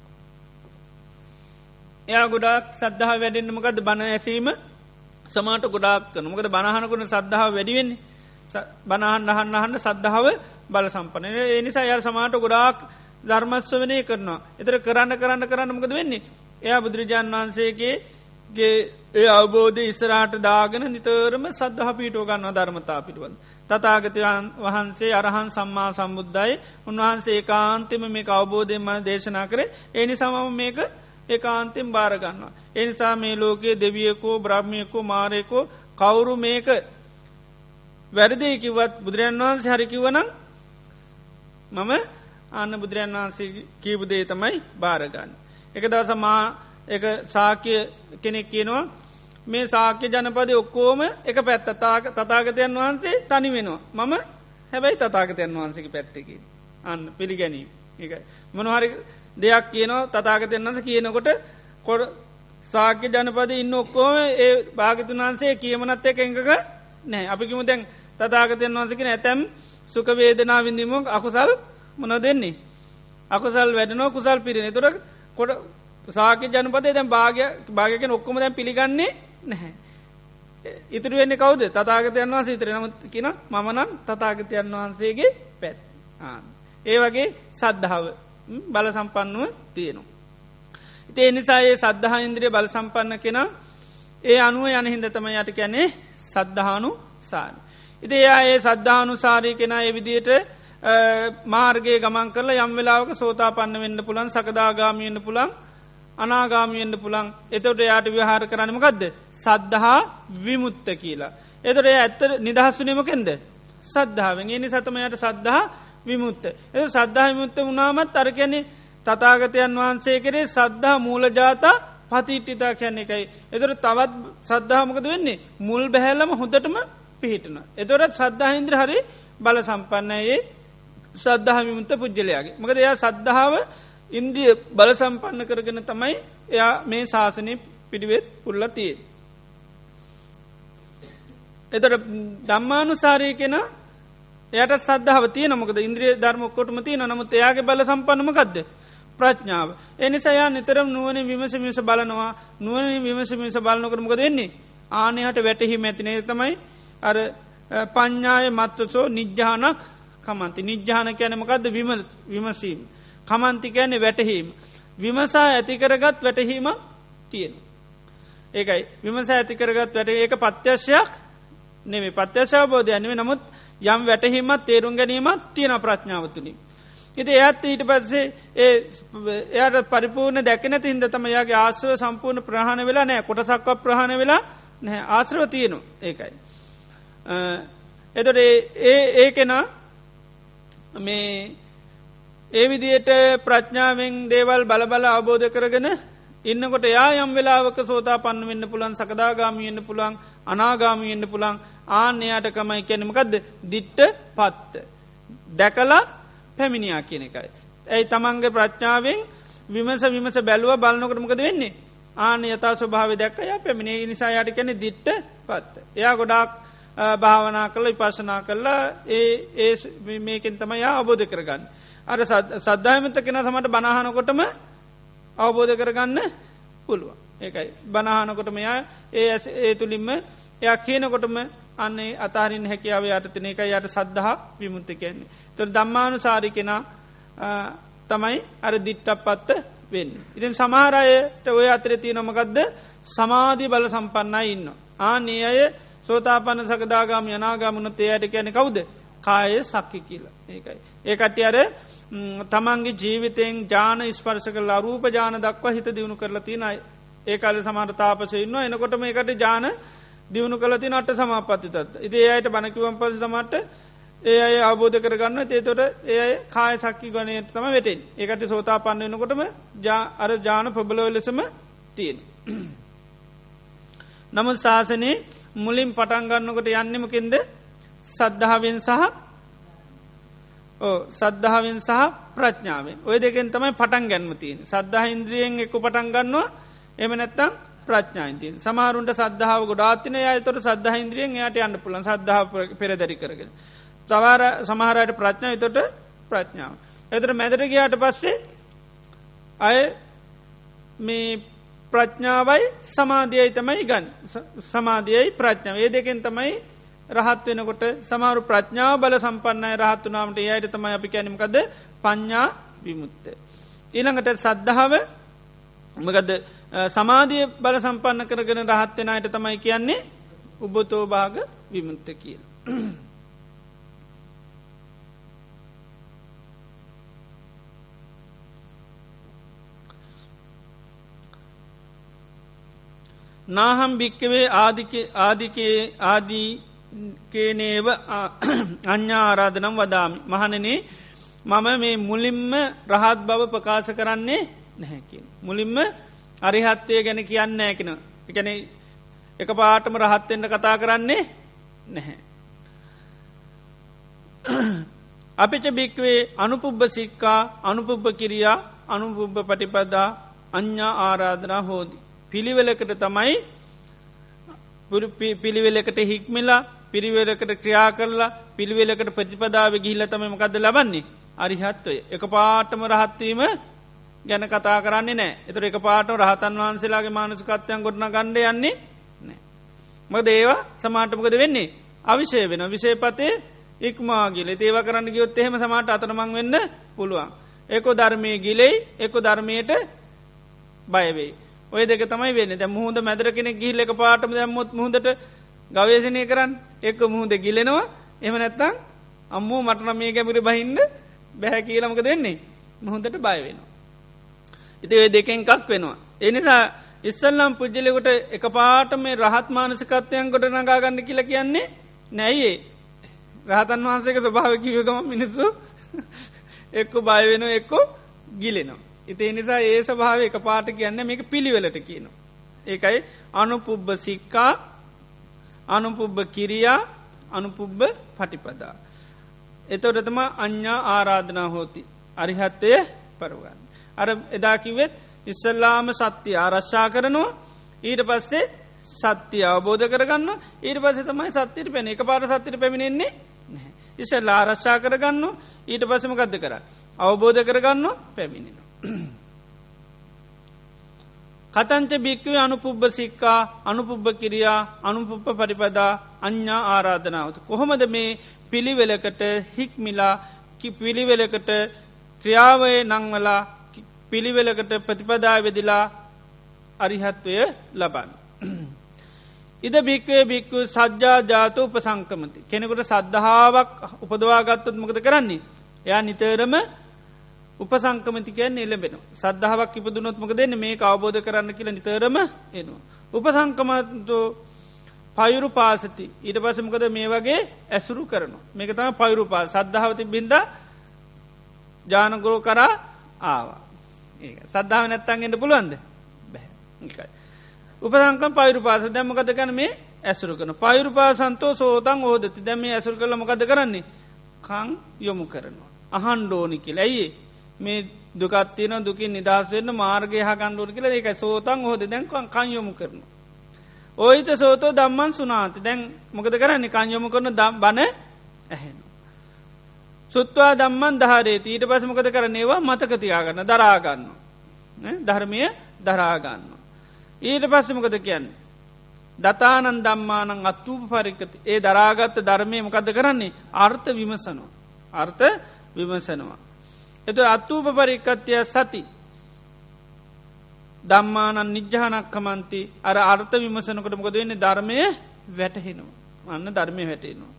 එයා ගොඩාක් සද්ධාව වැඩෙන්න මොකද්ද? බණ ඇසීම සමාට ගොඩාක් කරනවා. මොකද බණ අහනකොට සද්ධාව වැඩි වෙන්නේ. බණ අහන්න සද්ධාව බල සම්පන්න. ඒ නිසා යාර සමාට ගොඩාක් ධර්ම ශ්‍රවණය කරනවා. ඒතර කරන්න මොකද වෙන්නේ? එයා බුදුරජාණන් වහන්සේගේ ඒ අවබෝධය ඉස්සරහට දාගෙන නිතරම සද්ධා පිටව ගන්නවා ධර්මතා පිටවල. තථාගතයන් වහන්සේ අරහන් සම්මා සම්බුද්දයි. උන්වහන්සේ ඒකාන්තයෙන්ම මේක අවබෝධයෙන්ම දේශනා කරේ. ඒ නිසාම මේක ඒකාන්තයෙන් බාර ගන්නවා. ඒ නිසා මේ ලෝකයේ දෙවියෙකෝ බ්‍රහ්මියෙකෝ මාරයෙකෝ කවුරු මේක වැරදි කිව්වත් බුදුරජාණන් වහන්සේ හරි කිව්වනම් මම ආන්න බුදුරජාණන් වහන්සේ කියපු දේ තමයි බාරගන්නේ. එක දවසක් එක ශාක්‍ය කෙනෙක් කියනවා මේ ශාක්‍ය ජනපදයේ ඔක්කොම එක පැත්ත තථාගතයන් වහන්සේ තනි වෙනවා. මම හැබැයි තථාගතයන් වහන්සේගේ පැත්තේ කියනවා. අන්න පිළිගැනීම. ඒකයි. මොනවා හරි දෙයක් කියනවා තථාගතයන් වහන්සේ කියනකොට ශාක්‍ය ජනපදයේ ඉන්න ඔක්කොම ඒ භාග්‍යතුන් වහන්සේ කියමනත් එක්ක එකඟ නැහැ. අපි කිමු දැන් තථාගතයන් වහන්සේ කියන ඇතම් සුඛ වේදනා විඳීම අකුසල් මොනවද වෙන්නේ? අකුසල් වැඩෙනවා කුසල් පිරෙනවා. ඒතකොට ශාක්‍ය ජනපදයේ දැන් භාග්‍යයෙන් ඔක්කොම දැන් පිළිගන්නේ නැහැ. ඉතුරු වෙන්නේ කවුද? තථාගතයන් වහන්සේ විතරයි. නමුත් කියනවා මම නම් තථාගතයන් වහන්සේගේ පැත්ත. ඒ වගේ සද්ධාව බල සම්පන්නව තියෙනවා. ඉතින් ඒ නිසා මේ සද්ධා ඉන්ද්‍රිය බල සම්පන්න කෙනා ඒ අනුව යන හින්දා තමයි යට කියන්නේ සද්ධානුසාරී. ඉතින් එයා ඒ සද්ධානුසාරී කෙනා ඒ විදිහට මාර්ගයේ ගමන් කරලා යම් වෙලාවක සෝතාපන්න වෙන්න පුළුවන්, සකදාගාමී වෙන්න පුළුවන්, අනාගාමීෙන්න්න පුළන් එතොට යාට විහාර කරන්නමකක්ද සද්ධහා විමුත්ත කියලා. එතොට ඇත්ත නිදහස්සුනීමකෙන්ද සද්ධාවෙන් එනි සතමයට සද්ධහා විමුත්ත. එ සද්ධහා විමුත්ත වනාමත් අරකැනෙ තතාගතයන් වහන්සේ කරේ සද්ධහා මූලජාතා පතිට්ටිතා කියැන්නේ එකයි. එතොට තවත් සද්ධාමකද වෙන්නේ මුල් බැහැල්ලම හොඳටම පිහිටන. එතොරත් සද්ධහින්ද්‍ර හරි බල සම්පන්නයේ සද්ධහා විමුත්ත පුද්ගලයාගේ. මකද එයා සද්ධාව ඉන්ද්‍රිය බල සම්පන්න කරගෙන තමයි එයා මේ ශාසනය පිළිවෙත් පුල්ල තිය. එතට දම්මානුසාරය කෙන එයට සද්ධාව තිය නමකද ඉන්ද්‍රිය ධර්මොක්කොටම තිය නමුත් එයාගේ බල සම්පන්නමකක්ද ප්‍රඥාව. එනිසායා නිතරම් නුවන විමස මිස බලනවා නුවන විමස මිස බලනකරමකද වෙන්නේ ආනයට වැටහි මැතිනේ තමයි අර පඤ්ඥාය මත්තසෝ නිජ්‍යානක් කමන්ති නිජ්‍යාන කැනමකක්ද විමසීම. කමන්ති කෑන්නේ වැටහීම. විමසා ඇතිකරගත් වැටහීමක් තියෙන. ඒකයි විමසා ඇතිකරගත් වැට ඒක පත්‍යශයක් නෙමේ පත්‍යශාබෝධය නෙවේ නමුත් යම් වැටහීමත් තේරුම් ගැනීමත් තියෙන ප්‍රඥාවතුලින්. ඉති එයත් ඊට පස්සේ එයට පරිපූර්ණ දැකන තින්ද තම යාගේ ආශ්‍රව සම්පූර්ණ ප්‍රහණ වෙලා නෑ කොටසක්ව ප්‍රහණ වෙලා නැහැ ආශ්‍රව තියනු ඒකයි. එතොට ඒකෙනා මේ ඒ විදියට ප්‍රඥාවෙන් දේවල් බලබල අවබෝධ කරගෙන ඉන්නකොට යා යම් වෙලාවක සෝතා පන්න වෙන්න පුළන් සකදාගාමියෙන්න්න පුළන් අනාගාමියෙන්න්න පුළන් ආන්‍යයාට කමයි කැනමකක්ද දිට්ට පත්ත. දැකලා පැමිණියා කියන එකයි. ඇයි තමන්ගේ ප්‍රඥාවෙන් විමස බැලුව බලනකටමකද වෙන්නේ. ආන යතා ස්වභාව දැක්කය පැමිණේ නිසා යට කැනෙ දිට්ට පත්ත. එයා ගොඩාක් භාවනා කළ විපර්ශනා කරලා මේකෙන් තමයි අවබෝධ කරගන්න. අර සද්ධායමත කෙන සමට බනාහනකොටම අවබෝධ කරගන්න පුළුව. ඒකයි බනාහනකොටම යා ඒ තුළින්ම එයා කියනකොටම අන්නේ අතාරින් හැකියාව යටතන එක යට සද්ධහා විමුත්ත කියන්නේ. තුර දම්මානු සාරි කෙන තමයි අර දිට්ටක් පත්ත වෙන්න. ඉතින් සමහරයට ඔය අතරතිය නොමකක්ද සමාධී බල සම්පන්නයි ඉන්න. ආනේ අය සෝතාපන්න සකදාගාම යනාගාමුණත් එයට කියන කවුද කාය සක්කි කියලා ඒකයි. ඒකට්ටි අර තමන්ගේ ජීවිතයෙන් ජාන ස්පර්ශ කල රූප ජාන දක්වා හිත දියුණු කරලා තිනයි ඒකාල සමහර තාපසයන්නවා එනකොට මේකට ජාන දියුණු කලති නට සමාපත්තිතත් ඉති ඒයට බණකිවම් පස සමට ඒ අය අවබෝධ කරගන්න තේතොට ඒ කාය සක්කි ගනයට තම වෙටෙන් ඒකට සෝතා පන්න වෙනකොටම අර ජාන ප්‍රබලව ලෙසම තියෙන. නමුත් ශාසනයේ මුලින් පටන්ගන්නකොට යන්නෙමකින්ද සද්ධාවෙන් සහ ප්‍රඥාවෙන් ඔය දෙකෙන් තමයි පටන් ගැන්ම තියෙන් සද්ධහ ඉන්ද්‍රියෙන් එක්ක පටන් ගන්නවා එම නැත්තම් ප්‍රඥායින්තින් සමහරුන්ට සද්ධාව ගොඩාත්තින අයතොට සද්ධහ ඉන්ද්‍රියෙන් යට යන්න පුලන් සද්ධාව පෙරදරි කරගෙන. තවාර සමහරයට ප්‍රඥාව තොට ප්‍රඥාව. එතර මැදරගයාට පස්සේ අය මේ ප්‍රඥාවයි සමාධියයි තමයි ගන් සමාධියයි ප්‍රඥාව ඒ දෙකෙන් තමයි රහත් වෙනකොට සමහරු ප්‍රඥාව බල සම්පන්නයි රහත්තුනාමට ඒයට තමයි අපි කැනීමකද පඤ්ඥා විමුත්ත. ඊළඟට සද්ධාව මකද සමාධිය බල සම්පන්න කරගෙන රහත්වෙන අයට තමයි කියන්නේ උබතෝ භාග විමුත්ත කියල. නාහම් භික්කවේ ආදිකේනේව අඥ්ඥා ආරාධනම් වදාමි. මහනනේ මම මේ මුලින්ම රහත් බව ප්‍රකාශ කරන්නේ නැහැකින්. මුලින්ම අරිහත්වය ගැන කියන්න ඇකෙන. එකන එක පාටම රහත්තෙන්ට කතා කරන්නේ නැහැ. අපිච භික්වේ අනුපුබ්බ සික්කා අනුපුබ්බ කිරියා අනුපුබ්බ පටිපදා අඥ්ඥා ආරාධනා හෝදී. පිළිවෙලකට තමයි පිළිවෙලකට හික්මිලා පිරිවෙලකට ක්‍රියා කරලා පිළිවෙලකට ප්‍රතිපදාව ගිහිල්ල තම මකද ලබන්නේ අරිහත්වය. එක පාටම රහත්වීම ගැන කතා කරන්නේ නෑ එතුර එක පාට රහතන් වහන්සේලාගේ මානසිකත්වයන් ගොඩන ගණ්ඩ යන්නේ නෑ. මද ඒවා සමාටමකද වෙන්නේ අවිශය වෙන විශේපතේ ඉක්මාගිල ඒව කරන්න ගියොත් එහෙම සමාට අතරමං වෙන්න පුළුවන්. ඒකො ධර්මය ගිලෙයි එකො ධර්මයට බයවෙයි. ඔය දෙක තමයි වෙන්න දැ මුහද මැදර කෙනෙ ගිල්ල එක පාටම දැම්මොත් මුහදට ගවේශනය කරන්න එක මුහද ගිලෙනවා එම නැත්තං අම්මූ මටන මේ ගැමිරි බහින්න බැහැ කියලමක දෙන්නේ මුහොදට බයවෙනවා. ඉති ඔය දෙකෙන් එකක් වෙනවා. එනිසා ඉස්සල්ලම් පුද්ජලෙකුට එක පාට මේ රහත් මානසිකත්වයන් කොට නගාගන්න කියල කියන්නේ නැයියේ රහතන් වහන්සේක ස්වභාව කිවගම මිනිස්සු එක්ක බයවෙන එක්කෝ ගිලෙනවා. ඉතිේ නිසා ඒ ස්වභාව එක පාට කියන්න මේක පිළිවෙලට කියනවා. ඒකයි අනුපුබ්බ සික්කා අනුපුබ්බ කිරියා අනුපුබ්බ පටිපදා. එතොටතම අඥ්ඥා ආරාධනා හෝති අරිහත්තය පරුගන්න. අර එදාකිවෙත් ඉස්සල්ලාම සත්‍යය ආරශ්ා කරනවා ඊට පස්සේ සත්‍යය අවබෝධ කරගන්න ඊට පස්සේ තමයි සත්‍යයට පැන එක පාර සත්‍යයට පැමිණෙන්නේ ඉස්සල්ලා ආරශ්ා කරගන්න ඊට පස්සම ගත්ද කර අවබෝධ කරගන්න පැමිණෙන. කතංච භික්කවේ අනුපුබ්බ සික්කා අනුපුබ්බ කිරියා අනුපුප්ප පරිපදා අඥ්ඥා ආරාධනාවත. කොහොමද මේ පිළිවෙලකට හික්මිලා පිළිවෙලකට ක්‍රියාවය නංවලා පිළිවෙලකට ප්‍රතිපදා වෙදිලා අරිහත්වය ලබන්න. ඉද භික්වේ භික්කු සජ්ජා ජාත උපසංකමති. කෙනෙකුට සද්ධාවක් උපදවාගත්තුත් මොකද කරන්නේ. එයා නිතරම උපසංකමතිකයන් එලබෙන. සද්ධාවක් ඉපදුනොත්මක දෙන්න මේ අවබෝධ කරන්න කියල නිතරම එනවා. උපසංකමතු පයුරු පාසති ඊට පසමකද මේ වගේ ඇසුරු කරනවා. මේක තම පයුරු පා සද්ධාවති බින්ද ජානගුරු කරා ආවා. ඒ සද්ධාව නැත්තන්ගෙන්ට පුළුවන්ද බැහැ. උපසංකම් පයුරු පාස දැම්මකද කන මේ ඇසුරු කන පයුරු පාසන්තෝ සෝතන් ඕදති දැම මේ ඇසුරු කළ මොකද කරන්නේ කං යොමු කරනවා. අහන්ඩෝනි කියලා ඇයි මේ දුකත්තියන දුකින් නිදහස්වෙන්න මාර්ගය හගණ්ඩුවන කියලා ඒක සෝතන් හෝද දැන් කං යොමු කරන. ඔයිත සෝතෝ දම්මන් සුනාති දැන් මොකද කරන්නේ කංයොමු කරන දම් බන ඇහෙන. සුත්වා දම්මන් දහරේති ඊට පස මොකද කරනේවා මතකතියාගන්න දරාගන්න ධර්මය දරාගන්න. ඊට පස්සමකද කියන්න. දතානන් දම්මානං අත්තූප පරිකති ඒ දරාගත්ත ධර්මය මොකද කරන්නේ අර්ථ විමසනවා. අර්ථ විමසනවා. එතු අත්තූප පරිකත්ය සති දම්මානන් නිජ්්‍යානක්කමන්ති අර අර්ථ විමසනකට මොකද වෙන්නේ ධර්මය වැටහෙනවා. අන්න ධර්මය වැටෙනවා.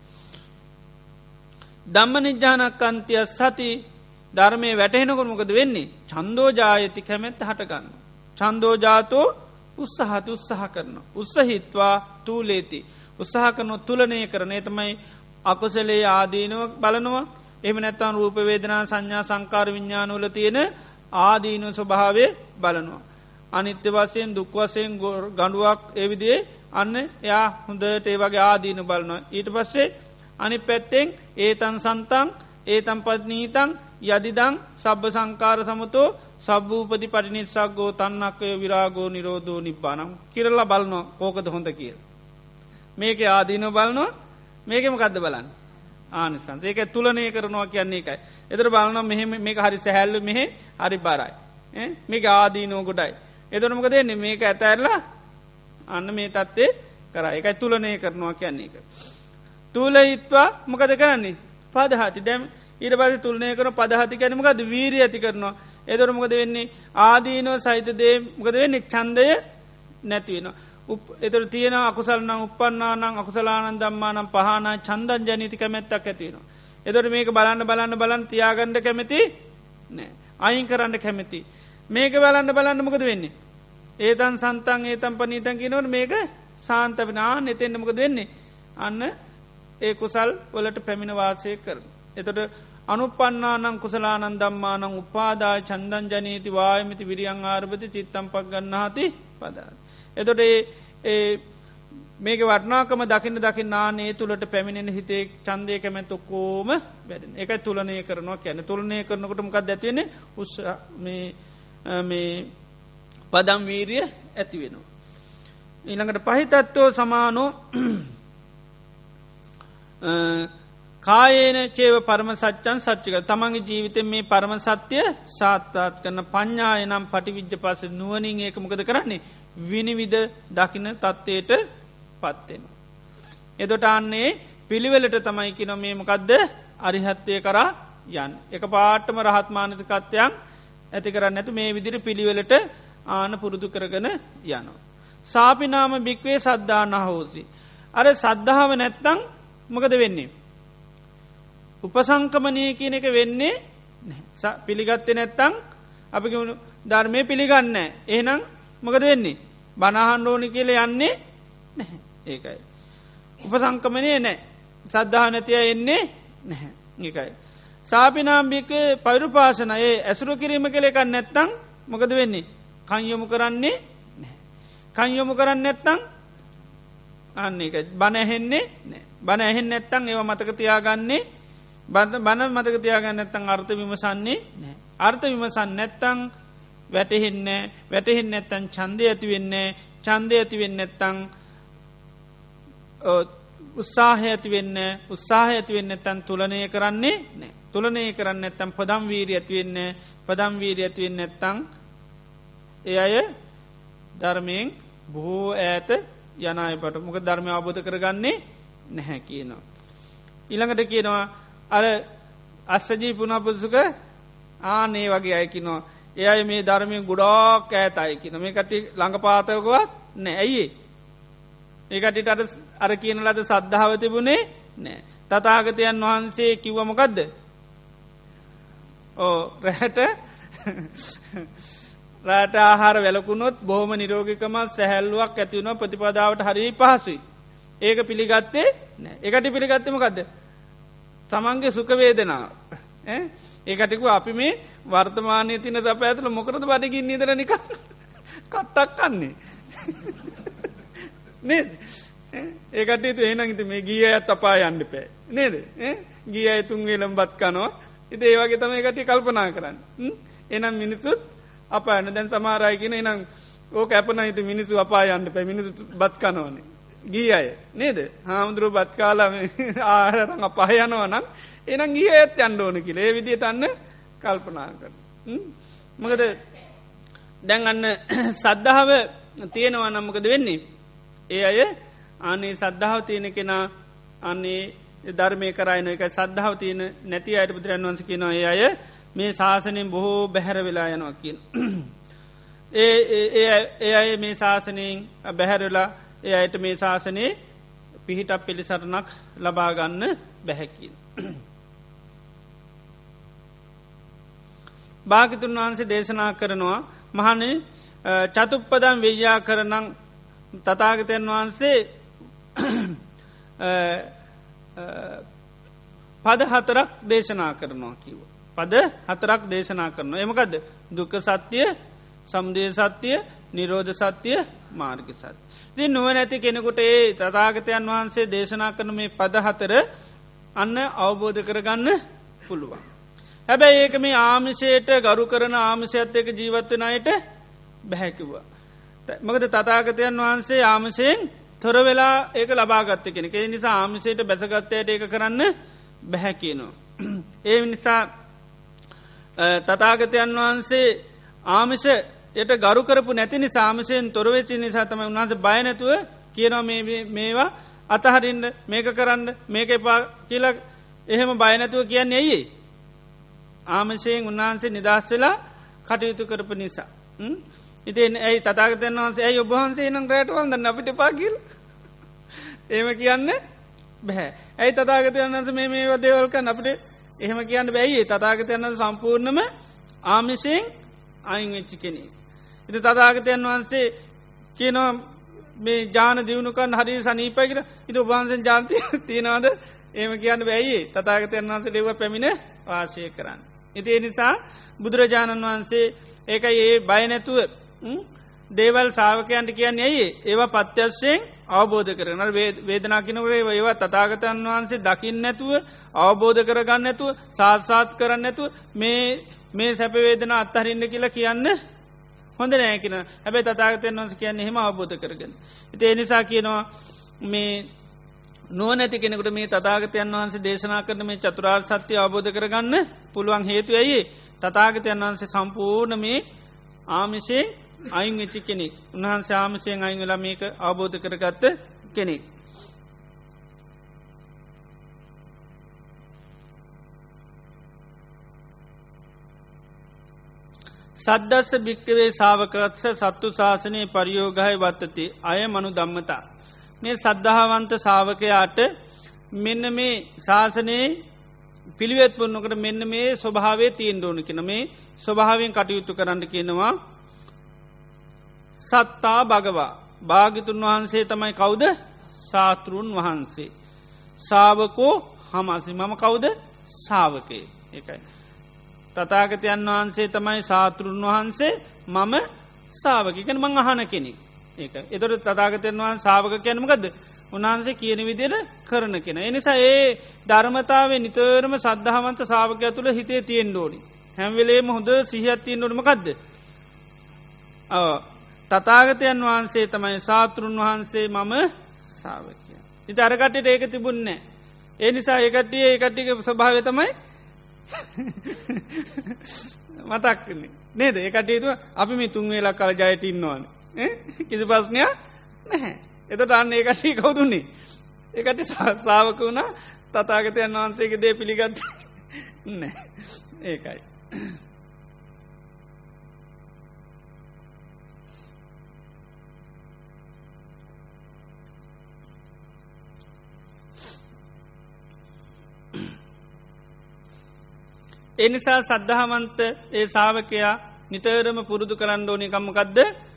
දම්ම නිජ්‍යානක්කන්තිය සති ධර්මය වැටහෙනකොට මොකද වෙන්නේ චන්දෝජායති කැමැත්ත හටගන්න. චන්දෝජාතෝ උත්සහත උත්සහ කරන. උත්සහිත්වා තූලේති. උත්සහ කරන තුලනය කරන තමයි අකුසලේ ආදීනව බලනවා. එම නැත්තන් රූපවේදනා සංඥා සංකාර විඤ්ඥානවල තියෙන ආදීන ස්වභාවය බලනවා. අනිත්‍ය වසයෙන් දුක් වසයෙන් ගඩුවක් එවිදිේ අන්න එයා හොඳට ඒ වගේ ආදීන බලනවා. ඊට පස්සේ අනි පැත්තෙන් ඒතන් සන්තන් ඒතම් පත්නීතන් යදිදං සබ්බ සංකාර සමතෝ සබ්භූපති පටිනිස්සක්ගෝ තන්නක්කය විරාගෝ නිරෝධෝ නිබ්බානම් කිරල්ල බලනවා ඕකද හොඳ කියල. මේක ආදීන බලනවා මේකම කද්ද බලන්න ආනිසන්ත ඒක තුලනය කරනවා කියන්නේ එකයි. එතර බලන මෙහෙම මේක හරි සැහැල්ලු මෙහෙ හරි බරයි. මේක ආදීනෝ ගොඩයි. එතනමක දෙන්නේ මේක ඇතැරලා අන්න මේ තත්වේ කර එකයි තුලනය කරනවා කියන්නේ එක. තුලහිත්වා මොකද කරන්නේ පදහති දැම් ඊට පස තුලනය කර පදහති කැනමකද වීරී ඇති කරනවා. එදොරමකද වෙන්නේ ආදීනෝ සහිතදේ මොකද වෙන්නේ ඡන්දය නැතිවෙන. එතර තියෙන අකුසල්නම් උපන්නානං අකුසලානන් දම්මානම් පහන ඡන්දන් ජනීති කැමැත්තක් ඇතිවෙනවා. එදොට මේක බලන්න තියාගණ්ඩ කැමැති නෑ අයින් කරන්න කැමැති. මේක බලන්න මොකද වෙන්නේ. ඒතන් සන්තන් ඒතම් පනීතන් කියනවට මේක සාන්තපනා නෙතෙන්න්නමකද වෙන්නේ. අන්න ඒ කුසල් වලට පැමිණ වාසය කරන. එතොට අනුපන්නානං කුසලානන් දම්මානං උපාදා චන්දන් ජනීති වායමිති විරියං ආරභති චිත්තම් පක් ගන්නහති පදා. එතොට මේක වටනාකම දකින්න නානේ තුළට පැමිණෙන හිතේ චන්දය කැමැත් ඔක්කෝම වැඩෙන එක තුලනය කරනවා කියැන තුලනය කරනකොටමකක් ඇතිවෙන උස් මේ පදම් වීරිය ඇති වෙනවා. ඊළඟට පහිතත්වෝ සමානෝ කායේන චේව පරම සච්චන් සච්චික තමන්ගේ ජීවිතෙන් මේ පරම සත්‍යය සාත්තාත් කරන පඤ්ඥාය නම් පටිවිජ්ජ පස නුවනින් ඒකමකද කරන්නේ විනිවිධ දකින තත්වයට පත්වෙන. එදොට අන්නේ පිළිවෙලට තමයිකි නො මේ මොකක්ද අරිහත්වය කරා යන් එක පාටම රහත්මානසිකත්වයන් ඇති කරන්න ඇතු මේ විදිර පිළිවෙලට ආන පුරුදු කරගන යනවා. සාපිනාම භික්වේ සද්ධාන හෝසි. අර සද්ධාව නැත්තං මොකද වෙන්නේ. උපසංකමනය කියන එක වෙන්නේ පිළිගත්තේ නැත්තං අපි ධර්මය පිළිගන්න එහෙනම් මොකද වෙන්නේ බණහන් ඕනි කියල යන්නේ නැහැ ඒකයි උපසංකමනය නෑ සද්ධා නැතිය එන්නේ නැහැ ඒකයි සාපිනාම්භික පෛරුපාසන ඒ ඇසුරු කිරීම කළෙකක් නැත්තං මොකද වෙන්නේ කංයොමු කරන්නේ කංයොමු කරන්න නැත්තං අන්න එක බණඇහෙන්නේ බණ ඇහෙන් නැත්තං ඒව මතකතියාගන්නේ බණ මතකතියාගන්න නැත්තං අර්ථ විමසන්නේ නෑ අර්ථ විමසන් නැත්තං වැටහෙන්න වැටහෙන් නැත්තන් චන්දය ඇතිවෙන්නේ චන්දය ඇතිවෙන්න නැත්තං උත්සාහ ඇතිවෙන්න උත්සාහ ඇතිවෙන්න ඇත්තන් තුලනය කරන්නේ නෑ තුලනය කරන්න ඇත්තම් පදම් වීරී ඇතිවෙන්න පදම් වීරී ඇතිවෙන්න නැත්තං එ අය ධර්මයෙන් බොහෝ ඈත යනයපට මොක ධර්මය අවබෝධ කරගන්නේ නැහැ කියනවා. ඉළඟට කියනවා අර අස්සජී පුනපුසුක ආනේ වගේ අයකිනවා ඒ අය මේ ධර්මය ගොඩාක් ඇතයි කියන මේ කටි ළඟපාතයකවත් නෑ ඇයි ඒකටිට අර කියන ලද සද්ධාව තිබුණේ නෑ තතාගතයන් වහන්සේ කිව්වමකදද රැට රට ආහාර වැලකුණොත් බොහම නිරෝගිකම සැහැල්ලුවක් ඇතිවුණ ප්‍රතිපදාවට හරි පහසුයි ඒක පිළිගත්තේ නෑ එකට පිළිගත්තමකක්ද තමන්ගේ සුකවේදනාව ඒකටිකු අපි මේ වර්තමානය තින සප ඇතුළ මොකරද බඩගින් නිදර නික කට්ටක් කන්නේ නේද ඒකට ඒනගත මේ ගිය ඇත් අපා යන්න පෑ නේද ගිය අයතුන් වේලම් බත් කනවා ඉති ඒවගේ තම එකට කල්පනා කරන්න එනම් මිනිසුත් අප ඇන දැන් සමාරයගෙන එනම් ඕක ඇපන හිත මිනිසු අපා යන්න පැ මිනිසු බත් කනවනේ ගී අය නේද හාමුදුරුව බත් කාලාම ආහරන් අපහ යනවනම් එනම් ගිය ඇත් අන්ඩෝන කියලේ විදියට අන්න කල්පනා කර මකද දැන් අන්න සද්ධාව තියෙනවා නම්මකද වෙන්නේ ඒ අය අනේ සද්ධාව තියෙන කෙනා අන්නේ ධර්මය කරයින එක සද්ධාව තියෙන නැති අයට බුදුරන් වන්ස කියනවා ඒ අය මේ ශාසනයෙන් බොහෝ බැහැර වෙලා යනවා කියන. ඒ අය මේ ශාසනයෙන් බැහැරවෙලා ඒ අයට මේ ශාසනයේ පිහිටක් පිළිසරණක් ලබාගන්න බැහැකින්. භාගිතුන් වහන්සේ දේශනා කරනවා මහන චතුප්පදම් වෙయ్యා කරනං තතාගතයන් වහන්සේ පද හතරක් දේශනා කරනවා කිව. පද හතරක් දේශනා කරනවා එමකද දුක සත්‍යය සම්දය සත්‍යය නිරෝධ සත්‍යය මාර්ග සත්‍ය. ති නුව නැති කෙනෙකුට ඒ තතාගතයන් වහන්සේ දේශනා කරන මේ පද හතර අන්න අවබෝධ කරගන්න පුළුවන්. හැබැයි ඒක මේ ආමිෂයට ගරු කරන ආමිෂයත් එක ජීවත්වන අයට බැහැකිව්වා. මකද තතාගතයන් වහන්සේ ආමසයෙන් තොර වෙලා ඒක ලබාගත්ත කෙනෙ ඒ නිසා ආමිසයට බැසගත්තයට ඒක කරන්න බැහැකියනවා. ඒ නිසා තතාගතයන් වහන්සේ ආමිෂ යට ගරු කරපු නැති නිසාමසයෙන් තොරවෙච්චි නිසා තම උන්හස බයනැතුව කියනවා මේවා අතහරින්ට මේක කරන්න මේක එපා කියලක් එහෙම බයනැතුව කියන්න ඇයි. ආමශයෙන් උන්වහන්සේ නිදස් වෙලා කටයුතු කරපු නිසා. ඉතින් ඇයි තතාගතයන් වහන්සේ ඇයි ඔබහන්සේ නම් රෑටවන්ද අපිට පාකිල් ඒම කියන්න බැහැ ඇයි තතාගතයන් වන්ස මේ දේවල්ක අපට එහෙම කියන්න බැයි තතාගතයන් සම්පූර්ණම ආමිෂයෙන් අයින් වෙච්චි කෙනෙ. ඉති තතාගතයන් වහන්සේ කියනවා මේ ජාන දියුණුකන් හරි සනීපයකර ඉති උබහන්සෙන් ජාන්ති තියෙනවාද ඒම කියන්න බැයි තතාගතයන් වහන්සේ ලෙව පැමිණ වාසය කරන්න. ඉති නිසා බුදුරජාණන් වහන්සේ ඒකයි ඒ බයනැතුව දේවල් සාාවකයන්ට කියන්න ඇයි ඒවා පත්‍යශ්‍යයෙන් අවබෝධ කරන වේදනා කිනවරේ ඒවා තතාගතයන් වහන්සේ දකිින් නැතුව අවබෝධ කරගන්න ඇතුව සාත්සාත් කරන්න ඇතුව මේ සැපවේදන අත්හරින්න කියලා කියන්න හොඳ නෑකෙන හැබැයි තතාගතයන් වන්ස කියන්න හෙම අවබෝධ කරගන්න. ඉති එනිසා කියනවා මේ නුවනැති කෙනෙකුට මේ තතාගතයන් වහන්සේ දේශනා කරන මේ චතුරාර් සත්‍යය අවබෝධ කරගන්න පුළුවන් හේතු ඇයි තතාගතයන් වහන්සේ සම්පූර්ණ මේ ආමිෂයෙන් අයින් වෙච්චි කෙනෙක් උන්හන්සේ ආමිෂයෙන් අයින් වෙලා මේක අවබෝධ කරගත්ත කෙනෙක්. සද්දස්ස භික්කවේ සාාවකත්ස සත්තු ශාසනය පරියෝගහය වත්තති අය මනු දම්මතා. මේ සද්ධාවන්ත සාාවකයාට මෙන්න මේ ශාසනයේ පිළිවෙත් පුන්නකට මෙන්න මේ ස්වභාවේ තියෙන් ඕන කෙන මේ ස්වභාවෙන් කටයුතු කරන්න කියනවා සත්තා භගවා භාගිතුන් වහන්සේ තමයි කවුද සාතෘන් වහන්සේ සාවකෝ හමසි මම කවුද සාවකේ එකයි තතාගතයන් වහන්සේ තමයි සාතෘන් වහන්සේ මම සාවකකන මං අහන කෙනෙක් ඒක එතොට තතාගතයන් වහන් සාවක කැනමකද උන්හන්සේ කියන විදිර කරන කෙන. එනිසා ඒ ධර්මතාව නිතරම සද්ධහමන්ත සාාවකය තුළ හිතේ තියෙන් ඩෝඩි. හැම්වෙලේම හොඳ සිහත්තියෙන් ොඩමකක්ද. තතාගතයන් වහන්සේ තමයි සාතෘන් වහන්සේ මම සාාවකය. ඉති අරකටට ඒක තිබුන්නේ. ඒ නිසා ඒකටිය ඒකටික ස්භාව තමයි මතක්කන්නේ නේද ඒකටේතුව අපි මේ තුන්වේලා කල ජයට ඉන්නවාන කිසි පස්නයක් නැහැ. එතට අන්න ඒකටී කවුදුන්නේ ඒකට සාාවක වුණා තතාගතයන් වහන්සේගේ දේ පිළිගත් නෑ ඒකයි. එනිසා සද්ධහමන්ත ඒ සාාවකයා නිතරම පුරුදු කරන්න ඕනි කම්මකක්ද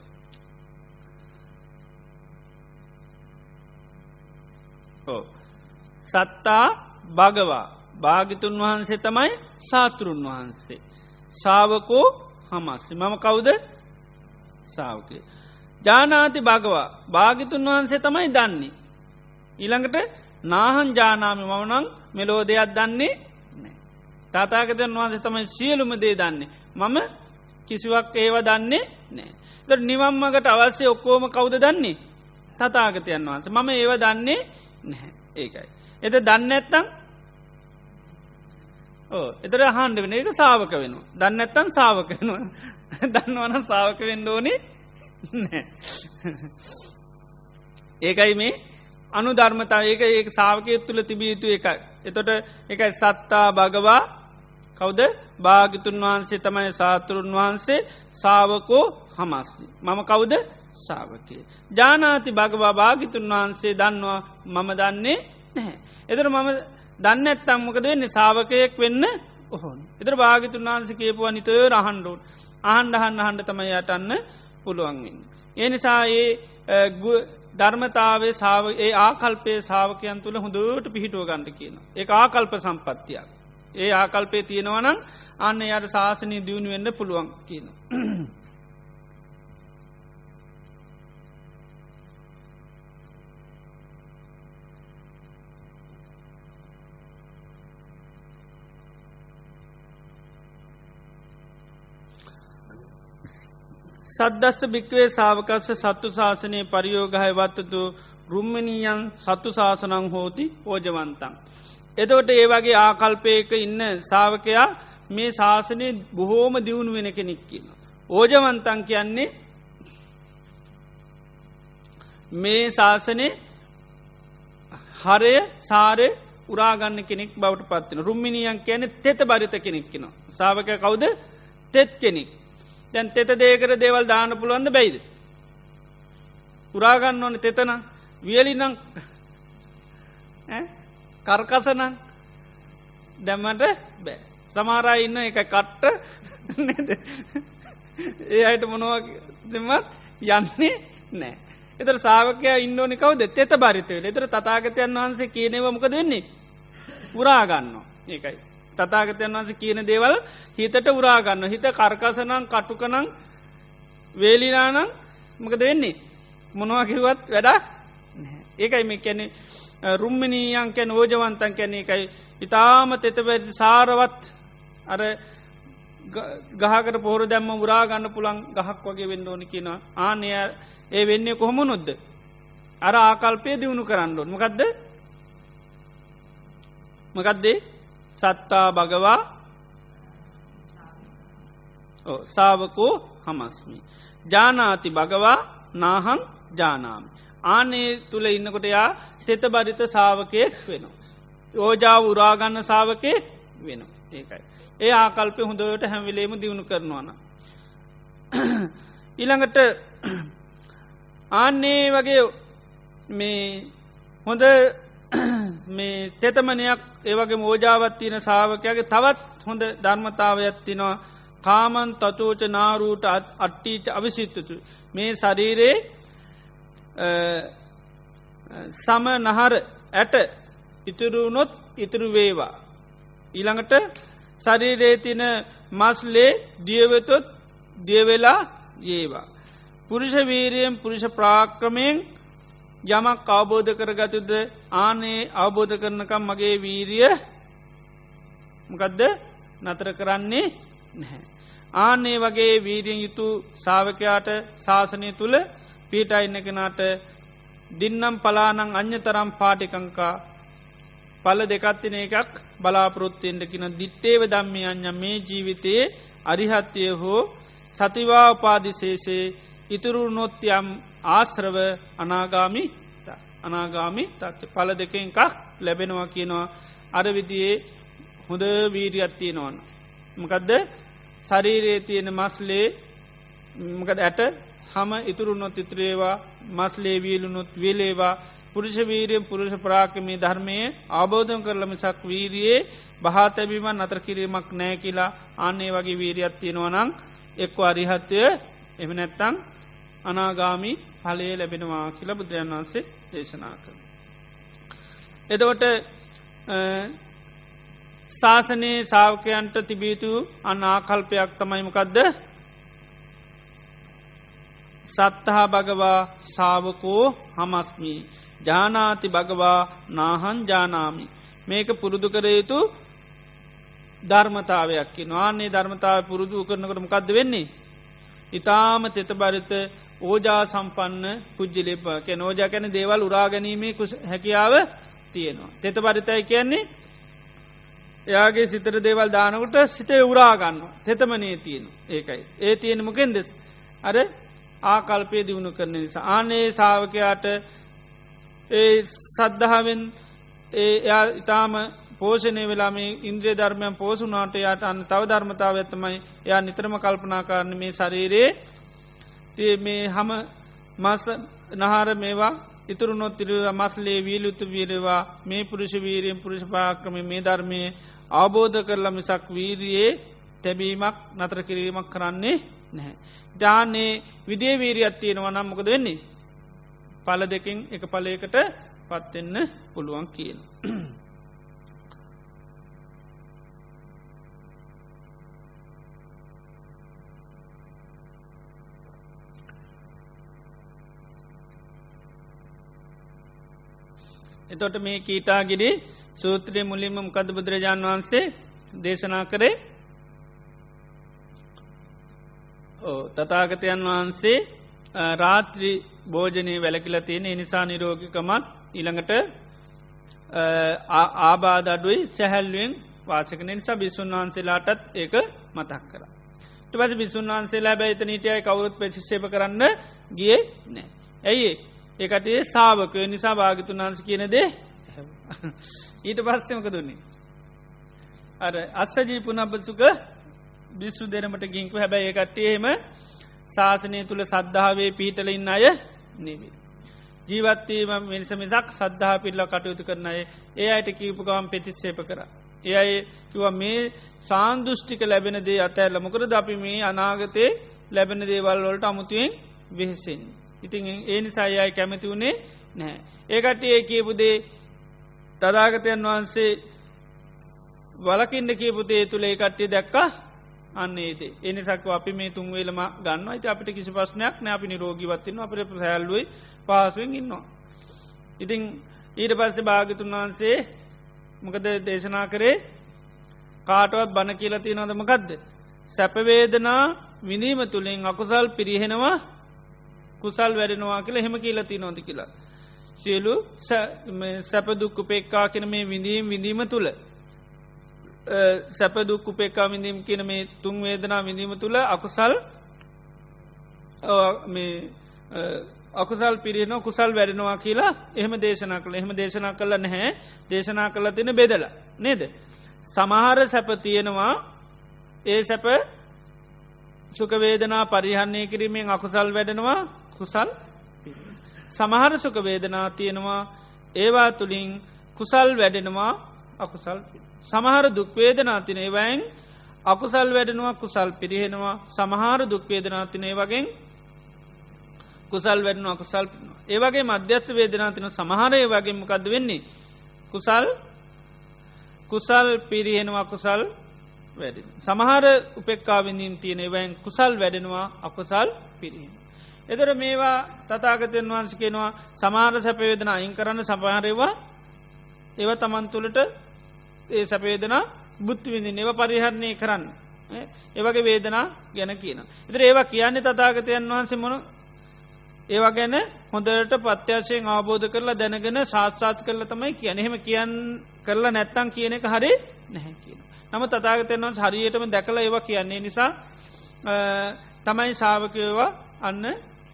සත්තා භගවා භාගිතුන් වහන්සේ තමයි සාතෘන් වහන්සේ සාාවකෝ හමස්සේ මම කවුද සාාවකය ජානාති භගවා භාගිතුන් වහන්සේ තමයි දන්නේ ඊළඟට නාහන් ජානාමි මවනං මෙලෝ දෙයක් දන්නේ තාතාගතයන් වහන්සේ තමයි සියලුම දේ දන්නේ මම කිසිවක් ඒව දන්නේ නෑ ද නිවම්මකට අවශ්‍ය ඔක්කෝම කවුද දන්නේ තතාගතයන් වහන්සේ මම ඒව දන්නේ නැහැ ඒකයි එත දන්න ඇත්තම් එතර හන්ඩ වෙන එක සාාවක වෙනවා දන්න ඇත්තන් සාාවක වෙනවා දන්නවන සාාවක වෙන්න ඕනේ නෑ ඒකයි මේ අනු ධර්මතාව ඒක ඒ සාාවකයත් තුළ තිබිය යුතු එකයි එතොට එකයි සත්තා භගවා කවුද භාගිතුන් වහන්සේ තමයි සාතුරුන් වහන්සේ සාාවකෝ හමස්ලි මම කවුද සාාවකය ජානාති භගවා භාගිතුන් වහන්සේ දන්නවා මම දන්නේ නැහැ එතර මම දන්න ඇත්තම්මකද වෙන්නේ සාාවකයෙක් වෙන්න ඔහොන් එතර භාගිතුන් වහන්සේ කියපුවා නිතර අහන්ඩුවන් අහන්ඩ තමයි යටන්න පුළුවන්වෙන්න. ඒ නිසා ඒ ධර්මතාවේ ඒ ආකල්පේ සාාවකයන් තුළ හොඳට පිහිටුව ගණඩ කියන. ඒ ආකල්ප සම්පත්තියක්. ඒ ආකල්පේ තියෙනවනම් අන්න යට ශාසනය දියුණු වෙන්න පුළුවන් කියන. සද්දස්ස භික්වේ සාාවකස්ස සත්තු ශාසනය පරියෝගහය වත්තතු රුම්මණීයන් සත්තු ශාසනං හෝති ඕජවන්තන්. එතවට ඒ වගේ ආකල්පයක ඉන්න සාාවකයා මේ ශාසනය බොහෝම දියුණු වෙන කෙනෙක් කියන. ඕජවන්තන් කියන්නේ මේ ශාසනය හරය සාරය උරාගන්න කෙනෙක් බවට පත්වන රුම්මිනියන් කියන තෙත බරිත කෙනෙක් කියෙන. සාාවක කවුද තෙත් කෙනෙක්. දැන් තෙත දේකර දේවල් දාන පුළුවන්ද බැයිද. උරාගන්න ඕන තෙතන වියලිනං කර්කසනං දැම්මට බෑ සමාරා ඉන්න එක කට්ට නද ඒ අයට මොනවා දෙමත් යන්නේ නෑ එතර සාාවකයා ඉන්නඕනි කවද තෙත බරිතවල එතර තතාගතයන් වහන්සේ කියනවමකද වෙන්නේ පුරාගන්න ඒකයි තතාගතයන් වහන්සේ කියන දේවල් හිතට උරාගන්න හිත කර්කසනං කටුකනං වේලිනානං මකද වෙන්නේ මොනවා කිරුවත් වැඩා ඒකයි මේ කැනෙ රුම්මණීයන් කැන ඕජවන්තන් කැන එකයි ඉතාම තෙතබැ සාරවත් අර ගහකට පොහොර දැම්ම උරාගන්න පුළන් ගහක් වගේ වෙන්න ඕනි කියන ආනය ඒ වෙන්නේ කොහොම නොද්ද අර ආකල්පය දියුණු කරන්නඩුවන් මකදදේ සත්තා භගවා සාාවකෝ හමස්මි ජානාති භගවා නාහං ජානාමි ආනේ තුළ ඉන්නකොට යා තෙත බරිත සාාවකයෙක් වෙන. යෝජාව උරාගන්න සාාවකයෙක් වෙන ඒකයි. ඒ ආකල්පය හොඳට හැමිලේම දියුණු කරනවාන. ඊළඟට ආන්නේ වගේ මේ හොඳ මේ තෙතමනයක් ඒවගේ මෝජාවත්තියන සාාවකයාගේ තවත් හොඳ ධර්මතාවයක්ත්තිනවා කාමන් තතෝච නාරූට අට්ටීච අවිසිත්තතු මේ ශරීරයේ සම නහර ඇට ඉතුරුනොත් ඉතුරු වේවා. ඊළඟට ශරීරයේ තින මස්ලේ දියවෙතොත් දියවෙලා ඒවා. පුරුෂ වීරියෙන් පුරුෂ ප්‍රාක්‍රමයෙන් යමක් අවබෝධ කරගතුද ආනේ අවබෝධ කරනකම් මගේ වීරිය මකදද නතර කරන්නේ නැහැ. ආනේ වගේ වීරියෙන් යුතු සාාවකයාට ශාසනය තුළ පීටා ඉන්න කෙනාට දින්නම් පලානං අන්‍ය තරම් පාටිකංකා පල දෙකත්තින එකක් බලාපොරොත්තියෙන්ට කින දිට්ටේව දම්මි අඥ මේ ජීවිතයේ අරිහත්වය හෝ සතිවා උපාදිශේෂයේ ඉතුරු නොත්යම් ආශ්‍රව අනාගාමි තත්්‍ය පල දෙක එකක් ලැබෙනවා කියනවා අර විදියේ හොඳ වීරියත්තිය නොවන. මකදද ශරීරයේ තියෙන මස්ලේ මකද ඇට හම ඉතුරුනොත් ඉතුරේවා මස්ලේ වීලුනොත් විලේවා පුරුෂ වීරියෙන් පුරුෂ ප්‍රාක්‍රමී ධර්මය අවබෝධම් කරලමිසක් වීරියේ බහතැබීමන් අතර කිරීමක් නෑ කියලා අන්නේ වගේ වීරියත්තියෙනවනං එක්ව අරිහත්වය එම නැත්තං අනාගාමි හලේ ලැබෙනවා කියලා බුදුරජාණන් වහන්සේ දේශනා කර. එදවට ශාසනයේ සාාවකයන්ට තිබීතු අන්න ආකල්පයක් තමයිමකක්ද සත්තහා භගවා සාාවකෝ හමස්මී ජානාති භගවා නාහන් ජානාමි මේක පුරුදු කර යුතු ධර්මතාවයක් වාන්නේ ධර්මතාව පුරුදු කරනකට මකක්ද වෙන්නේ. ඉතාම තෙත බරිත ඕජා සම්පන්න පුද්ජිලිප කැන ඕජා කැන දේවල් උරාගැනීමේ හැකියාව තියෙනවා. තෙත බරිතයි කියන්නේ එයාගේ සිතර දේවල් දානකට සිතේ උරාගන්න තෙතමනේ තියෙන ඒකයි. ඒ තියෙන මොකෙන් දෙස් අර ආකල්පය දියුණු කරන නිසා. ආනේ සාාවකයාට ඒ සද්ධාවෙන් එයා ඉතාම පෝෂණය වෙලාම ඉන්ද්‍රිය ධර්මයන් පෝසුනාට යාට අන්න තව ධර්මතාව ඇත්තමයි එයා නිතරම කල්පනා කරන්න මේ ශරීරයේ තිය මේ හම මස නහර මේවා ඉතුරුනොත් තිරව මස්ලේ වීලුතු වීරවා මේ පුරුෂ වීරියෙන් පුරුෂ පාක්‍රම මේ ධර්මය අවබෝධ කරලා මිසක් වීරියේ තැබීමක් නතර කිරීමක් කරන්නේ නැහැ. ජානේ විඩිය වීරියත් තියෙනවා නම් මොකද වෙන්නේ පල දෙකින් එක පලයකට පත්වෙන්න පුළුවන් කියන. එතොට මේ කීටාගිරි සූත්‍රයේ මුලින්ම මොකද බුදුරජාණන් වහන්සේ දේශනා කරේ තථාගතයන් වහන්සේ රාත්‍රී භෝජනය වැලකිල තියෙන නිසා නිරෝගිකමත් ඊළඟට ආබාධ අඩුයි සැහැල්ුවෙන් වාසකන නිසා බිස්සුන් වහන්සේලාටත් ඒක මතක් කර. ට පස බිස්සුන් වහන්සේලා බැයිත නීටයයි කවුරුත් ප්‍රශිෂ්‍යප කරන්න ගිය නෑ. ඇයි ඒකටේ සාාවකය නිසා භාගිතුන් වහන්ස කියනදේ ඊට පස්සමක දුන්නේ. අර අස්සජී පුනබසුක බිස්සු දෙනමට ගිංකු හැබැයි ඒකට්ටේම ශාසනය තුළ සද්ධාවේ පීටල ඉන්න අය නෙවේ. ජීවත්තීම මිනිසමිසක් සද්ධහා පිල්ල කටයුතු කරන අය ඒ අයට කීපුගම් පෙතිස්සේප කර. ඒ අය කිව මේ සාන්දුෘෂ්ටික ලැබෙන දේ අතැල්ල මොකරද අපි මේ අනාගතයේ ලැබෙන දේවල් වලට අමුතුවෙන් වෙහෙසෙන්. ඉතින් ඒ නිසා අයි කැමති වුණේ නැහැ. ඒකට ඒ කියපුදේ තදාගතයන් වහන්සේ වලකින්ට කියපුතේ තුළ ඒ කට්ටිය දැක්ක අන්නේදේ එනිසක්ව අපි මේ තුන්වේලම ගන්න යිට අපිට කිසි ප්‍රශ්නයක් නෑ අපි නිරෝගීවත්තින්න අපට පැල්ලුවයි පාසුවෙන් ඉන්නවා. ඉතිං ඊට පස්සේ භාගතුන් වහන්සේ මොකද දේශනා කරේ කාටවත් බණ කියලති නොද මකදද. සැපවේදනා විනීම තුළින් අකුසල් පිරිහෙනවා කුසල් වැඩෙනවා කියල හෙම කියලති නොද කියලා. සියලු සැපදුක්කු පෙක්කා කෙන මේ විඳීම් විඳීම තුළ සැපදුක් උපේකා විඳීම් කියන මේ තුන් වේදනා විඳීම තුළ අකුසල් පිරියන කුසල් වැඩෙනවා කියලා එහෙම දේශනා කළ එහෙම දේශනා කළ නැහැ දේශනා කළ තින බෙදල නේද. සමහර සැප තියෙනවා ඒ සැප සුකවේදනා පරිහන්නේ කිරීමෙන් අකුසල් වැඩෙනවා කුසල් සමහර සුකවේදනා තියෙනවා ඒවා තුළින් කුසල් වැඩෙනවා අකුසල් සමහර දුක්වේදනා තිනේ වෑන් අකුසල් වැඩෙනවා කුසල් පිරිහෙනවා සමහර දුක්වේදනා තිනේ වගෙන් කුසල් වැඩෙනවා කුසල් ඒවගේ මධ්‍යස්ථ වේදනා තින සමහර ඒ වගේ මොකක්ද වෙන්නේ කුසල් පිරිහෙනවා කුසල් වැඩෙන සමහර උපෙක්කාවිඳීම් තියෙන වෑන් කුසල් වැඩෙනවා අකුසල් පිරිහෙන එතර මේවා තතාගතයන් වහන්සකෙනවා සමාර සැපවේදන අයින් කරන්න සපහරවා ඒව තමන් තුළට ඒ සැපේදනා බුද්ධ විඳින් ඒව පරිහරණය කරන්න ඒවගේ වේදනා ගැන කියන. එතර ඒවා කියන්නේ තතාගතයන් වහන්සේ මොන ඒවා ගැන හොඳට පත්‍යශයෙන් අවබෝධ කරලා දැනගෙන සාත්සාත් කරල තමයි කියන එහෙම කියන් කරලා නැත්තං කියන එක හරි නැහැ කියන. නම තතාගතයන් වහන්ස හරියටම දැකලා ඒවා කියන්නේ නිසා තමයි ශාවකයවා අන්න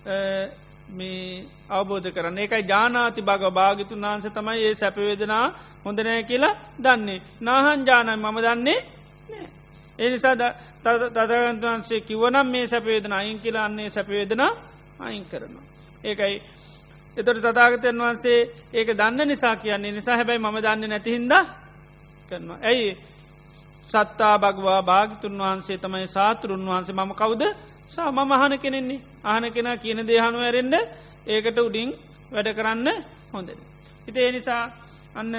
මේ අවබෝධ කරන්න ඒකයි ජානාති භග භාගිතුන් වහන්ස තමයි ඒ සැපවේදනා හොඳනෑ කියලා දන්නේ නාහන් ජානයි මම දන්නේ ඒ නිසා තදගන්තුවන්සේ කිවනම් මේ සැපවේදන අයින් කියලා අන්නේ සැපවේදනා අයින් කරනවා ඒකයි එතොට තතාගතයන් වහන්සේ ඒක දන්න නිසා කියන්නේ නිසා හැබැයි මම දන්න නැතිහින්ද කරනවා ඇයි සත්තා භගවා භාගිතුන් වහන්සේ තමයි සාතුරුන් වහන්සේ මම කවුද මම අහන කෙනෙන්නේ ආන කෙනා කියන දේහනු ඇරෙන්ඩ ඒකට උඩින් වැඩ කරන්න හොඳ. හිට ඒ නිසා අන්න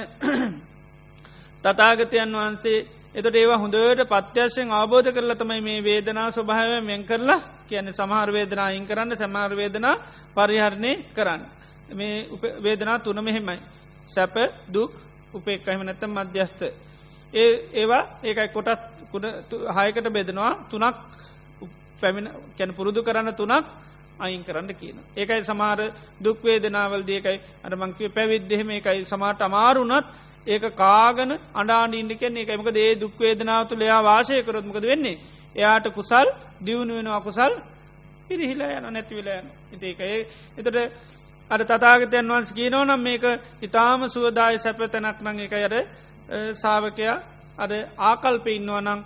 තතාගතයන් වහන්සේ එතට ඒවා හොඳට පත්‍යශයෙන් අවබෝධ කරල තමයි මේ වේදනා ස්වභාව මෙන් කරලා කියන සමහර වේදනායින් කරන්න සමහර වේදනා පරිහරණය කරන්න. මේ වේදනා තුන මෙහෙමයි. සැප දුක් උපෙක් අහිම නැත්තම් මධ්‍යස්ථ. ඒවා ඒකයි කොටස් හයකට බෙදනවා තුනක් පැමිණ කැන පුරුදු කරන්න තුනක් අයින් කරන්න කියන. ඒකයි සමාර දුක්වේදනාවල් දේකයි අර මංකිව පැවිද්දෙහෙම එකයි සමාට අමාරුනත් ඒක කාගන අඩාඩින්ඩි කෙන්නේ එකමක දේ දුක්වේදනාව තුළ එයා වාශය කරොත්මකද වෙන්නේ. එයාට කුසල් දියුණු වෙන අකුසල් පිරිහිලා යන නැතිවිලා යන. ඒකයි එතට අර තතාගතයන් වන්ස කියනවනම් මේක ඉතාම සුවදාය සැපතැනක් නං එක අර සාාවකයා අර ආකල්පය ඉන්නවනං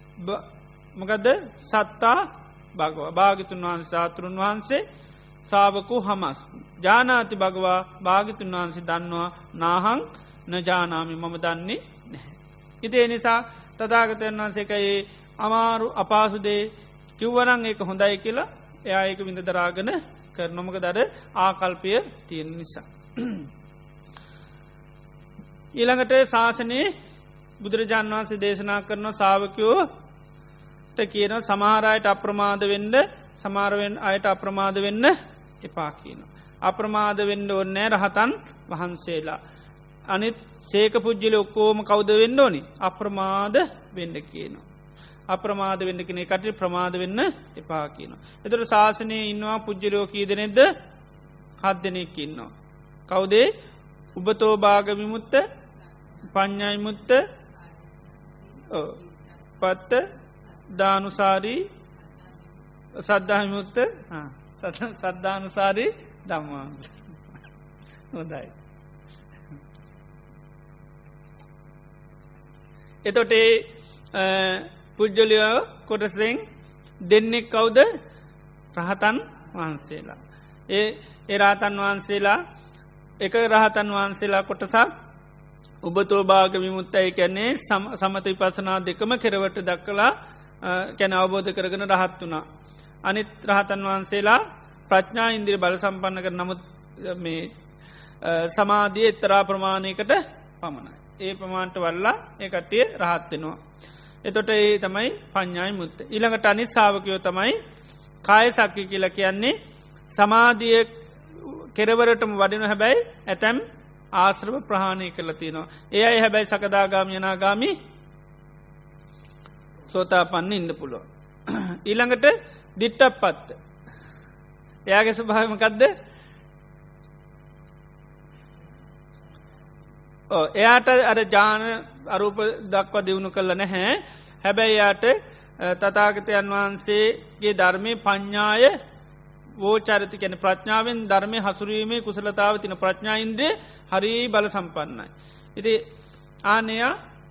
මකද සත්තා භගවා භාගිතුන් වහන්සේ සාතුරුන් වහන්සේ සාාවකු හමස් ජානාති භගවා භාගිතුන් වහන්සේ දන්නවා නාහං නජානාමි මම දන්නේ නැහැ. ඉතිේ නිසා තදාගතයන් වහන්සේකයේ අමාරු අපාසුදේ කිව්වරං ඒක හොඳයි කියලා එයා ඒක විඳ දරාගෙන කරනොමක දර ආකල්පය තියෙන නිසා. ඊළඟට ශාසනයේ බුදුරජාණන් වහන්සේ දේශනා කරන සාාවකයෝ කියන සමහරයට අප්‍රමාද වෙන්ඩ සමාරවෙන් අයට අප්‍රමාද වෙන්න එපා කියන. අප්‍රමාද වෙන්ඩ ඔන්නෑ රහතන් වහන්සේලා. අනිත් සේක පුද්ජිල ඔක්කෝම කවුද වෙන්න ඕනි අප්‍රමාද වෙන්න කියනවා. අප්‍රමාද වෙන්න කෙනෙ කට ප්‍රමාද වෙන්න එපා කියන. එතර ශාසනය ඉන්නවා පුද්ජලයෝ කීදනෙද හත් දෙනෙක් ඉන්නවා. කවුදේ උබතෝ භාග විමුත්ත පඤ්ඥයිමුත්ත පත්ත දානුසාරී සද්ධාමිමුත්ත සද්ධානුසාරී දම්වා හොදයි. එතොටේ පුද්ජලියෝ කොටසෙන් දෙන්නෙක් කවුද රහතන් වහන්සේලා. ඒ රහතන් වහන්සේලා එක රහතන් වහන්සේලා කොටසක් උබතෝ භාග විමුත්තයි කැන්නේ සමත විපසනා දෙකම කෙරවට දක්කලා කැන අවබෝධ කරගෙන රහත් වුණා. අනිත් රහතන් වහන්සේලා ප්‍රඥා ඉන්දිරි බල සම්පන්න කර නමුත් මේ සමාධිය එත්තරා ප්‍රමාණයකට පමණයි. ඒ ප්‍රමාණට වල්ලා ඒ කට්ටිය රහත්වෙනවා. එතොට ඒ තමයි පඤ්ඥායි මුත්ත. ඊළඟට අනිත් සාාවකයෝ තමයි කාය සක්්‍ය කියල කියන්නේ සමාධිය කෙරවරටම වඩින හැබැයි ඇතැම් ආශ්‍රව ප්‍රහාණය කළ තියෙනවා. ඒ අයි හැබැයි සකදාගාම යනාගාමි සෝතා පන්න ඉන්න පුළුව. ඊළඟට දිට්ටක් පත්ත. එයාගේ ස්වභාවමකක්ද එයාට අර ජාන අරූප දක්ව දියුණු කළ නැහැ. හැබැයි යාට තතාගතයන් වහන්සේගේ ධර්මය පඤ්ඥාය වෝචරිත කැන ප්‍රඥාවෙන් ධර්මය හසුරීමේ කුසලතාව තින ප්‍රඥායින්ද්‍රේ හරි බල සම්පන්නයි. ඉති ආනයා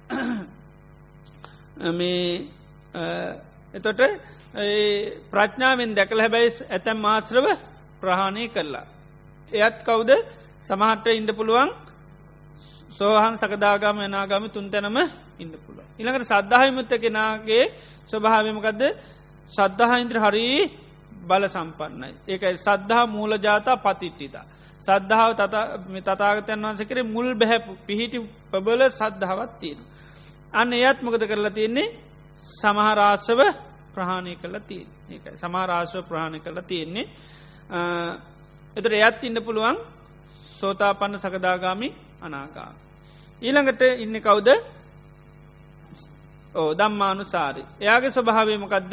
මේ එතොට ප්‍රඥාවෙන් දැකල හැබැයි ඇතැම් මාශ්‍රව ප්‍රහාණය කරලා. එයත් කවුද සමහට ඉන්ඩ පුළුවන් සෝහන් සකදාගාම අනාගාම තුන් තැනම ඉන්න පුළුව. ඉළඟට සද්ධාවිමුත්ත කෙනගේ ස්වභාවමකක්ද සද්ධහයින්ද්‍ර හරී බල සම්පන්නයි. ඒකයි සද්ධහා මූල ජාතා පතිට්ටිතා. සද්ධාව තතාගතයන් වන්ස කරේ මුල් බැහැපු පිහිටි පබල සද්ධාවත් තියෙන. අන්න එයත් මොකද කරලා තියෙන්නේ සමහරාශව ප්‍රහාණය කරලා තියෙන් ඒකයි සමහරාශව ප්‍රහාණය කරලා තියෙන්නේ. එතර එයත් ඉන්න පුළුවන් සෝතාපන්න සකදාගාමි අනාගා. ඊළඟට ඉන්න කවුද දම්මානු සාරි. එයාගේ ස්වභාවයමකක්ද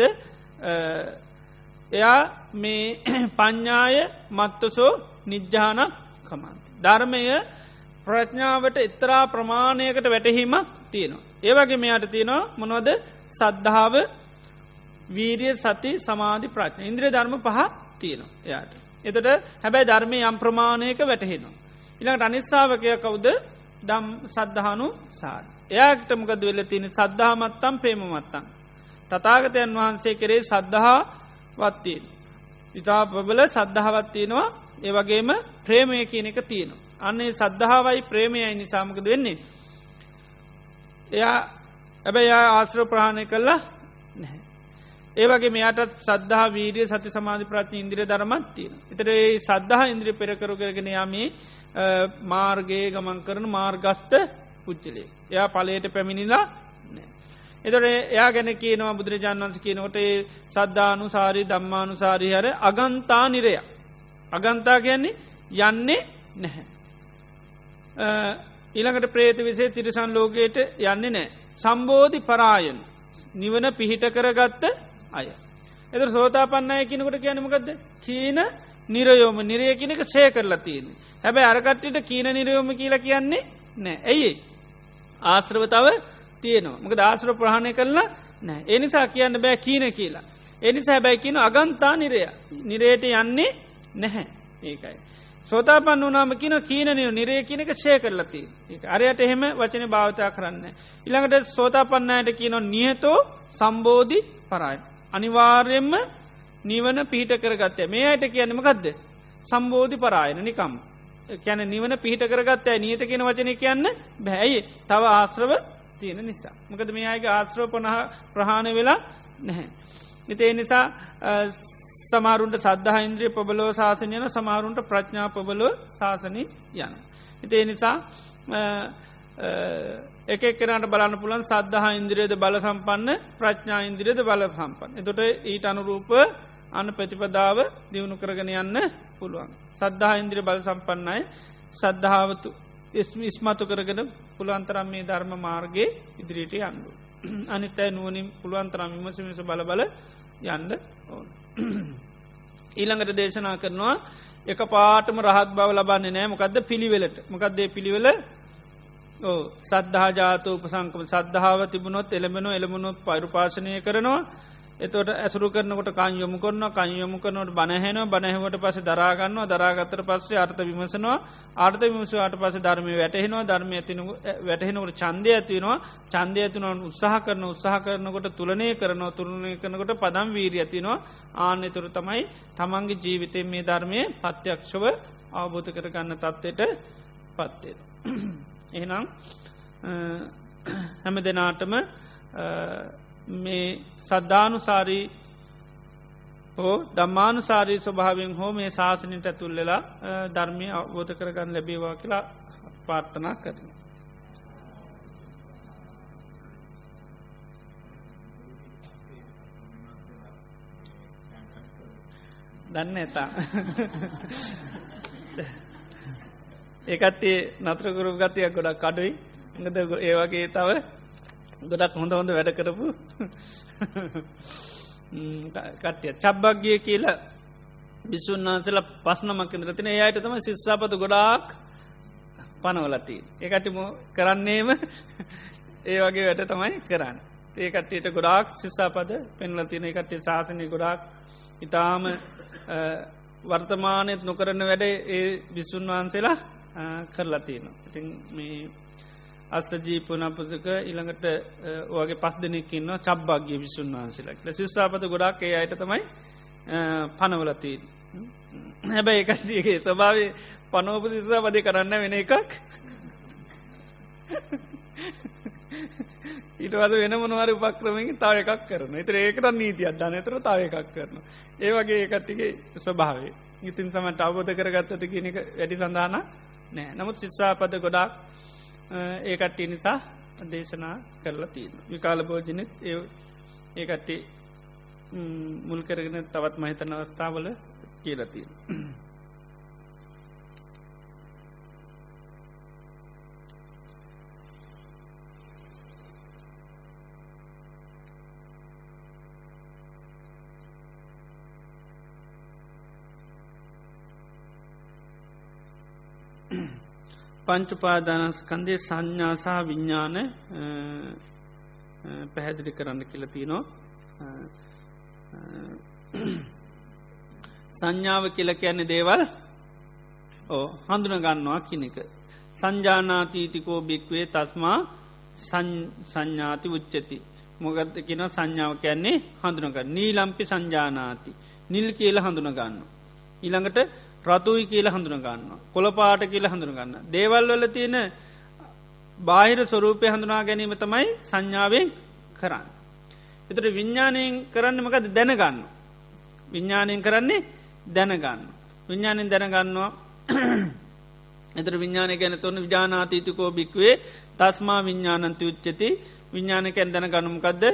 එයා මේ පඤ්ඥාය මත්තසෝ නිජ්ජානක් කමන්ති. ධර්මය ප්‍රඥාවට එත්තරා ප්‍රමාණයකට වැටහීමක් තියෙනවා. ඒවගේ මෙයාට තියෙනවා මොනොද සද්ධාව වීරිය සති සමාධි ප්‍රඥා ඉන්ද්‍රිය ධර්ම පහ තියෙනවා එයාට. එතට හැබැයි ධර්මය යම් ප්‍රමාණයක වැටහෙනවා. ඉළඟට අනිස්සාාවකය කවුද දම් සද්ධානු සාරි. එයාට මොකද වෙල තියෙන සද්ධාමත්තම් ප්‍රේමමත්තන්. තතාගතයන් වහන්සේ කරේ සද්ධහාවත්තියෙන්. ඉතා ප්‍රබල සද්ධාවත්තියෙනවා ඒවගේම ප්‍රේමය කියන එක තියෙනවා. අන්නේ සද්ධාවයි ප්‍රේමයයි නිසාමකද වෙන්නේ. එයා ඇබැ යා ආශ්‍ර ප්‍රහණය කරලා නැහැ. ඒවගේ මෙයාටත් සද්ධා වීරිය සති සමාධි ප්‍රඥ ඉන්ද්‍රිය ධර්මත් තියෙන. එතට ඒ සද්ධහා ඉන්ද්‍රිය පෙරකරු කරගෙන යාමේ මාර්ගයේ ගමන් කරන මාර්ගස්ත පුච්චලේ. එයා පලයට පැමිණිලා නෑ. එතොට එයා ගැන කියනවා බුදුරජාණන් වන්ස කියනකොට සද්ධානු සාරි දම්මානු සාරි හර අගන්තා නිරය. අගන්තා කියන්නේ යන්නේ නැහැ. ඊළඟට ප්‍රේත විසේ තිරිසන් ලෝකයට යන්නේ නෑ. සම්බෝධි පරායන නිවන පිහිට කරගත්ත අය. එතර සෝතාපන්නය කියනකොට කියනමකක්ද කීන නිරයෝම නිරය කියනක ෂය කරලා තියෙන්නේ. හැබැයි අරකට්ටිට කීන නිරයෝම කියලා කියන්නේ නෑ. ඇයි ආශ්‍රවතාව තියනවා මක ආශ්‍ර ප්‍රහණය කරලා නෑ. එනිසා කියන්න බෑ කීන කියලා. එනිසා හැබැයි කියන අගන්තා නිරය නිරයට යන්නේ නැහැ ඒකයි. සෝතාපන්න වනාම කියන කීනනය නිරේ කියනක ෂය කරලති අරයට එහෙම වචන භාවතා කරන්න. ඉළඟට සෝතාපන්නයට කියනො නියතෝ සම්බෝධි පරාය. අනිවාර්යෙන්ම නිවන පිහිට කරගත්තය මේ අයට කියන්නම ගදද. සම්බෝධි පරායන නිකම් කැන නිවන පිහිට කරගත්තය නියත කියෙන වචන කියන්න බැයි තව ආශ්‍රව තියෙන නිසා. මකද මේ අයගේ ආශ්‍රව ප්‍රහාණය වෙලා නැහැ. ඉතේ නිසා සමාරුන්ට සද්ධහ ඉන්ද්‍රිය පබලෝ ශාසනය යන සමාරුන්ට ප්‍රඥා පබලෝ ශාසනය යන. ඉතිේ නිසා එකෙක්කරට බලන්න පුළන් සද්ධහ ඉන්ද්‍රියද බල සම්පන්න ප්‍රඥා ඉන්ද්‍රියද බල සම්පන්න. එතොට ඊට අනුරූප අන්න ප්‍රතිපදාව දියුණු කරගෙන යන්න පුළුවන්. සද්ධහ ඉන්ද්‍රිය බල සම්පන්නයි සද්ධාවතු ඉස්මතු කරගෙන පුළුවන්තරම් මේ ධර්ම මාර්ගයේ ඉදිරියට යන්නු. අනිත්තයි නුවනින් පුළුවන්තරම් විමසමිස බලබල යන්න ඕන. ඊළඟට දේශනා කරනවා එක පාටම රහත් බව ලබන්නේ නෑ මොකක්ද පිළිවෙලට මොකක්දේ පිළිවෙල සද්ධහා ජාත උපසංකම සද්ධාව තිබුණොත් එළඹෙන එළමුණොත් පෛරුපාශනය කරනවා. එතවට ඇසුරු කරනකොට කංයොමු කරන කංයොමු කරනට බණහැන බණහවට පස දරාගන්නවා දරාගත්තර පස්සේ අර්ථ විමසනවා ආර්ථ විමසවාට පස ධර්මය වැටහෙනවා ධර්මය ඇතින වැටහෙනකට චන්දය ඇතිවෙනවා චන්දය ඇතිනවන් උත්සාහ කරනකොට තුලනය කරනවා තුරණය කරනකොට පදම් වීරී ඇතිනවා ආන්‍ය තුර තමයි තමන්ගේ ජීවිතය මේ ධර්මය පත්‍යක්ෂව අවබෝධ කරගන්න තත්ත්වයට පත්වේ. එහෙනම් හැම දෙනාටම මේ සද්ධානුසාරී හෝ දම්මානුසාරී ස්වභාවෙන් හෝ මේ ශාසනයට ඇතුල්ලලා ධර්මය අවබෝධ කරගන්න ලැබේවා කියලා පාර්ථනා කරන. දන්න ඇතා ඒකටේ නත්‍රකුරු ගතියක් ගොඩක් කඩුයි ගද ඒවගේ තව ගොඩක් හොඳ වැඩ කරපු කට්ටිය චබ්බක්ගිය කියලා විසුන්නාන්සල පස්නමක් රතින ඒයට තම ශිස්සාපතු ගොඩාක් පනවලති. ඒකටිම කරන්නේම ඒ වගේ වැඩ තමයි කරන්න. ඒකට්ටට ගොඩාක් ශිස්සාපද පෙන්ලතින එකටේ ශාසනය ගොඩාක් ඉතාම වර්තමානයත් නොකරන වැඩ ඒ විසුන් වහන්සේලා කරලතින. ඉතින් මේ අස්සජීපනපසක ඉළඟට ඕගේ පස් දෙනෙක්කින්න චබ්බක්ගේ විසුන් වහන්සේලක් ශිස්සාපත ගොඩක් ඒ අයට තමයි පනවලතිී. හැබැයි එකගේ ස්වභාව පනෝප සිස්සාපදය කරන්න වෙන එකක් ඊටවද වෙන මොනවර උපක්‍රමකින් තව එකක් කරන එතර ඒකට නීතියක් දන්න තර තව එකක් කරන ඒ වගේ ඒකට්ටිගේ ස්වභාවේ ඉතින් සමට අවබෝධ කරගත්තට කියන එක වැඩි සඳහන නෑ නමුත් ශිස්සාපද ගොඩක් ඒකට්ටි නිසා දේශනා කරලා තියෙන විකාල භෝජනෙත් ඒකට්ටි මුල් කරගෙන තවත් මහිතන අවස්ථාවල කියලතිය පංචුපාදානස්කන්දේ සංඥාසා විඤ්ඥාන පැහැදිලි කරන්න කියලතිනෝ සංඥාව කියල කියන්නේ දේවල් හඳුන ගන්නවා කිනෙක සංජානාතීතිකෝ භික්වේ තස්මා සංඥාති උච්චති මොගත්ත කියන සංඥාව කියන්නේ හඳුනග නීලම්පි සංජානාති නිල් කියල හඳුන ගන්න ඊළඟට රතුයි කියල හඳුන ගන්න කොළපාට කියල හඳුන ගන්න දේවල් වල තියෙන බාහිර ස්වරූපය හඳුනා ගැනීම තමයි සංඥාවෙන් කරන්න එතට විඤ්ඥානයෙන් කරන්න මකද දැනගන්න විඤ්ඥානයෙන් කරන්නේ දැනගන්න විඤ්ඥානෙන් දැනගන්නවා එතර විඤ්ඥානය ගැන තුොන්න විජානාතීතිකෝ භික්වේ තස්මා විඤ්ඥානන්ති උච්චති විඤ්ඥානකැන් දැනගනුමකක්ද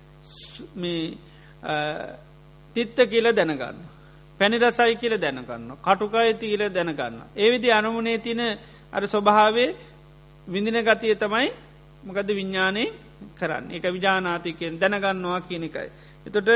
තිත්ත කියල දැනගන්න පැණි රසයි කියල දැනගන්න කටුකායිති කියල දැනගන්න ඒවිදි අනමුණේ තින අර ස්වභාවේ විඳින ගතිය තමයි මොකද විඤ්ඥානය කරන්න එක විජානාතිකයෙන් දැනගන්නවා කියන එකයි. එතොට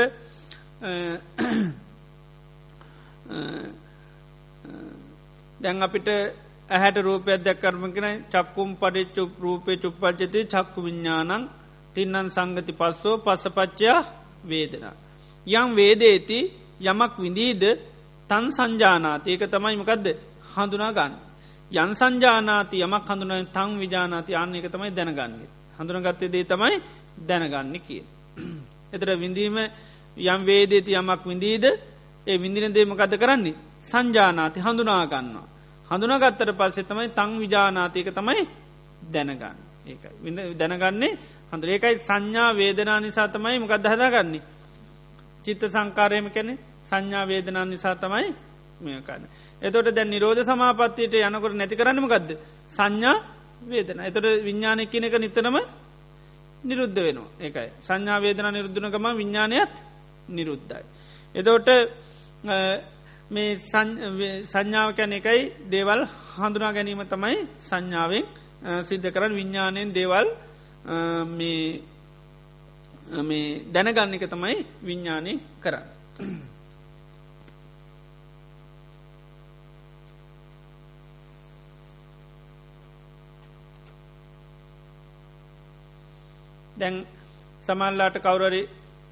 දැන් අපිට ඇහැට රූපයක් දැක්කරම කෙන චක්කුම් පටිච්චු රූපය චුප්පච්චති චක්කු විඤ්ඥානං තින්නන් සංගති පස්සෝ පස්සපච්චයා වේදන. යම් වේදේති යමක් විඳීද තන් සංජානාති ඒක තමයි මකදද හඳුනා ගන්න. යන් සංජානාති යමක් හඳුන තං විජානාති අන්න එක තමයි දැනගන්නේ. හඳුනගත්තේ දේ තමයි දැනගන්න කිය. එතර විඳීම යම් වේදේති යමක් විඳීද ඒ විඳින දේමකද කරන්නේ සංජානාති හඳුනාගන්නවා. හඳුනගත්තර පස්සේ තමයි තං විජානාතික තමයි දැනගන්න ඒකයි දැනගන්නේ හඳුර ඒකයි සංඥා වේදනා නිසා තමයි මකද හදාගන්නේ. චිත්ත සංකාරයම කැනෙ සංඥා වේදනා නිසා තමයි මේකන්න. එතොට දැන් නිරෝධ සමාපත්තියට යනකොට නැති කරන්නම ගදද සංඥා වේදන එතොට විඤ්ඥානය කියන එක නිතරම නිරුද්ධ වෙනවා ඒකයි සංඥා වේදනා නිරුද්ධනකම විඤ්ඥානයත් නිරුද්ධයි. එතෝට මේ සංඥාව කැන එකයි දේවල් හඳුනා ගැනීම තමයි සංඥාවෙන් සිද්ධ කරන්න විඤ්ඥානයෙන් දේවල් මේ දැනගන්න එක තමයි විඤ්ඥානය කරන්න. දැන් සමල්ලාට කවුරරි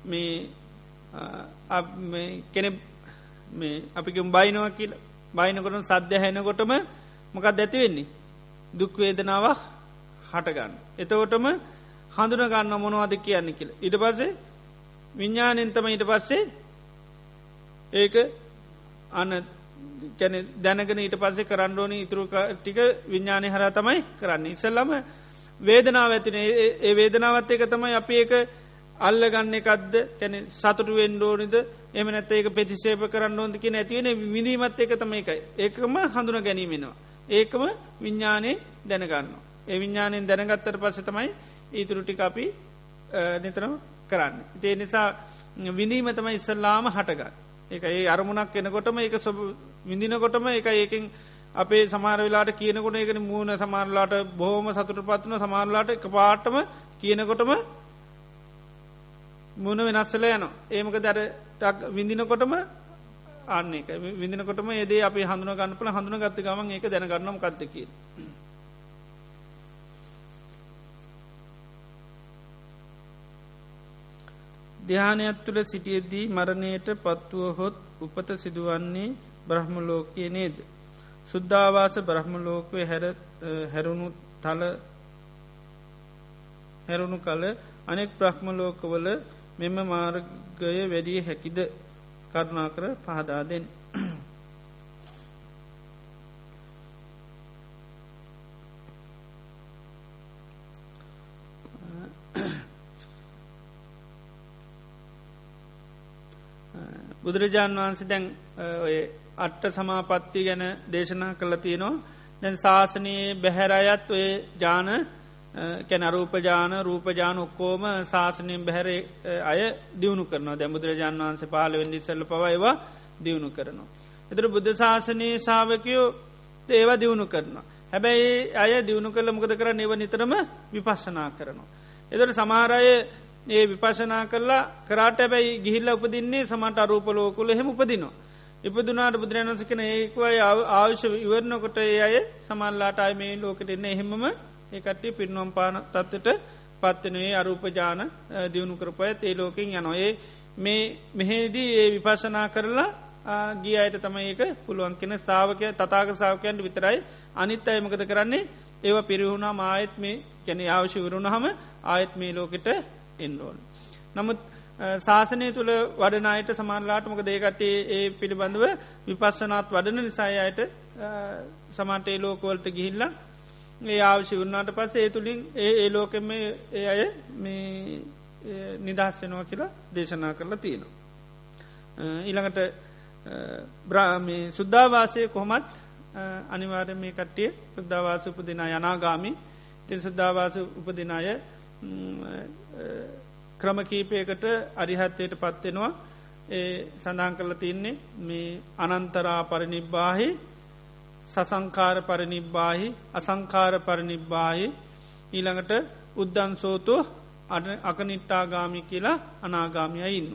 කෙනෙ අපිකම් බයිනවා කියල බයිනකොට සද්ධ හැනකොටම මොකක් දැති වෙන්නේ දුක්වේදනාවක් හටගන්න. එතකොටම හඳුන ගන්න මොනවාද කියන්න කියල. ඉට පස්සේ විඤ්ඥානෙන්තම ඊට පස්සේ ඒක අන්න දැනගෙන ඊට පස්සේ කරන්නඩෝන ඉතුරු ටික විඤ්ඥානය හර තමයි කරන්න. ඉසල්ලම වේදනාව ඇතින ඒ වේදනාවත් එක තමයි අපි ඒක අල්ල ගන්න එකක්ද කැන සතුට වෙන්ඩෝනිද එම නැත ඒක ප්‍රතිශේප කරන්න ඕොද කියෙන ඇතිවෙන විඳීමත් එක තම එකයි ඒකම හඳුන ගැනීමෙනවා. ඒකම විඤ්ඥානය දැනගන්න. ඒ විඤ්ඥානයෙන් දැනගත්තර පස්ස තමයි ඊතුරුටි අපි නිතරම කරන්න. ඒ නිසා විඳීම තමයි ඉස්සල්ලාම හටගන්න. එක ඒ අරමුණක් එනකොටම ඒක සොබ විඳිනකොටම එක ඒකින් අපේ සමාරවෙලාට කියනකොට ඒකන මූුණ සමාරලාට බොහෝම සතුට පත්වන සමාරලාට එක පාටම කියනකොටම මුණ වෙනස්සල යන ඒමක දර විඳිනකොටම අන්න එක විඳිනකොටම ඒදේ අපි හඳුන ගන්නපල හඳුන ගත්ත ගමන් ඒක දැනගන්නම් කත්තක. ධ්‍යානයක් තුළ සිටියදී මරණයට පත්වුවහොත් උපත සිදුවන්නේ බ්‍රහ්මලෝකයේ නේද. සුද්ධවාස බ්‍රහ්මලෝකය හැරුණු කල අනෙක් බ්‍රහ්මලෝකවල මෙම මාර්ගය වැඩිය හැකිද කරුණා කර පහදාදෙන්. බුදුරජාණන් වහන්සේ දැන් අට්ට සමාපත්ති ගැන දේශනා කළ තියෙනවා දැන් ශාසනයේ බැහැරයත් ඔය ජාන කැන රූපජාන රූපජාන ඔක්කෝම ශාසනයෙන් බැහැර අය දියුණු කරනවා දැ බුදුරජාණන් වහන්සේ පාලවෙඩි සල්ල පවයිවා දියුණු කරනවා. එතර බුද්ධ ශාසනයේ ශාවකයෝ ඒවා දියුණු කරනවා. හැබැයි අය දියුණු කළ මොකද කර නිව නිතරම විපස්සනා කරනවා. එතට සමාරය ඒ විපශනා කරලා කරාට ඇබැයි ගිහිල්ල උපදින්නේ සමට අරූපලෝකුල හෙම උපදිනවා. ඉපදුනාට බුදුරජාණන් සිකන ඒකවයි ආවිශ්‍ය ඉවරණකොට ඒ අය සමල්ලාට අය මේ ලෝකට එන්න එහෙමම ඒකට්ටි පිරිනුවම් පාන තත්වට පත්වනේ අරූපජාන දියුණු කරපය ඒ ලෝකින් යනොයේ මේ මෙහෙදී ඒ විපශනා කරලා ගිය අයට තමයි ඒක පුළුවන් කෙන ස්ථාවකය තතාක සාාවකයන්ට විතරයි අනිත් අයමකද කරන්නේ ඒව පිරිහුණා ආයත් මේ කැන අවශ්‍ය වරුණ හම ආයත් මේ ලෝකට එන්නෝල්. නමුත් ශාසනය තුළ වඩනයට සමාන්ලාටමක දේකටේ ඒ පිළිබඳව විපස්සනාත් වඩන නිසායට සමාන්ටේ ලෝකවලට ගිහිල්ලා ඒ ආවශ්‍ය වරුණාට පස්ස ඒ තුළින් ඒ ලෝකෙම ඒ අය මේ නිදහස් වෙනවා කියලා දේශනා කරලා තියෙනවා. ඊළඟට බ්‍රාමි සුද්ධවාසය කොහොමත් අනිවාර්ය මේ කට්ටිය සුද්ධවාස උපදින යනාගාමි තින් සුද්ධවාස උපදිනය ක්‍රම කීපයකට අරිහත්වයට පත්වෙනවා ඒ සඳහන් කරල තින්නේ මේ අනන්තරා පරිනිබ්බාහි සසංකාර පරිනිබ්බාහි අසංකාර පරිනිබ්බාහි ඊළඟට උද්දන්සෝතු අකනිට්ටාගාමි කියලා අනාගාමියයි ඉන්න.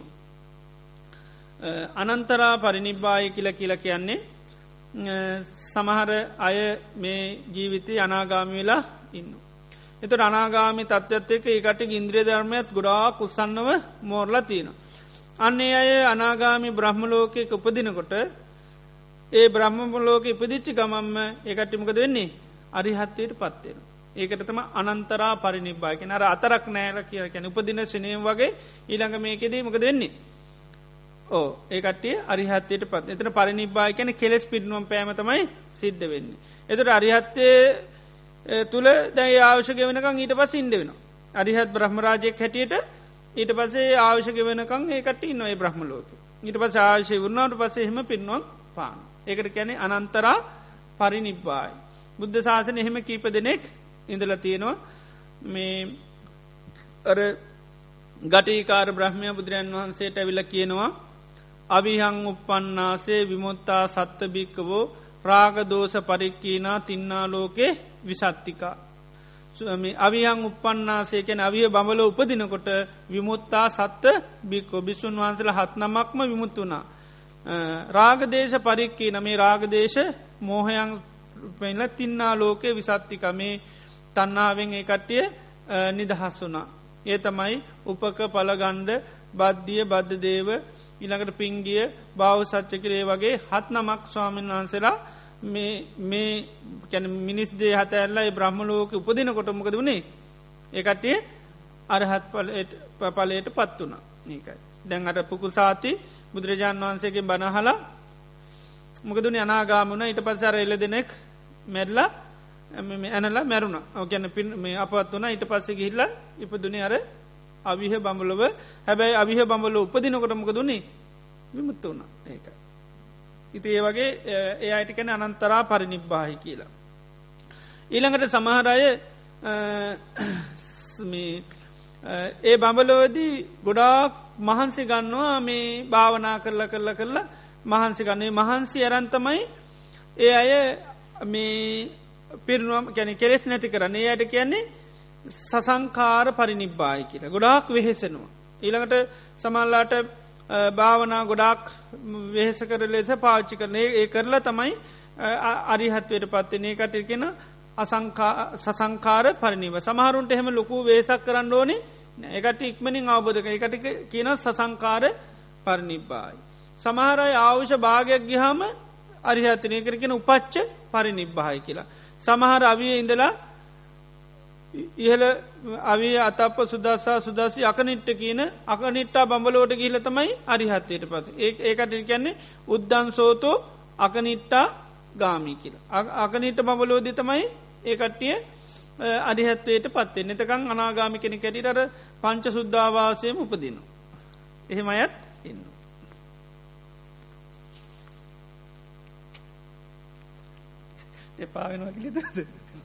අනන්තරා පරිනිබ්බායි කියල කියන්නේ සමහර අය මේ ජීවිතය අනාගාමි වෙලා ඉන්න. එත අනාගාමි තත්ත්වත් එක ඒකට ඉන්ද්‍රිය ධර්මයත් ගොඩා කුස්සන්නව මෝර්ලා තියෙන. අන්නේ අය අනාගාමි බ්‍රහ්මලෝකයක උපදිනකොට ඒ බ්‍රහ්මලෝක ඉපදිච්චි ගමම්ම ඒකට්ටිමකද වෙන්නේ අරිහත්වයට පත්වෙන. ඒකට තම අනන්තරා පරිනිබ්බායක අර අතරක් නෑල කිය කැන උපදින ශනයම් වගේ ඊළඟ මේකෙදී මොකද වෙන්නේ. ඕ ඒකටිය අරිහත්වයට පත් එතන පරිනිබ්බාය කැන කෙලෙස් පිටනුවම් පෑමතමයි සිද්ධ වෙන්නේ. එතට අරිහත්තය තුළ දැයි ආවශ්‍යක වෙනකං ඊට පස් ඉන්ඩ වෙන. අරිහත් බ්‍රහ්මරාජයක් හැටියට ඊට පසේ ආවශ්‍යක වෙනකං ඒකට නොේ බ්‍රහ්මලෝක ඊට පස ආශය වරුණාට පසේ එහෙම පින්නුවම් පාන. ඒකට කැනෙ අනන්තරා පරිනිබ්බායි. බුද්ධ ශාසන එහෙම කීප දෙනෙක් ඉඳල තියෙනවා මේ අර ගටීකාර බ්‍රහ්මය බුදුරන් වහන්සේට ඇවිල කියනවා අවිහං උපන්නාසේ විමුත්තා සත්තභික්කවෝ රාගදෝස පරික්කීනා තින්නා ලෝකේ විසත්තිකා. අවිහං උපන්නාසේ කැන අවිය බඹල උපදිනකොට විමුත්තා සත්ත බික්කෝ බිස්සුන් වහන්සල හත් නමක්ම විමුත් වුණා. රාගදේශ පරික්කී නමේ රාගදේශ මෝහයන් පෙන්ල තින්නා ලෝකේ විසත්තික මේ තන්නාවෙන් ඒ කට්ටිය නිදහස් වුනා. ඒ තමයි උපක පලගණ්ඩ බද්ධිය බද්ධ දේව ඉළඟට පිංගිය භාව සච්චකරේ වගේ හත් නමක් ස්වාමීන් වහන්සේලා මේ කැන මිනිස් දේ හත ඇල්ලා බ්‍රහ්මලෝක උපදින කොටමකද වුණේ ඒකටේ අරහත් පලයට පත් වුණ ඒකයි. දැන් අට පුකු සාති බුදුරජාණන් වහන්සේගේ බනහලා මොකදුන අනාගාමුණ ඊට පස්සර එල දෙනෙක් මැරලා ඇනලා මැරුණ ඕකැන පින් මේ අපත් වන ඊට පස්සේ ගිහිල්ල ඉපදුන අර අවිහ බඹලොව හැබැයි අවිහ බඹල උපදිනකොටමක දුන්නේ විමුත්ත වුණ ඒක. ඉති ඒ වගේ ඒ අයිට කැන අනන්තරා පරිනිබ්බාහි කියලා. ඊළඟට සමහරය ඒ බඹලෝදී ගොඩාක් මහන්සි ගන්නවා මේ භාවනා කරලා මහන්සි ගන්නේ මහන්සි ඇරන්තමයි ඒ අය මේ පිරිනුවම් කැන කෙලෙස් නැති කරන්නේ යට කියන්නේ සසංකාර පරිනිබ්බායි කියලා ගොඩාක් වෙහෙසෙනවා. ඊළඟට සමල්ලාට භාවනා ගොඩාක් වෙහෙස කර ලෙස පාච්චි කරනේ ඒ කරලා තමයි අරිහත්වයට පත්වනේ කටකෙන සසංකාර පරිනිව සමහරුන්ට එහෙම ලොකු වේසක් කරන්න ඕනේ එකට ඉක්මනින් අවබෝධක එකට කියන සසංකාර පරිනිබ්බායි. සමහරයි ආවුෂ භාගයක් ගිහාම අරිහත්නය කරගෙන උපච්ච පරිනිබ්බායි කියලා. සමහර අවිය ඉඳලා ඉහල අවිය අතප සුදස්සා සුදස්සි අකනිට්ට කියන අකනිට්ටා බඹලෝට ගිහිල තමයි අරිහත්වයට පත් ඒකට කියන්නේ උද්දන්සෝතෝ අකනිට්ටා ගාමී කියලා. අකනිට බඹලෝධ තමයි ඒකට්ටිය අරිහත්වයට පත්වේ නතකං අනාගාමි කෙනෙ කැටිට පංච සුද්ධවාසයම උපදින. එහෙම අයත් ඉන්න. එපාවෙනවා කිලිතද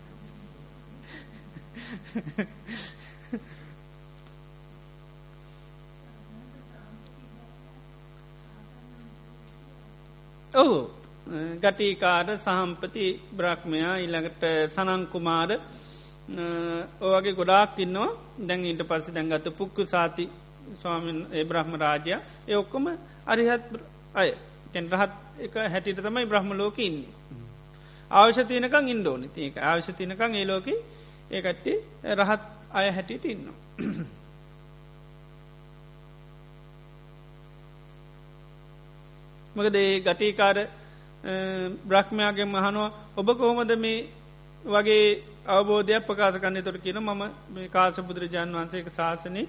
ඔහු ගටිකාර සහම්පති බ්‍රහ්මයා ඉළඟට සනංකුමාර ඕගේ ගොඩාක් ඉන්නවා දැන් ඉට පස්ස දැන්ගත පුක්කු සාති ස්වාමීන් බ්‍රහ්ම රාජය ඒ ඔක්කොම අරිහත් අය කැන් රහත් එක හැටිට තමයි බ්‍රහ්ම ලෝක ඉන්නේ අවශ්‍යතියනකං ඉන්ඩෝනි ඒක අවශ්‍යතියනකං ඒ ලෝක ඒකට්ටි රහත් අය හැටියට ඉන්නවා මොකද ඒ ගටිකාර බ්‍රහ්මයාගේ මහනුව ඔබ කොහොමද මේ වගේ අවබෝධයක් ප්‍රකාශ කන්නේ තොට කියන මම මේ කාස බුදුරජාණන් වහන්සේක ශාසනය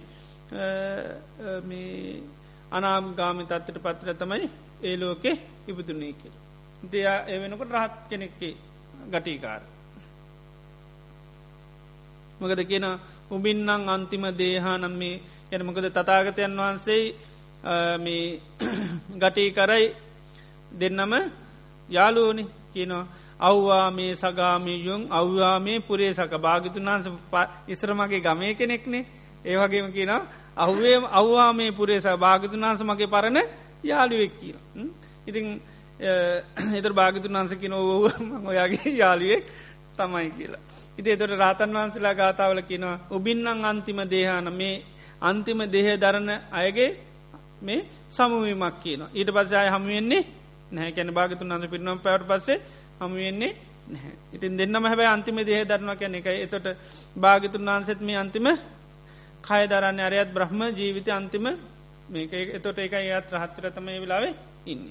මේ අනාම් ගාමි තත්වට පත්‍ර තමයි ඒ ලෝකෙ ඉපදුනේ කියල. දෙයා ඒ වෙනකොට රහත් කෙනෙක්කේ ගටිකාර. මොකද කියන උබින්නං අන්තිම දේහානම් මේ යන මොකද තතාගතයන් වහන්සේ මේ ගටී කරයි දෙන්නම යාලුවනි කියනවා අව්වා මේ සගාමීයුන් අව්වා මේ පුරේ සක භාගිතුන් වහන්ස ඉස්රමගේ ගමය කෙනෙක්නේ ඒවගේම කියන අව්වා මේ පුරේස භාගිතුන් වහන්ස මගේ පරණ යාළුවෙක් කියන. ඉතින් එතර භාගිතුන් වහන්සකින ඔයාගේ යාළුවෙක් තමයි කියලා. ඉති එතොට රාතන් වහන්සලා ගාතාවල කියනවා උබින්නං අන්තිම දේහන මේ අන්තිම දෙහ දරණ අයගේ මේ සමුවීමක් කියන. ඊට පස්සය හමුවෙන්නේ නැහැ කැන භාගතුන් අන්ස පිටනම් පැවට පස්සේ හමුවෙන්නේ නැහැ. ඉතින් දෙන්නම හැබැයි අන්තිම දෙහ දරනවා කැන එක එතොට භාගතුන් වහන්සෙත් මේ අන්තිම කය දරන්න අරයත් බ්‍රහ්ම ජීවිත අන්තිම මේක එතොට එක ඒත් රහත්තර තමයි වෙලාවේ ඉන්නේ.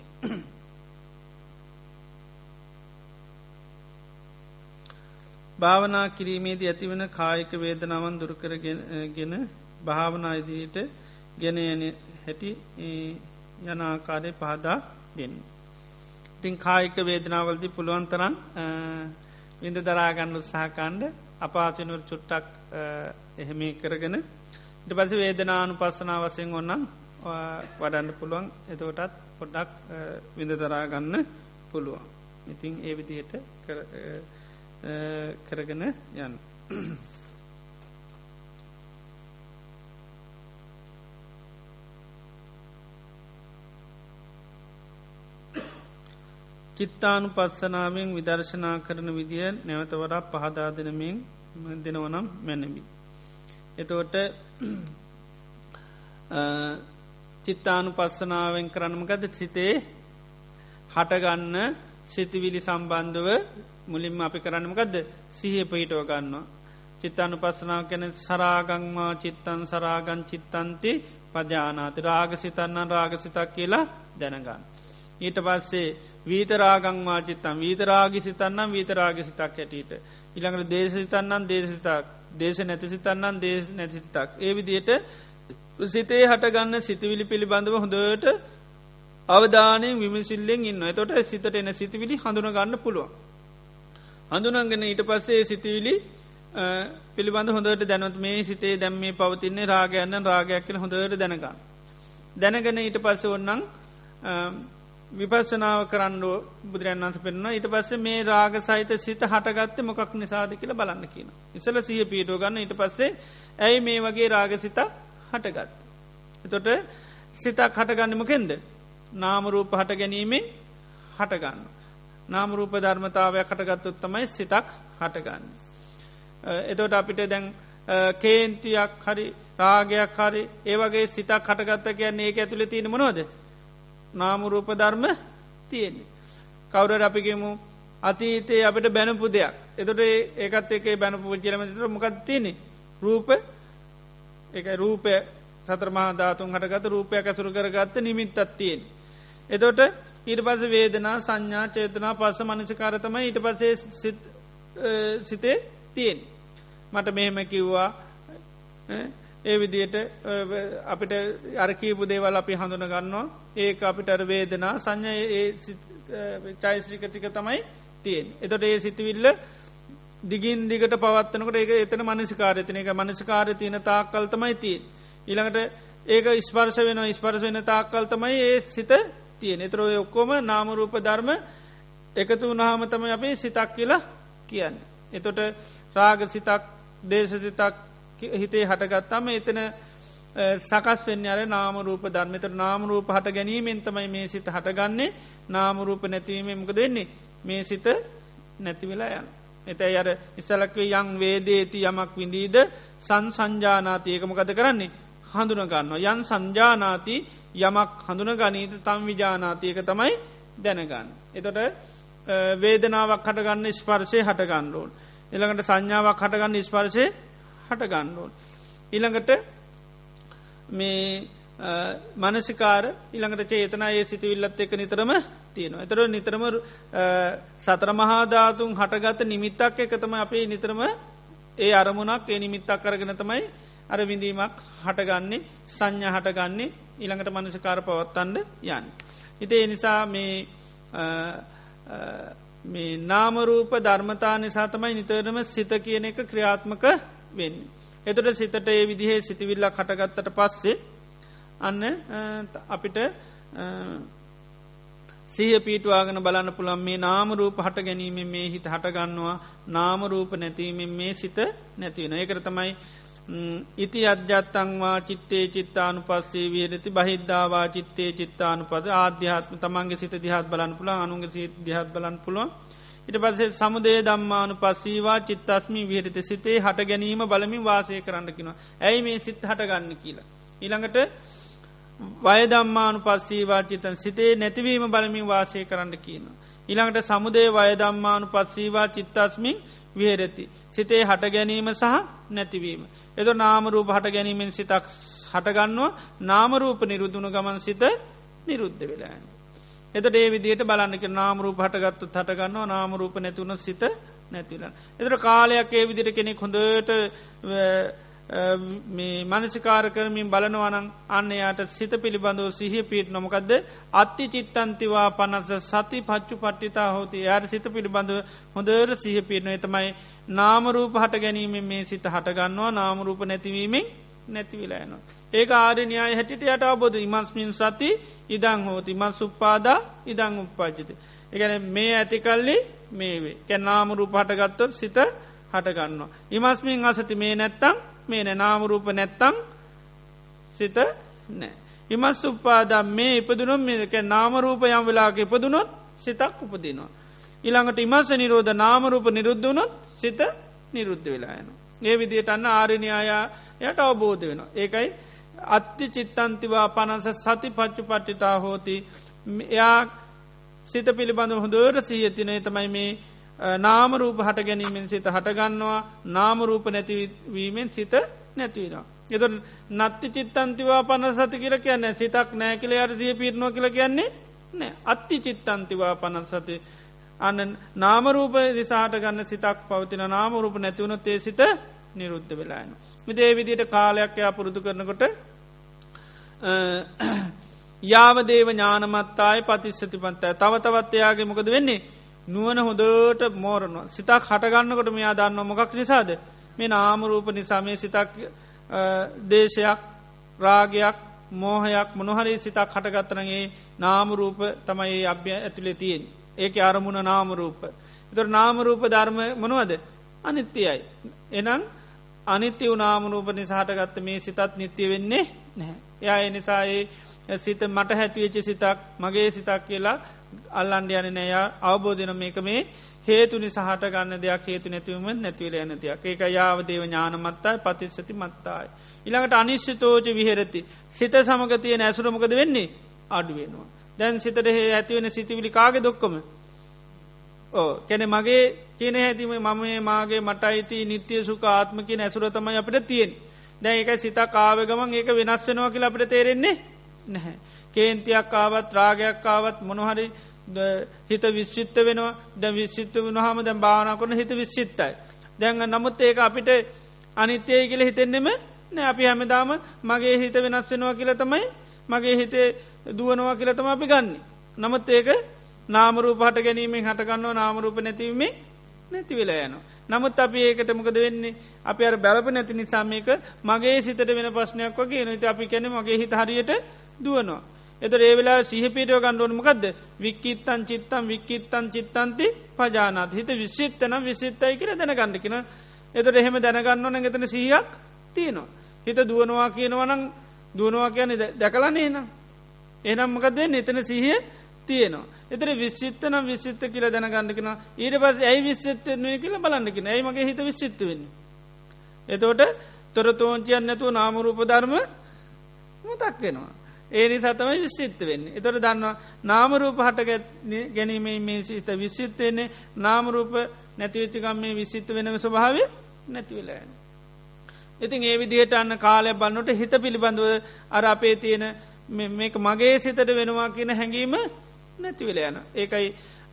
භාවනා කිරීමේදී ඇතිවන කායික වේදනාවන් දුරුකරගෙන භාවනායිදීට ගෙන යන හැටි යනාකාරය පහදා ගෙන්. ඉතින් කායික වේදනාවලදී පුළුවන්තරන් විඳ දරාගන්න උත්සාහකණ්ඩ අපාචනුවර චුට්ටක් එහෙම කරගෙන ඉට පස වේදනානු පස්සනා වසයෙන් ඔන්නම් වඩන්න පුළුවන් එතෝටත් පොඩ්ඩක් විඳ දරාගන්න පුළුවන්. ඉතින් ඒ විදියට කරගෙන යන්න. චිත්තානු පස්සනාවෙන් විදර්ශනා කරන විදිිය නැවත වඩා පහදාදනමින් දෙනවනම් මැනබි. එතෝට චිත්තානු පස්සනාවෙන් කරනමගද සිතේ හටගන්න සිතිවිලි සම්බන්ධව මුලින්ම අපි කරන්නමකදද සිහ පහිටව ගන්නවා. චිත්තානු පස්සනාව කැන සරාගංවා චිත්තන් සරාගන් චිත්තන්ති පජානාති රාග සිතන්නන් රාගසිතක් කියලා දැනගන්න. ඊට පස්සේ වීතරාගංවා චිත්තන් වීතරාගි සිතන්නම් වීතරාග සිතක් හැටියට. ඉළඟට දේශසිතන්නන් දේශසිතක් දේශ නැති සිතන්නන් දේශ නැතිසිතක්. ඒ විදියට සිතේ හටගන්න සිතිවිලි පිළිබඳව හොඳට අවධානයෙන් විමසිල්ලෙන් ඉන්න තොට සිතට එන සිතිවිලි හඳුන ගන්න පුළුවන්. හඳුනන්ගෙන ඊට පස්සේ සිතිවිලි පිළිබඳ හොඳට දැනත් මේ සිතේ දැම් මේ පවතින්නේ රාගයන්න රාගයක් කියල හොඳට දැනගන්න. දැනගෙන ඊට පස්ස ඔන්නම් විපස්සනාව කරන්නෝ බුදුරන් වන්ස පෙන්නවා ඊට පස්සේ මේ රාග සහිත සිත හටගත්ත මොකක් නිසාද කියලා බලන්න කියන. ඉසල සිය පීටෝ ගන්න ඊට පස්සේ ඇයි මේ වගේ රාගසිත හටගත්. එතොට සිතක් හටගන්නමකෙන්ද. නාමරූප හට ගැනීමෙන් හටගන්න. නාමරූප ධර්මතාවයක් හටගත්තුත් තමයි සිතක් හටගන්න. එතොට අපිට දැන් කේන්තියක් හරි රාගයක් හරි ඒවගේ සිතක් හටගත්ත කියන්නේ ඒක ඇතුළ තියෙන මොනෝද. නාමරූප ධර්ම තියෙන්නේ. කවුරට අපිගේමු අතීතයේ අපට බැනපු දෙයක් එතොට ඒකත් එක බැනපු ජලමතර මොකක් තියනෙ රූප එක රූපය සතරමහා ධාතුන් හටගත රූපයක් ඇසුරු කරගත්ත නිමිත්තත් තියෙන්. එතොට ඊට පස වේදනා සංඥා චේතනා පස්ස මනසිකාරතම ඊට පසේ සිතේ තියෙන්. මට මෙහෙම කිව්වා ඒ විදියට අපිට අරකීපු දේවල් අපි හඳුන ගන්නවා ඒ අපිට වේදනා සංඥ චෛස්්‍රිකටික තමයි තියෙන්. එතොට ඒ සිතිවිල්ල දිගින් දිගට පවත්වනකට ඒක එතන මනසිකාරතින එක මනසිකාර තියන තාක්කල් තමයි තියෙන්. ඊළඟට ඒක ස්පර්ශ වෙන ස්පර්ශ වෙන තාක්කල් තමයි ඒ සිත තියෙන. එතර ඔක්කොම නාමරූප ධර්ම එකතු වුණාම තමයි අපේ සිතක් කියලා කියන්නේ. එතොට රාග සිතක් දේශ සිතක් හිතේ හටගත්තාම එතන සකස් වෙන්න අර නාමරූප ධර්මතර නාමරූප හට ගැනීමෙන් තමයි මේ සිත හටගන්නේ නාමරූප නැතිවීම මොකද වෙන්නේ මේ සිත නැතිවෙලා යන. එතැයි අර ඉස්සලක්වේ යං වේදේති යමක් විඳීද සංසංජානාති ඒකමකද කරන්නේ හඳුනගන්නවා. යන් සංජානාති යමක් හඳුන ගනීත තම් විජානාති එක තමයි දැනගන්න. එතොට වේදනාවක් හටගන්න ස්පර්ශය හටගන්නඩෝන්. ඉළඟට සංඥාවක් හටගන්න ස්පර්ශය හටගන්නඩෝන්. ඉළඟට මේ මනසිකාර ඉළඟට චේතනා ඒ සිතිවිල්ලත් එක නිතරම තියෙනවා. එතර නිතරම සතර මහාධාතුන් හටගත නිමිත්තක් එකතම අපේ නිතරම ඒ අරමුණක් ඒ නිමිත්තක් කරගෙන තමයි අර විඳීමක් හටගන්නේ සංඥා හටගන්නේ ඊළඟට මනසිකාර පවත්තන්න යන්න. ඉතේ නිසා මේ නාමරූප ධර්මතා නිසා තමයි නිතරම සිත කියන එක ක්‍රියාත්මක වෙන්න. එතට සිතට ඒ විදිහේ සිතිවිල්ලක් හටගත්තට පස්සේ අන්න අපිට සිය පීටවාගෙන බලන්න පුළන් මේ නාමරූප හට ගැනීමෙන් මේ හිත හටගන්නවා නාමරූප නැතිවීමෙන් මේ සිත නැතිවෙන. ඒකර තමයි ඉති අධ්‍යත්තංවා චිත්තේ චිත්තානු පස්සේ වියරති බහිද්ධවා චිත්තේ චිත්තානු පද ආධ්‍යාත්ම තමන්ගේ සිත දිහත් බලන්න පුළන් අනුන්ගේ සිත දිහත් බලන්න පුළුවන්. ඉට පස්සේ සමුදේ දම්මානු පස්සීවා චිත්තස්මි විහරිත සිතේ හට ගැනීම බලමින් වාසය කරන්න කිනවා. ඇයි මේ සිත් හටගන්න කියලා. ඊළඟට වයදම්මානු පස්සීවා චිතන් සිතේ නැතිවීම බලමින් වාසය කරන්න කියනවා. ඊළඟට සමුදේ වයදම්මානු පස්සීවා චිත්තස්මින් විහරති. සිතේ හට ගැනීම සහ නැතිවීම. එද නාමරූප හට ගැනීමෙන් සිතක් හටගන්නවා නාමරූප නිරුද්ධුණු ගමන් සිත නිරුද්ධ වෙලාන්න. එතට ඒ විදියට බලන්නක නාමරූප හටගත්තු හටගන්නවා නාමරූප නැතිවුණ සිත නැතිවලන්න. එතට කාලයක් ඒ විදිට කෙනෙක් හොඳට මේ මනසිකාර කරමින් බලනවනං අන්න යාට සිත පිළිබඳව සිහිය පීට නොමකක්ද අත්ති චිත්තන්තිවා පනස සති පච්චු පට්ටිතා හෝති යායට සිත පිළිබඳව හොඳර සිහ පිටන එතමයි නාමරූප හට ගැනීමෙන් මේ සිත හටගන්නවා නාමරූප නැතිවීමෙන් නැතිවිලායනවා. ඒක ආරණ්‍යය හැටිට යට අවබෝධ ඉමස්මින් සති ඉදං හෝති මස් උප්පාදා ඉදං උප්පාජිත. එකන මේ ඇතිකල්ලි මේවේ කැ නාමරූප හටගත්තොත් සිත හටගන්නවා. ඉමස්මින් අසති මේ නැත්තං මේ නාමරූප නැත්තං සිත නෑ. ඉමස් උපාදම් මේ ඉපදුනම් මේක නාමරූප යම් වෙලාක ඉපදුනොත් සිතක් උපදිනවා. ඉළඟට ඉමස්ස නිරෝධ නාමරූප නිරුද්ධනොත් සිත නිරුද්ධ වෙලායන. ඒ විදියට අන්න ආරණයායා යට අවබෝධ වෙනවා. ඒකයි අත්ති චිත්තන්තිවා පනස සති පච්චු පට්ටිතා හෝති එයා සිත පිළිබඳ හොඳට සීයතිනය තමයි මේ නාමරූප හට ගැනීමෙන් සිත හටගන්නවා නාමරූප නැතිවීමෙන් සිත නැතිවෙනවා. එත නත්ති චිත්තන්තිවා පනසති කියල කියන්න සිතක් නෑ කියල අරසිය පිරණෝ කියල කියන්නේ නෑ අත්ති චිත්තන්තිවා පනස්සති අන්න නාමරූප දිසාහට ගන්න සිතක් පවතින නාමරූප නැතිවුණ තේ සිත නිරුද්ධ වෙලායන. විදේ විදියට කාලයක් යා පුරුදු කරනකොට යාවදේව ඥානමත්තාය පතිස්සති පන්තය තවතවත්තයාගේ මොකද වෙන්නේ නුවන හොදට මෝරනවා සිතක් හටගන්නකොට මෙයා දන්න මොකක් නිසාද මේ නාමරූප නිසා මේ සිතක් දේශයක් රාගයක් මෝහයක් මොනොහරි සිතක් හටගත්තනගේ නාමරූප තමයි අභ්‍ය ඇතුළේ තියෙන් ඒක අරමුණ නාමරූප. එතොර නාමරූප ධර්ම මොනවද අනිත්‍යයයි. එනම් අනිත්‍ය වනාමරූප නිසාහටගත්ත මේ සිතත් නිත්‍ය වෙන්නේ නැහැ. එයා එනිසායේ සිත මට හැතිවෙච්ච සිතක් මගේ සිතක් කියලා අල්ලන්ඩ යන නෑ අවබෝධන මේක මේ හේතුනි සහට ගන්න දෙයක් හේතු නැතිවම නැතිවල ඇනතියක් ඒක යාවදේව ඥානමත්තයි පතිස්සති මත්තායි. ඉළඟට අනිශ්චතෝච විහෙරති සිත සමගතිය නැසුරමකද වෙන්නේ අඩුවෙනවා. දැන් සිතට හේ ඇතිවෙන සිතිවිලි කාගෙ දොක්කම කැන මගේ කියන හැතිම මම මාගේ මට අයිති නිත්‍යය සුක ආත්මකි නැසුරතමයි අපිට තියෙන් දැන් එක සිතා කාව ගමන් ඒක වෙනස් වෙනවා කියලා අපිට තේරෙන්නේ නැහැ. කේන්තියක් ආවත් රාගයක් ආවත් මොනහරි හිත විශ්චිත්ත වෙනවා ද විශ්චිත්ත වනහම දැන් භාවනා කරන හිත විශ්චිත්තයි. දැන් නමුත් ඒක අපිට අනිත්‍යය කියල හිතෙන්නෙම නෑ අපි හැමදාම මගේ හිත වෙනස් වෙනවා කියල තමයි මගේ හිතේ දුවනවා කියලතම අපි ගන්නේ. නමුත් ඒක නාමරූප හට ගැනීමෙන් හටගන්නවා නාමරූප නැතිවීමේ නැති වෙලා යනවා. නමුත් අපි ඒකට මොකද වෙන්නේ අපි අර බැලප නැති නිසාමයක මගේ සිතට වෙන ප්‍රශ්නයක් වගේ නති අපි කැන මගේ හිත හරියට දුවනවා. එතකොට ඒ වෙලාවේ සිහිය පිටව ගන්න ඕනේ මොකද්ද? වික්කිත්තං චිත්තං වික්කිත්තං චිත්තන්ති පජානාති. හිත විසිට නම් විසිටයි කියලා දැනගන්න කියන. එතකොට එහෙම දැනගන්න ඕන නම් එතන සිහියක් තියෙනවා. හිත දුවනවා කියනවා නම් දුවනවා කියන්නේ දැකලා නේනම්. එහෙනම් මොකද වෙන්නේ? එතන සිහිය තියෙනවා. එතන විසිට නම් විසිට කියලා දැනගන්න කියනවා. ඊට පස්සේ ඇයි විසිට වෙන්නේ කියලා බලන්න කියනවා. ඇයි මගේ හිත විසිට වෙන්නේ? එතකොට තොරතෝංචියක් නැතුව නාම රූප ධර්ම මතක් වෙනවා. ඒ නිසා තමයි විසිට වෙන්නේ. එතකොට දන්නවා නාම රූප හට ගැනීමේ මේ සිත විසිට වෙන්නේ නාම රූප නැති වෙච්ච ගමන් මේ විසිට වෙන ස්වභාවය නැති වෙලා යනවා. ඉතින් ඒ විදිහට අන්න කාලය බලනකොට හිත පිළිබඳව අර අපේ තියෙන මේක මගේ සිතට වෙනවා කියන හැඟීම නැති වෙලා යනවා. ඒකයි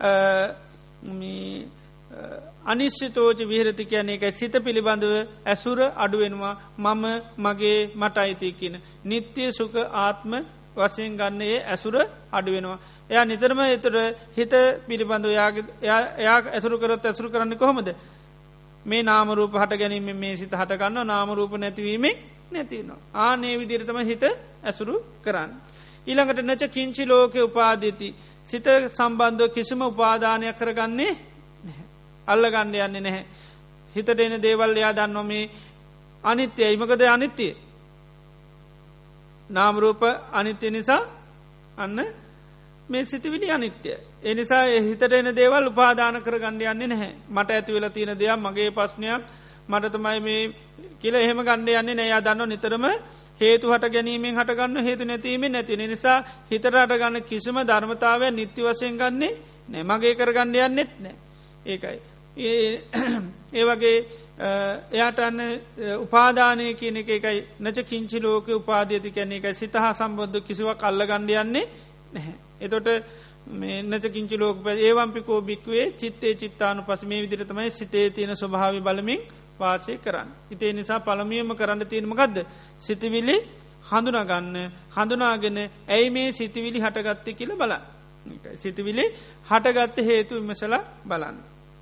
මේ අනිශ්චිතෝච විහෙරති කියන්නේ ඒකයි සිත පිළිබඳව ඇසුර අඩු වෙනවා. මම මගේ මට අයිති කියන නිත්‍ය සුඛ ආත්ම වශයෙන් ගන්න ඒ ඇසුර අඩු වෙනවා. එයා නිතරම ඒතර හිත පිළිබඳව එයා ඇසුරු කරොත් ඇසුරු කරන්නේ කොහොමද? මේ නාම රූප හට ගැනීම මේ සිත හට ගන්නවා නාම රූප නැතිවීමෙන් නැති වෙනවා. ආනේ විදිහට තමයි හිත ඇසුරු කරන්නේ. ඊළඟට නැච කිංචි ලෝකේ උපාදීති. සිත සම්බන්ධව කිසිම උපාදානයක් කරගන්නේ නැහැ. අල්ලගන්න යන්නේ නැහැ. හිතට එන දේවල් එයා දන්නවා මේ අනිත්‍යයි. මොකද අනිත්‍යයි? නාම රූප අනිත්‍ය නිසා අන්න මේ සිතවිලි අනිත්‍යයි. ඒ නිසා හිතට එන දේවල් උපාදාන කරගන්න යන්නේ නැහැ. මට ඇති වෙලා තියෙන දේක් මගේ ප්‍රශ්නයක් මට තමයි මේ කියලා එහෙම ගන්න යන්නේ නැහැ. එයා දන්නවා නිතරම හේතු හට ගැනීමෙන් හට ගන්න හේතු නැතිවීමෙන් නැති වෙන නිසා හිතට හට ගන්න කිසිම ධර්මතාවයක් නිත්‍ය වශයෙන් ගන්නෙ නැහැ. මගේ කරගන්න යන්නෙත් නැහැ. ඒකයි. ඒ වගේ එයාට අන්න උපාදානය කියන එක එකයි නච කිංචි ලෝකේ උපාදීති කියන්නේ එකයි සිත හා සම්බන්ධ කිසිවක් අල්ලගන්න යන්නේ නැහැ. එතකොට මේ නච කිංචි ලෝක ඒවම්පිකෝ බික්වේ චිත්තේ චිත්තානුපස්සී මේ විදිහට තමයි සිතේ තියෙන ස්වභාවය බලමින් වාසය කරන්නේ. ඉතින් ඒ නිසා පළමුවෙන්ම කරන්න තියෙන්නේ මොකද්ද? සිතවිලි හඳුනා ගන්න. හඳුනාගෙන ඇයි මේ සිතවිලි හටගත්තේ කියලා බලන්න. ඒකයි සිතවිලි හටගත්ත හේතු විමසලා බලන්න.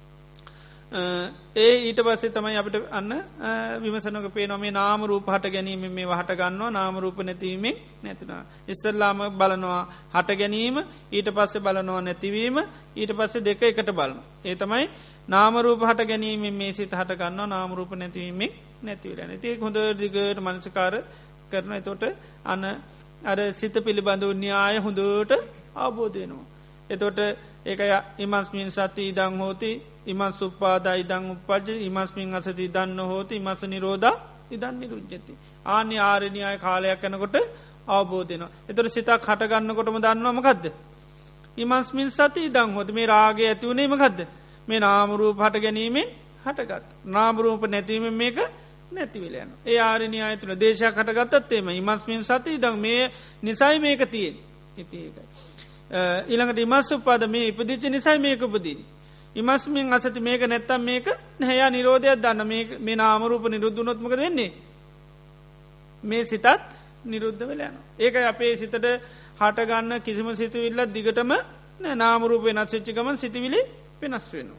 ඒ ඊට පස්සේ තමයි අපිට අන්න විමසනක පේනවා මේ නාම රූප හට ගැනීම මේ හට ගන්නවා නාම රූප නැතිවීමෙන් නැතිනවා. ඉස්සල්ලාම බලනවා හට ගැනීම ඊට පස්සේ බලනවා නැතිවීම ඊට පස්සේ දෙක එකට බලනවා. ඒ තමයි නාම රූප හට ගැනීම මේ සිත හට ගන්නවා නාම රූප නැතිවීමෙන් නැති වෙලා යනවා. ඒක හොඳ දිගට මනසකාර කරනවා. එතකොට අන්න අර සිත පිළිබඳව න්‍යාය හොඳට අවබෝධ වෙනවා. එතකොට ඒක ඉමස්මින් සති ඉදං හෝති ඉමස් උපාදා ඉදං උප්පජ්ජ ඉමස්මින් අසති ඉදන්න හෝති ඉමස් නිරෝධා ඉදන් නිරුද්ධති. ආනි ආරණ්‍යය කාලයක් යනකොට අවබෝධ වෙනවා. එතකොට සිතක් හට ගන්නකොටම දන්නවා මොකද්ද? ඉමස්මින් සති ඉදං හෝති මේ රාගය ඇති වුණේ මොකද්ද? මේ නාම රූප හට ගැනීමෙන් හටගත්. නාම රූප නැතිවීමෙන් මේක නැති වෙලා යනවා. ඒ ආරණ්‍යය තුල දේශයක් හටගත්තත් එමය. ඉමස්මින් සති ඉදං මේ නිසයි මේක තියෙන්නේ. ඉතින් ඒකයි. ඊළඟට ඉමස් උපාද මේ ඉපදිච්ච නිසයි මේක උපදින්නේ. ඉමස්මින් අසති මේක නැත්තම් මේක නැහැ. නිරෝධයක් දන්න මේ නාම රූප නිරුද්ධ වුණොත් මොකද වෙන්නේ? මේ සිතත් නිරුද්ධ වෙලා යනවා. ඒකයි අපේ සිතට හට ගන්න කිසිම සිතුවිල්ලක් දිගටම නාම රූප වෙනස් වෙච්ච ගමන් සිතුවිලි වෙනස් වෙනවා.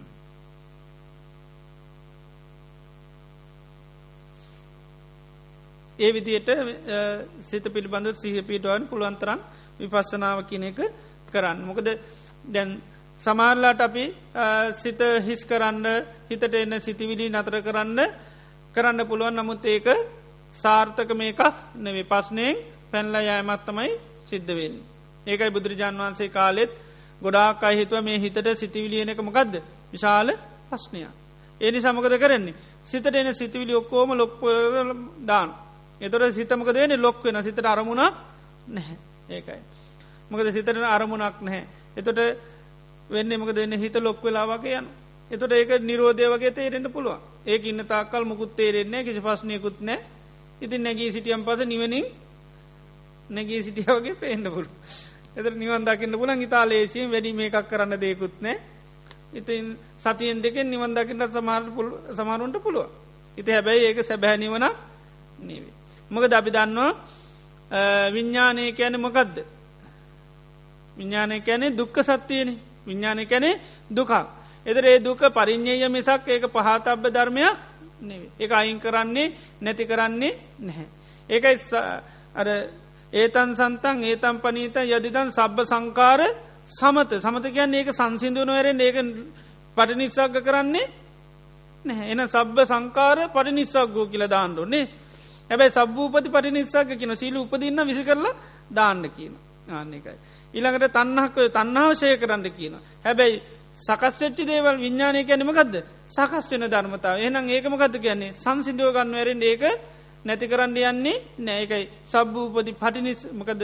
ඒ විදිහට සිත පිළිබඳව සිහිය පිටවන්න පුළුවන් තරම් විපස්සනාව කියන එක කරන්න. මොකද දැන් සමහරලාට අපි සිත හිස් කරන්න හිතට එන සිතිවිලි නතර කරන්න පුළුවන්. නමුත් ඒක සාර්ථක මේකක් නෙවෙයි. ප්‍රශ්නයෙන් පැනලා යෑමක් තමයි සිද්ධ වෙන්නේ. ඒකයි බුදුරජාණන් වහන්සේ කාලෙත් ගොඩාක් අය හිතුවා මේ හිතට සිතිවිලි එන එක මොකද්ද? විශාල ප්‍රශ්නයක්. ඒ නිසා මොකද කරන්නේ? සිතට එන සිතිවිලි ඔක්කොම ලොක් දාන. එතකොට සිත මොකද වෙන්නේ? ලොක් වෙනවා. සිතට අරමුණක් නැහැ. ඒකයි. මොකද සිතට අරමුණක් නැහැ. එතකොට වෙන්නේ මොකද වෙන්නේ? හිත ලොක් වෙලා වගේ යනවා. එතකොට ඒක නිරෝධය වගේ තේරෙන්න පුළුවන්. ඒක ඉන්න තාක්කල් මුකුත් තේරෙන්නේ නැහැ. කිසි ප්‍රශ්නයකුත් නැහැ. ඉතින් නැගී සිටියන් පස්සේ නිවනින් නැගී සිටියා වගේ පේන්න පුළුවන්. එතකොට නිවන් දකින්න පුළුවන්. ඉතාලේසියෙන් වැඩි මේකක් කරන්න දෙයක්වත් නැහැ. ඉතින් සතියෙන් දෙකෙන් නිවන් දකින්න සමහරුන්ට පුළුවන්. ඉතින් හැබැයි ඒක සැබෑ නිවනක් නෙවෙයි. මොකද අපි දන්නවා විඥානය කියන්නේ මොකද්ද? විඥානය කියන්නේ දුක්ඛ සත්‍යනේ. විඥානය කියන්නේ දුකක්. එතකොට ඒ දුක පරිඤ්ඤය මිසක් ඒක පහතබ්බ ධර්මයක් නෙවෙයි. ඒක අයින් කරන්නේ නැති කරන්නේ නැහැ. ඒකයි අර ඒතන් සන්තන් ඒතම් පනීත යදිදන් සබ්බ සංකාර සමත සමත කියන්නේ ඒක සංසිඳුවන වැරෙන් ඒක පටිනිස්සක්ග කරන්නේ නැහැ එන සබ්බ සංකාර පටිනිස්සක්ගෝ කියල දාණ්ඩුන්නේ හැබැයි සබ්භූපති පටිනිස්සක්ග කියන සීල උපදින්න විසි කරලා දාන්න කියන ආන්න එකයි. ඊළඟට තන්නහක තන්නාවශය කරන්න කියන. හැබැයි සකස් වෙච්චි දේවල් විඤ්ඥානය ගැනීමකක්ද සකස් වෙන ධර්මතාව එහනම් ඒකමකද කියන්නේ සංසිදුව ගන්න වැරෙන් ඒක නැති කරන්න යන්නේ නෑකයි සබ්භූපති පටිනිස් මකද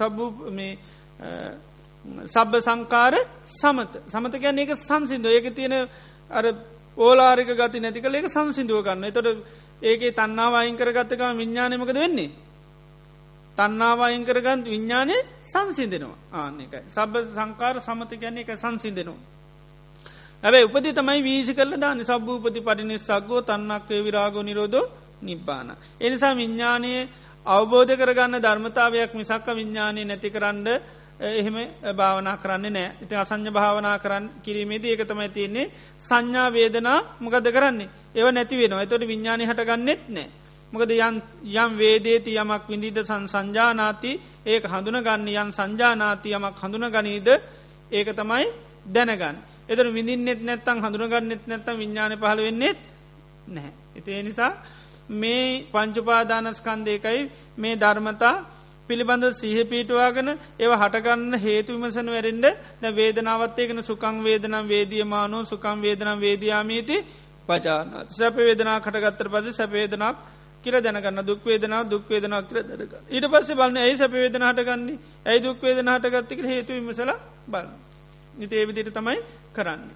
සබ්බ සංකාර සමත සමත ගැන ඒක සංසිදුව ඒක තියෙන අර ඕලාරික ගති නැති කළ ඒක සංසිදුව ගන්න තොට ඒකේ තන්නාවයින් කරගත්තකම විඤ්ඥානයමකද වෙන්නේ තන්නාවයින් කරගන්ත විඤ්ඥානය සංසිදෙනවා ආනෙකයි සබ්බ සංකාර සමත ගැන එක සංසිදෙනවා ඇැබයි උපති තමයි වීසි කරල දාන්න සබ්භූපති පටිනිස්සක්ගෝ තන්නක්වේ විරාගෝ නිරෝධෝ නිබ්බාන. එනිසා විඤ්ඥානය අවබෝධ කරගන්න ධර්මතාවයක් මිසක්ක විඤ්ඥානය නැති කරන්න එහෙම භාවනා කරන්නේ නෑ ඉති අසං්ඥ භාවනා කරන්න කිරීමේදී ඒක තමයි තියන්නේ සංඥා වේදනා මොකද කරන්නේ ඒව නැති වෙනවා එතොට විඤ්ඥානය හටගන්නෙත් නෑ. මොකද යම් වේදේති යමක් විඳීද සංජානාති ඒක හඳුන ගන්න යන් සංජානාති යමක් හඳුන ගනීද ඒක තමයි දැනගන්න. එතර විඳින්නෙත් නැත්තං හඳුනගන්නෙත් නැත්තම් විඤ්ඥාන පහල වෙන්නෙත් නැහැ. එති නිසා මේ පංචුපාදානස්කන්දයකයි මේ ධර්මතා පිළිබඳ සහ පීටවාගෙන ඒව හටගන්න හේතු විමසන වැරෙන්ඩ ද වේදනාවත්තයකන සුකං වේදනම් වේදියමානෝ සුකම් වේදනම් වේදයාමීති පචාන සැප වේදනා කටගත්තර පස සැපේදනක් කියර දැනගන්න දුක්වේදනාව දුක්වේදනා කර දරග ඊට පස්සේ බලන්න ඇයි සැපවේදන හටගන්නේ ඇයි දුක්වේදන හටගත්තක හේතු විමසල බලන්න නිත ඒ විදිට තමයි කරන්නේ.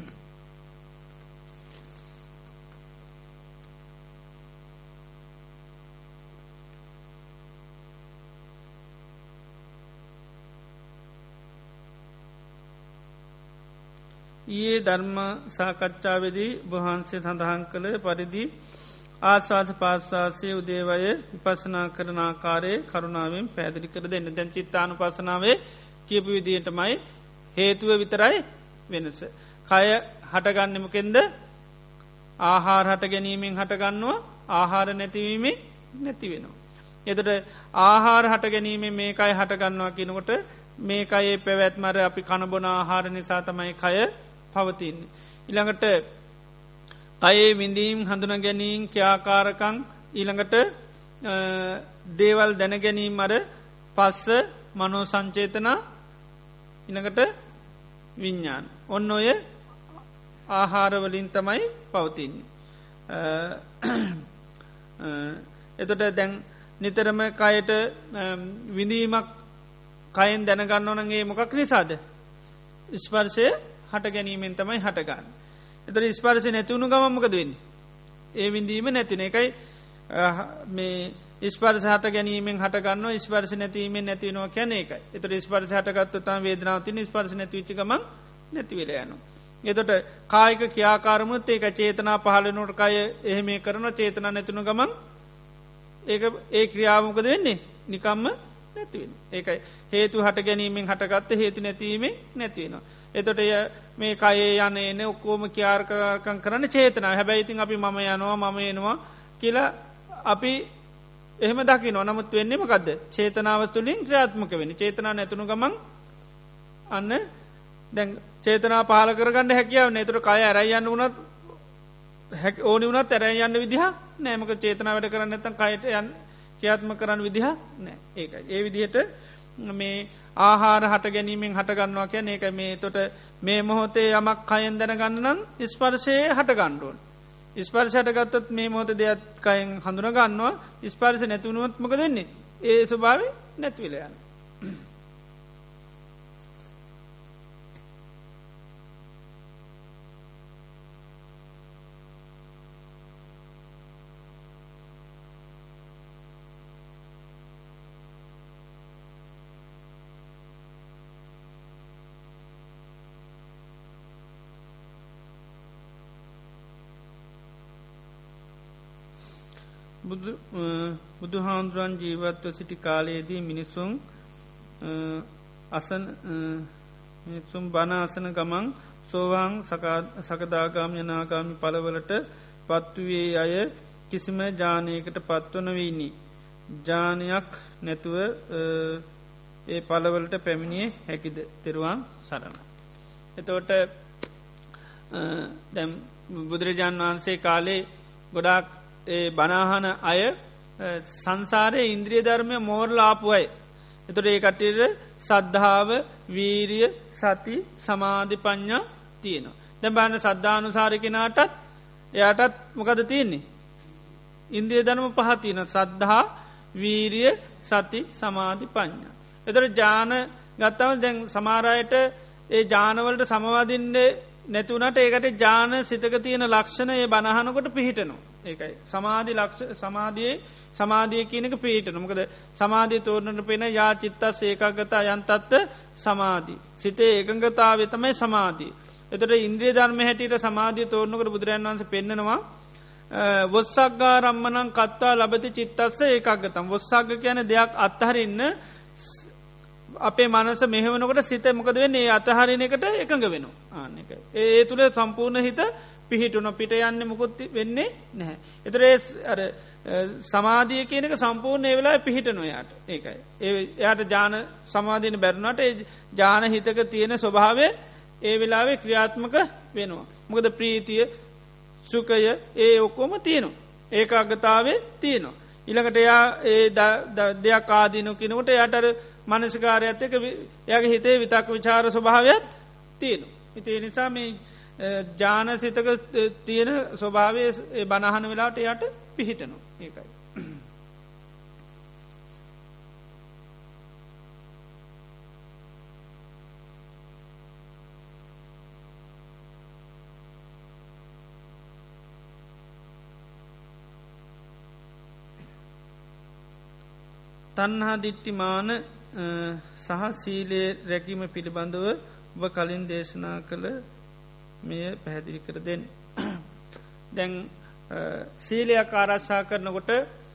ඊයේ ධර්ම සාකච්ඡාවේදී වහන්සේ සඳහන් කළ පරිදි ආස්වාද පාස්වාසය උදේවය විපසනා කරන ආකාරයේ කරුණාවෙන් පැදිලි කර දෙන්න දැන් චිත්තානු පසනාවේ කියපු විදියටමයි හේතුව විතරයි වෙනස. කය හටගන්නමකෙන්ද ආහාර හට ගැනීමෙන් හටගන්නවා ආහාර නැතිවීමේ නැති වෙනවා. එතට ආහාර හට ගැනීම මේකයි හටගන්නවා කියනකොට මේකයේ පැවැත්මර අපි කණබොන ආහාර නිසා තමයි කය පවතින්නේ. ඉළඟට කයේ විඳීම් හඳුන ගැනීම් ක්‍යාකාරකං ඊළඟට දේවල් දැන ගැනීම අර පස්ස මනෝ සංචේතනා ඉළඟට විඤ්ඥාන් ඔන්න ඔය ආහාරවලින් තමයි පවතින්නේ. එතොට දැන් නිතරම කයට විඳීමක් කයෙන් දැනගන්න ඕනගේ මොකක් නිසාද ස්පර්ශය හට ගැනීමෙන් තමයි හටගන්න. එතර ස්පර්ශය නැතිවුණු ගමම්මකද වෙන්න. ඒ විඳීම නැතින එකයි මේ ස්පර්ශ හට ගැනීමෙන් හටගන්න ස්පර්ශ නැතිීමෙන් නැතිවනවා කැන එකයි එතට ස්පර්ශ හටගත්තතම වේදනාවතින ස්පර්ශ නැතිවිචකම නැතිවෙල යනු. එතොට කායික ක්‍යාකාරමුත් ඒක චේතනා පහලනොට කය එහෙම කරන චේතන නැතුුණු ගමන් ඒ ක්‍රියාවමකද වෙන්නේ නිකම්ම නැතිවෙන. ඒකයි හේතු හට ගැනීමෙන් හටගත්ත හේතු නැතිවීමේ නැතිවෙනවා. එතොට මේ කයේ යන එන ඔක්කෝම ක්‍යාර්කකං කරන්න චේතන හැබැයිතින් අපි මම යනවා මම එනවා කියලා අපි එහෙම දකි නොනමුත් වෙන්නේම කක්ද චේතනාවස්තුලින් ක්‍රියාත්මක වෙන චේතනා නැතුුණු ගමන් අන්න දැන් චේතනා පහල කරගන්න හැකියාව නතුර කය ඇරයියන්න වනත් ඕනි වනත් ඇරයි යන්න විදිහ නෑමක චේතනා වැඩ කරන්න ඇතන් කයට යන් ක්‍රියාත්ම කරන්න විදිහ නෑ ඒකයි ඒ විදිහට මේ ආහාර හට ගැනීමෙන් හටගන්නවා කියන ඒක මේ තොට මේ මොහොතේ යමක් කයෙන් දැනගන්නනම් ස්පර්ශය හටගණ්ඩුවන් ස්පර්ශයට ගත්තත් මේ මොහොත දෙයක් කයෙන් හඳුන ගන්නවා ස්පර්ශ නැතිවුණුවත් මොක දෙන්නේ ඒ ස්වභාව නැතිවිලයන්න. බුදු හාන්දුරන් ජීවත්ව සිටි කාලයේදී මිනිසුන් මිනිසුම් බණ අසන ගමන් සෝවාන් සකදාගාම යනාගාමි පලවලට පත්වයේ අය කිසිම ජානයකට පත්වන වීනි. ජානයක් නැතුව ඒ පලවලට පැමිණියේ හැකිද තෙරුවන් සරණ. එතෝට දැම් බුදුරජාණන් වහන්සේ කාලේ ගොඩාක් බනාහන අය සංසාරය ඉන්ද්‍රිය ධර්මය මෝර්ලාපුුවයි. එතොට ඒ කටට සද්ධාව වීරිය සති සමාධි ප්ඥා තියෙනවා. දැ බාන සද්ධානුසාරකෙනටත් එයාටත් මොකද තියන්නේ. ඉන්දිය ධනම පහතියන සද්ධහා වීරිය සති සමාධි ප්ඥා. එතට ජාන ගත්තව දැන් සමාරයට ඒ ජානවලට සමවාදින්ට නැතුවනට ඒකට ජාන සිතක තියෙන ලක්ෂණ ඒ බණහනකොට පිහිටනවා. ඒකයි සමාධි සමාධයේ සමාධිය කියනක පිහිටන මොකද සමාධී තෝරණට පෙන යා චිත්තස් ඒකාගතා යන්තත්ත සමාධී. සිතේ ඒකංගතාව තමයි සමාධී. එතට ඉන්ද්‍රිය ධර්ම හැටියට සමාධී තෝරණකට බුදුරන් වන්ස පෙන්නවා. වොස්සක්ගා රම්මනං කත්වා ලබති චිත්තස්ස ඒකාගතම් වොස්සක්ග කියන දෙයක් අත්හරන්න අපේ මනස මෙහවනකට සිත මොකද වෙන්නේ අතහරින එකට එකඟ වෙන ආන එක. ඒ තුළ සම්පූර්ණ හිත පිහිටුන පිට යන්න මුකුත් වෙන්නේ නැහැ. එතරේ සමාධිය කියනක සම්පූර්ණ ඒ වෙලා පිහිටනොයාට ඒකයි. එයාට ජාන සමාධීන බැරුණට ජාන හිතක තියෙන ස්වභාවය ඒ වෙලාවේ ක්‍රියාත්මක වෙනවා. මොකද ප්‍රීතිය සුකය ඒ ඔක්කොම තියනවා. ඒක අගතාවේ තියනවා. ඉළඟට එයා දෙයක් ආදීනු කිනකට යටර මනසිකාරයත් එක යගේ හිතේ විතක් විචාර ස්වභාවයක් තියෙනු. ඉතිේ නිසා මේ ජාන සිතක තියෙන ස්වභාවය බණහන වෙලාට යට පිහිටනු ඒකයි. තන්හා දිට්ටිමාන සහ සීලේ රැකීම පිළිබඳව ඔබ කලින් දේශනා කළ මෙය පැහැදිලි කර දෙන්න. දැන් සීලයක් ආරක්ෂා කරනකොට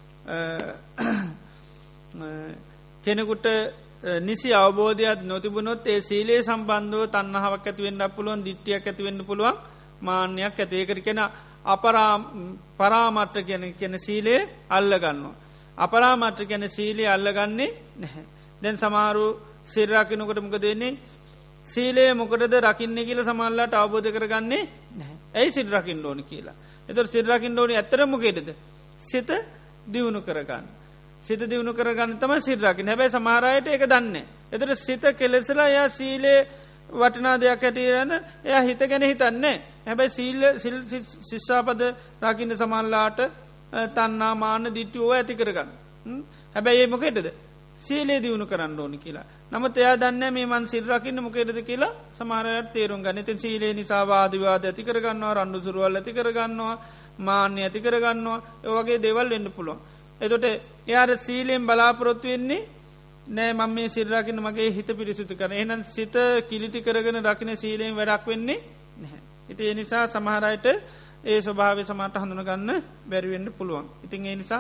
කෙනෙකුට නිසි අවබෝධයක් නොතිබුණොත් ඒ සීලේ සම්බන්ධව තන්නහාවක් ඇතිවෙන්න පුළුවන් දිට්ටියක් ඇතිවෙන්න පුළුවන් මාන්‍යයක් ඇතේකර කෙන පරාමට්ට කියන සීලේ අල්ලගන්නවා. අපරාමට්‍ර ගැන සීලේ අල්ලගන්නේ නැහැ. දැන් සමාරු සිරරකිනකොට මොක දෙන්නේ සීලේ මොකටද රකින්න කියල සමල්ලාට අවබෝධ කරගන්නේ නැහැ. ඇයි සිල් රකින්න ඕන කියලා. එතොට සිල්රකින්න ඕනි ඇතරමොකේටද සිත දියුණු කරගන්න. සිත දියුණු කරගන්න තම සිල්රකින් හැබැයි සමහරයට එක දන්න. එතට සිත කෙලෙසලා යා සීලේ වටනා දෙයක් ඇටිරන්න එයා හිත ගැන හිතන්නේ. හැබැයි ශිෂ්ෂාපද රකින්න සමල්ලාට තන්නා මාන දිට්ටුවෝ ඇති කරගන්න. හැබැයි ඒ මොකේටද සීලේ දියුණු කරන්න ඕනි කියලා. නමුත් එයා දන්න මේ මන් සිල්රකින්න මොකේටද කියලා සමාරයට තේරුම් ගන්න. ඉතින් සීලේ නිසා වාදවිවාද ඇති කරගන්නවා රණ්ඩු සුරුවල් ඇති කරගන්නවා මාන්‍ය ඇති කරගන්නවා ඒවගේ දේවල් වෙන්න පුළුවන්. එතොට එයාර සීලයෙන් බලාපොරොත්තු වෙන්නේ නෑ මම මේ සිල්රකින්න මගේ හිත පිරිසිතු කරන. එහෙනම් සිත කිලිටි කරගෙන රකින සීලයෙන් වැඩක් වෙන්නේ නැහැ. ඉති ඒ නිසා සමහරයට ඒ ස්වභාව සමට හඳුනගන්න බැරිවෙන්න පුළුවන්. ඉතින් ඒ නිසා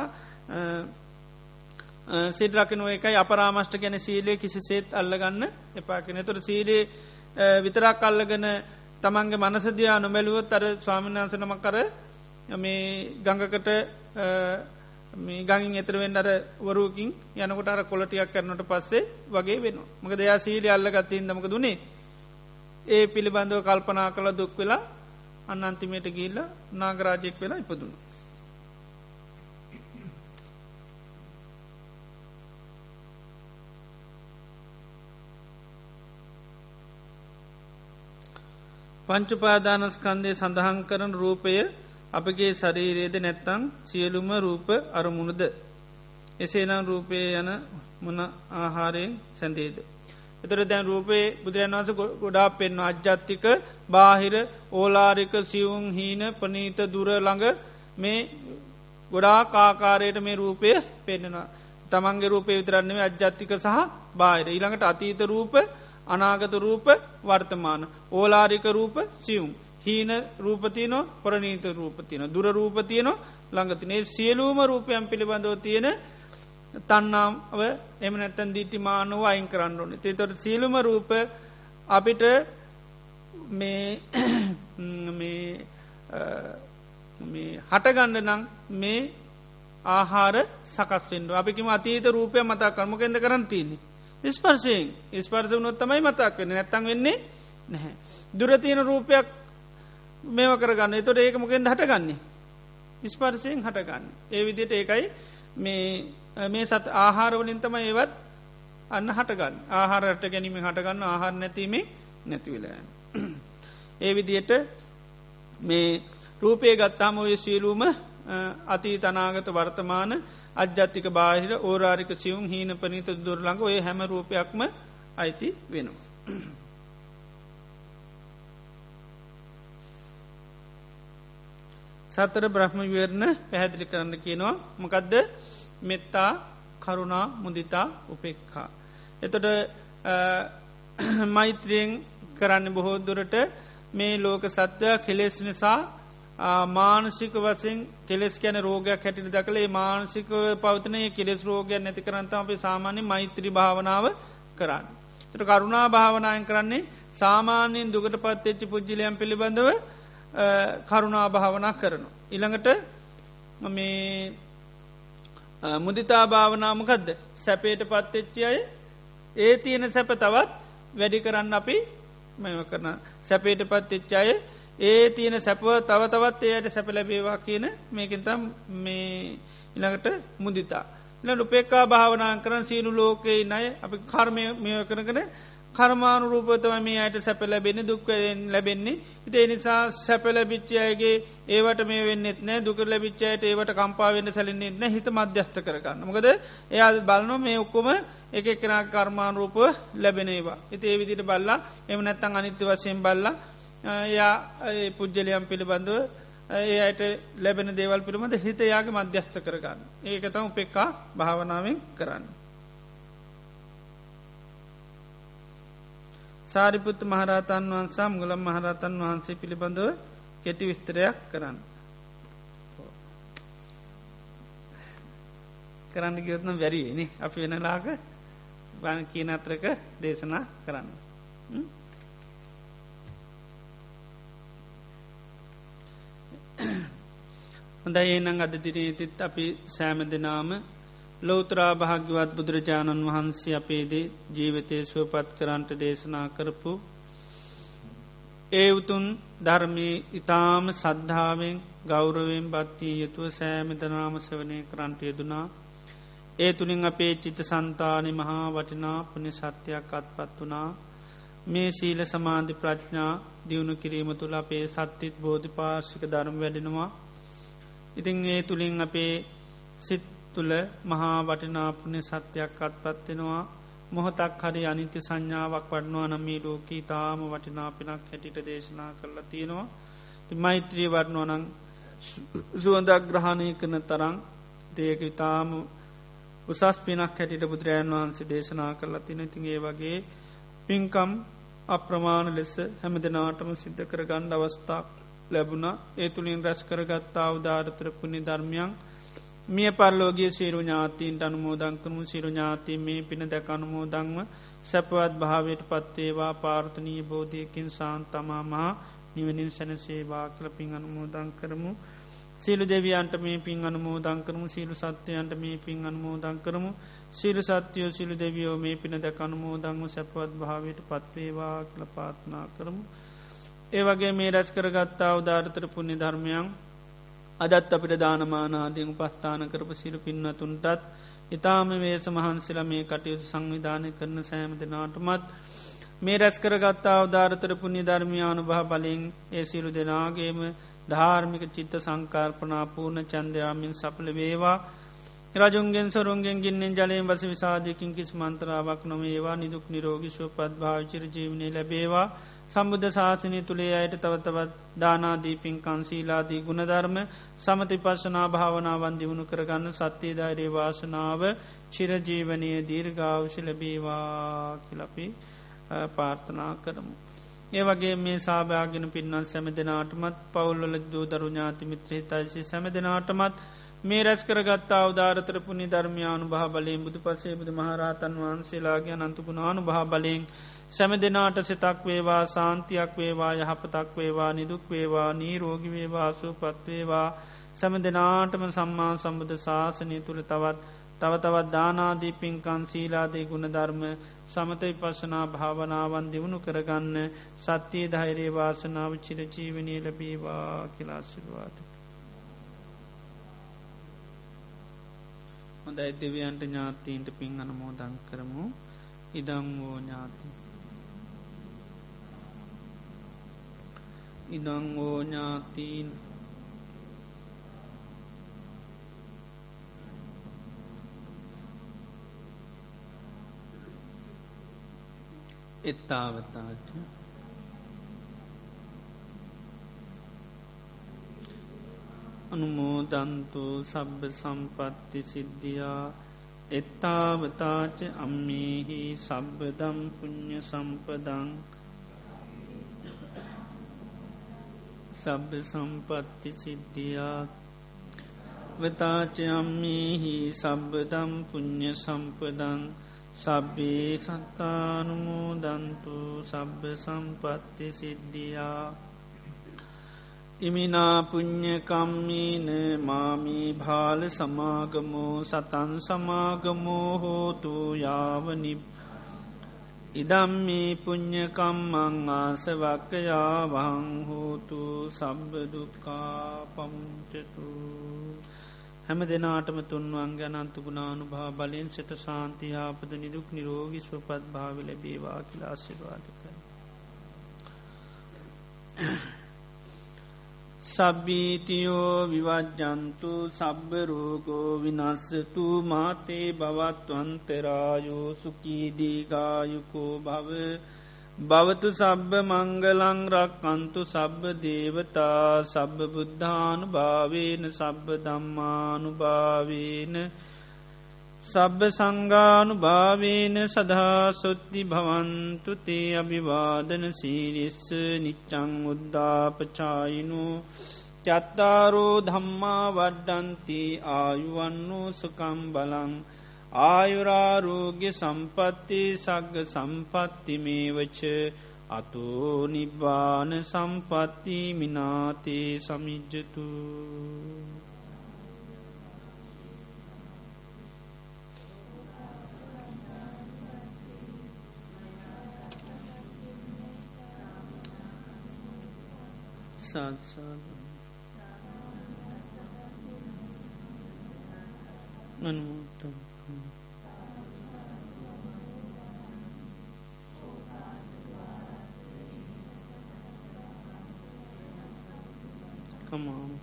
සිල්රකිනුව එකයි අපරාමෂ්ට ගැන සීලය කිසි සේත් අල්ලගන්න එපාකෙන. තුොට සීලේ විතරක් අල්ලගෙන තමන්ගේ මනසදයා නොමැලුවොත් අර ස්වාමිනාසනම කර මේ ගඟකට මේ ගඟින් එතරවෙන් අර වරුවකින් යනකොට අර කොලටියක් කරනට පස්සේ වගේ වෙන. මක දෙයා සීලි අල්ලගත්තින් දමක දුනේ ඒ පිළිබඳව කල්පනා කළ දුක් වෙලා අන්නන්තිමයට ගිල්ල නාගරාජයෙක් වෙලා ඉපදුණු. පංචුපාදානස්කන්දය සඳහන් කරන රූපය අපගේ ශරීරයේද නැත්තං සියලුම රූප අරමුණුද. එසේනම් රූපය යන මොන ආහාරයෙන් සැඳේද. එතර දැන් රූපේ බුදුරන් වන්ස ගොඩා පෙන්ව අජ්ජත්තික බාහිර ඕලාරික සියුම් හීන පනීත දුර ළඟ මේ ගොඩා කාකාරයට මේ රූපය පෙන්නවා. තමන්ගේ රූපය විතරන්නේ අජ්ජත්තික සහ බාහිර ඊළඟට අතීත රූප අනාගත රූප වර්තමාන ඕලාරික රූප සියුම් හීන රූපතියනො ප්‍රනීත රූපතියන දුර රූපතියනො ළඟතිනේ සියලූම රූපයන් පිළිබඳව තියෙන තන්නාව එම නැත්තන් දිටිමානව අයින් කරන්න ඕන. තේතොට සියලුම රූප අපිට මේ හටගන්න නම් මේ ආහාර සකස්වෙන්ඩ අපිකිම අතීත රූපය මතා කරමකෙන්ද කරන්තින්නේ. ස්පර්ශයෙන් ස්පර්ශ වනොත් තමයි මතක් වෙන නැත්තන් වෙන්නේ නැහැ. දුරතියන රූපයක් මේව කරගන්න එතොට ඒක මොකෙන්ද හටගන්නේ. ස්පර්ශයෙන් හටගන්න. ඒ විදියට ඒකයි මේ සත් ආහාරවලින් තම ඒවත් අන්න හටගන්න ආහාරට ගැනීම හටගන්න ආහාර නැතිීමේ නැතිවිලයන්. ඒ විදියට මේ රූපය ගත්තාම ඔය සියලූම අතී තනාගත වර්තමාන අජ්ජත්තික බාහිර ඕරාරික සියුම් හීන පනීත දුරළඟ ඔය හැම රූපයක්ම අයිති වෙනවා. සතර බ්‍රහ්ම විවරණ පැහැදිලි කරන්න කියනවා මොකදද මෙත්තා කරුණා මුදිතා උපෙක්කා. එතොට මෛත්‍රියෙන් කරන්න බොහෝ දුරට මේ ලෝක සත්‍යය කෙලෙස් නිසා මානසික වසින් කෙස් කැන රෝගයක් හැටිට දකළේ මානසික පවතනය කෙස් රෝගයක් නැති කරන්තම අපේ සාමාන්‍ය මෛත්‍රී භාවනාව කරන්න. තට කරුණා භාවනායෙන් කරන්නේ සාමාන්‍යයෙන් දුකට පත්වෙච්චි පුද්ජිලයම් පිළිබඳව කරුණා භාවනා කරනු. ඉළඟට මේ මුදිතා භාවනාමකදද සැපේට පත්වෙච්චි අය ඒ තියෙන සැප තවත් වැඩි කරන්න අපි මෙම කරන සැපේට පත්වෙච්චාය ඒ තියෙන සැපව තවතවත් එයට සැප ලැබේවා කියන මේකතම් මේ ඉළඟට මුදිතා. ඉල උපේක්කා භාවනා කරන සීනු ලෝකයේ නය අපි කර්මය මෙය කරන කර්මානු රූපතම මේ අයට සැප ලැබෙන දුක්කරෙන් ලැබෙන්නේ ඉති එනිසා සැප ලැබිච්චයගේ ඒවට මේ වෙන්නෙත් නෑ දුක ලැබිච්චයට ඒවට කම්පාවෙන්න සැලෙන්නේ න හිත මධ්‍යස්ත කරගන්න මොකද එයා බලන මේ ඔක්කොම එක කෙනා කර්මාන රූප ලැබෙනේවා ඉති ඒ විදිට බල්ලා එම නැත්තං අනිත්‍ය වශයෙන් බල්ලා යා පුද්ජලයම් පිළිබඳව ඒ අයට ලැබෙන දේවල් පිළිබඳ හිත යාගේ මධ්‍යස්ත කරගන්න ඒක තම උපෙක්කා භාවනාවෙන් කරන්න. සාරිපුත්ත මහරහතන් වහන්සා මුගලන් මහරහතන් වහන්සේ පිළිබඳව කෙටි විස්තරයක් කරන්න. කරන්න ගියොත්නම් වැරිවෙනි අපි වෙනලාක බණ කියන අතරක දේශනා කරන්න. හොඳයි ඒනං අද දිනේතිත් අපි සෑම දෙනාම ලෝතරා භාග්‍යවත් බුදුරජාණන් වහන්සේ අපේදේ ජීවිතය සුවපත් කරන්ට දේශනා කරපු ඒ උතුන් ධර්මී ඉතාම සද්ධාවෙන් ගෞරවෙන් බත්තිී යුතුව සෑමදනාම සවනය කරන්ට යෙදුනා ඒ තුළින් අපේ චිත සන්තානි මහා වටිනා පුුණි සත්‍යයක් අත්පත් වනා මේ සීල සමාධි ප්‍රඥා දියුණු කිරීම තුළ අපේ සත්‍යත් බෝධි පාර්ශික ධර්ම වැඩෙනවා ඉතිං ඒ තුළින් අපේ සිත් තුළ මහා වටිනාපුුණේ සත්‍යයක් අත්පත්වෙනවා මොහොතක් හරි අනිත්‍ය සංඥාවක් වඩනවා නමී ලෝකී තාම වටිනාපිනක් හැටිට දේශනා කරලා තියෙනවා ති මෛත්‍රී වඩනුවනං සුවඳක් ග්‍රහණය කරන තරං දේක ඉතාම උසස් පිනක් හැටිට බුදුරජාන් වහන්සේ දේශනා කරලා තින තිගේ වගේ පින්කම් අප්‍රමාණ ලෙස හැම දෙනාටම සිද්ධ කරගණ්ඩ අවස්ථාක් ලැබුණ ඒ තුළින් රැස් කරගත්තා උදාාරතර පුුණි ධර්මයන් මිය පරලෝගේ සිරු ඥාතීන්ට අනුමෝදංකරමු සිරු ඥාතිී මේ පින දැක අනුමෝදංව සැපවත් භාවයට පත්වේවා පාර්ථනී බෝධයකින් සාන්තමා මහා නිවනින් සැනසේවා කළ පින් අනුමෝදං කරමු සීලු දෙවියන්ට මේ පින් අනුමෝදං කරමු සීලු සත්‍යයන්ට මේ පින් අනුමෝදං කරමු සීලු සත්‍යයෝ සිලු දෙවියෝ මේ පින දැක අනුමෝදංව සැපවත් භාවයට පත්වේවා කළ පාත්නා කරමු ඒ වගේ මේ රැස් කරගත්තා උදාාරතර පුුණ්‍ය ධර්මයන් අදත් අපිට දානමානාදීම පස්ථාන කරපු සිරු පින්නතුන්ටත් ඉතාම වේස මහන්සිල මේ කටයුතු සංවිධානය කරන සෑම දෙනාටමත් මේ රැස් කරගත්තා උදාාරතර පුුණි ධර්මයානු භහ බලින් ඒ සිරු දෙනාගේම ධාර්මික චිත්ත සංකල්පනා පූර්ණ චන්දයාමින් සපල වේවා රජුන්ගෙන් සොරුන්ගෙන් ගින්නෙන් ජලයෙන් වස විසාධයකින් කිසි මන්තරාවක් නොමේවා නිදුක් නිරෝගිෂව පත්භාවිචර ජීවනය ලැබේවා සම්බුද්ධ ශාසනය තුළේ අයට තවතවත් දානාදී පින්කන් සීලාදී ගුණධර්ම සමති පශනා භාවනාවන් දියුණු කරගන්න සත්‍යධෛරයේ වාසනාව චිරජීවනය දීර්ගාවශ ලැබේවා කියලපි පාර්ථනා කරමු. ඒ වගේ මේ සාභාගෙන පින්නන් සැම දෙනාටමත් පවුල්වල දූදරු ඥාති මිත්‍රහිතයිසි සැම දෙනාටමත් මේ රැස් කරගත්තා උදාාරතර පුුණි ධර්මයානු භහ බලයෙන් බුදු පසේ බුදු මහරහතන් වහන්සේලාගේ අනන්තුගුණානු භහ බලයෙන් සැම දෙනාට සිතක් වේවා සාන්තියක් වේවා යහපතක් වේවා නිදුක් වේවා නීරෝගි වේවා සුවපත් වේවා සැම දෙනාටම සම්මා සම්බුද්ධ ශාසනය තුළ තවතවත් දානාදී පින්කන් සීලාදී ගුණ ධර්ම සමත විපස්සනා භාවනාවන් දියුණු කරගන්න සත්‍යයේ ධෛර්ය වාසනාව චිරජීවනයේ ලැබේවා කියලා ආශිර්වාද. හොඳයි දෙවියන්ට ඥාතීන්ට පින් අනුමෝදන් කරමු. ඉදං වූ ඥාති ඉදං වූ ඥාතීන් එත්තාවතාට අනුමෝදන්තු සබ්බ සම්පත්ති සිද්ධියා එත්තාවතාච අම්මේහි සබ්බදම් පුඤ්ඤ සම්පදං සබ්බ සම්පත්ති සිද්ධියා වතාච අම්මේහි සබ්බදම් පුඤ්ඤ සම්පදං සබ්බේ සත්තානුමෝදන්තු සබ්බ සම්පත්ති සිද්ධියා ඉමිනා පුඤ්ඤකම්මේන මාමී භාල සමාගමෝ සතන් සමාගමෝ හෝතු යාවනිබ් ඉදම්මේ පුඤ්ඤකම්මං ආසවක්ඛයා වහං හෝතු සබ්බ දුක්ඛා පමුච්චතු. හැම දෙනාටම තුන්වන්ගේ අනන්ත ගුණානුභාව බලෙන් සිත ශාන්තිය ආපද නිදුක් නිරෝගී සුවපත් භාවය ලැබේවා කියලා ආශිර්වාද කරමි. සබ්බීතියෝ විවජ්ජන්තු සබ්බ රෝගෝ විනස්සතු මාතේ භවත්වන්තරායෝ සුඛී දීඝායුකෝ භව භවතු සබ්බ මංගලං රක්ඛන්තු සබ්බ දේවතා සබ්බ බුද්ධානුභාවේන සබ්බ ධම්මානුභාවේන සබ්බ සංඝානුභාවේන සදා සොත්ති භවන්තු තේ අභිවාදන සීලිස්ස නිච්ඡං උද්ධාපචායිනෝ චත්තාරෝ ධම්මා වඩ්ඩන්ති ආයුවන්නෝ සුඛං බලං ආයුරාරෝග්‍ය සම්පatti සග්ග සම්පatti මේවච අතෝ නිබ්බාන සම්පatti මිනාතේ සමිජ්ජතු. සාදු අනුමෝදන් Come on.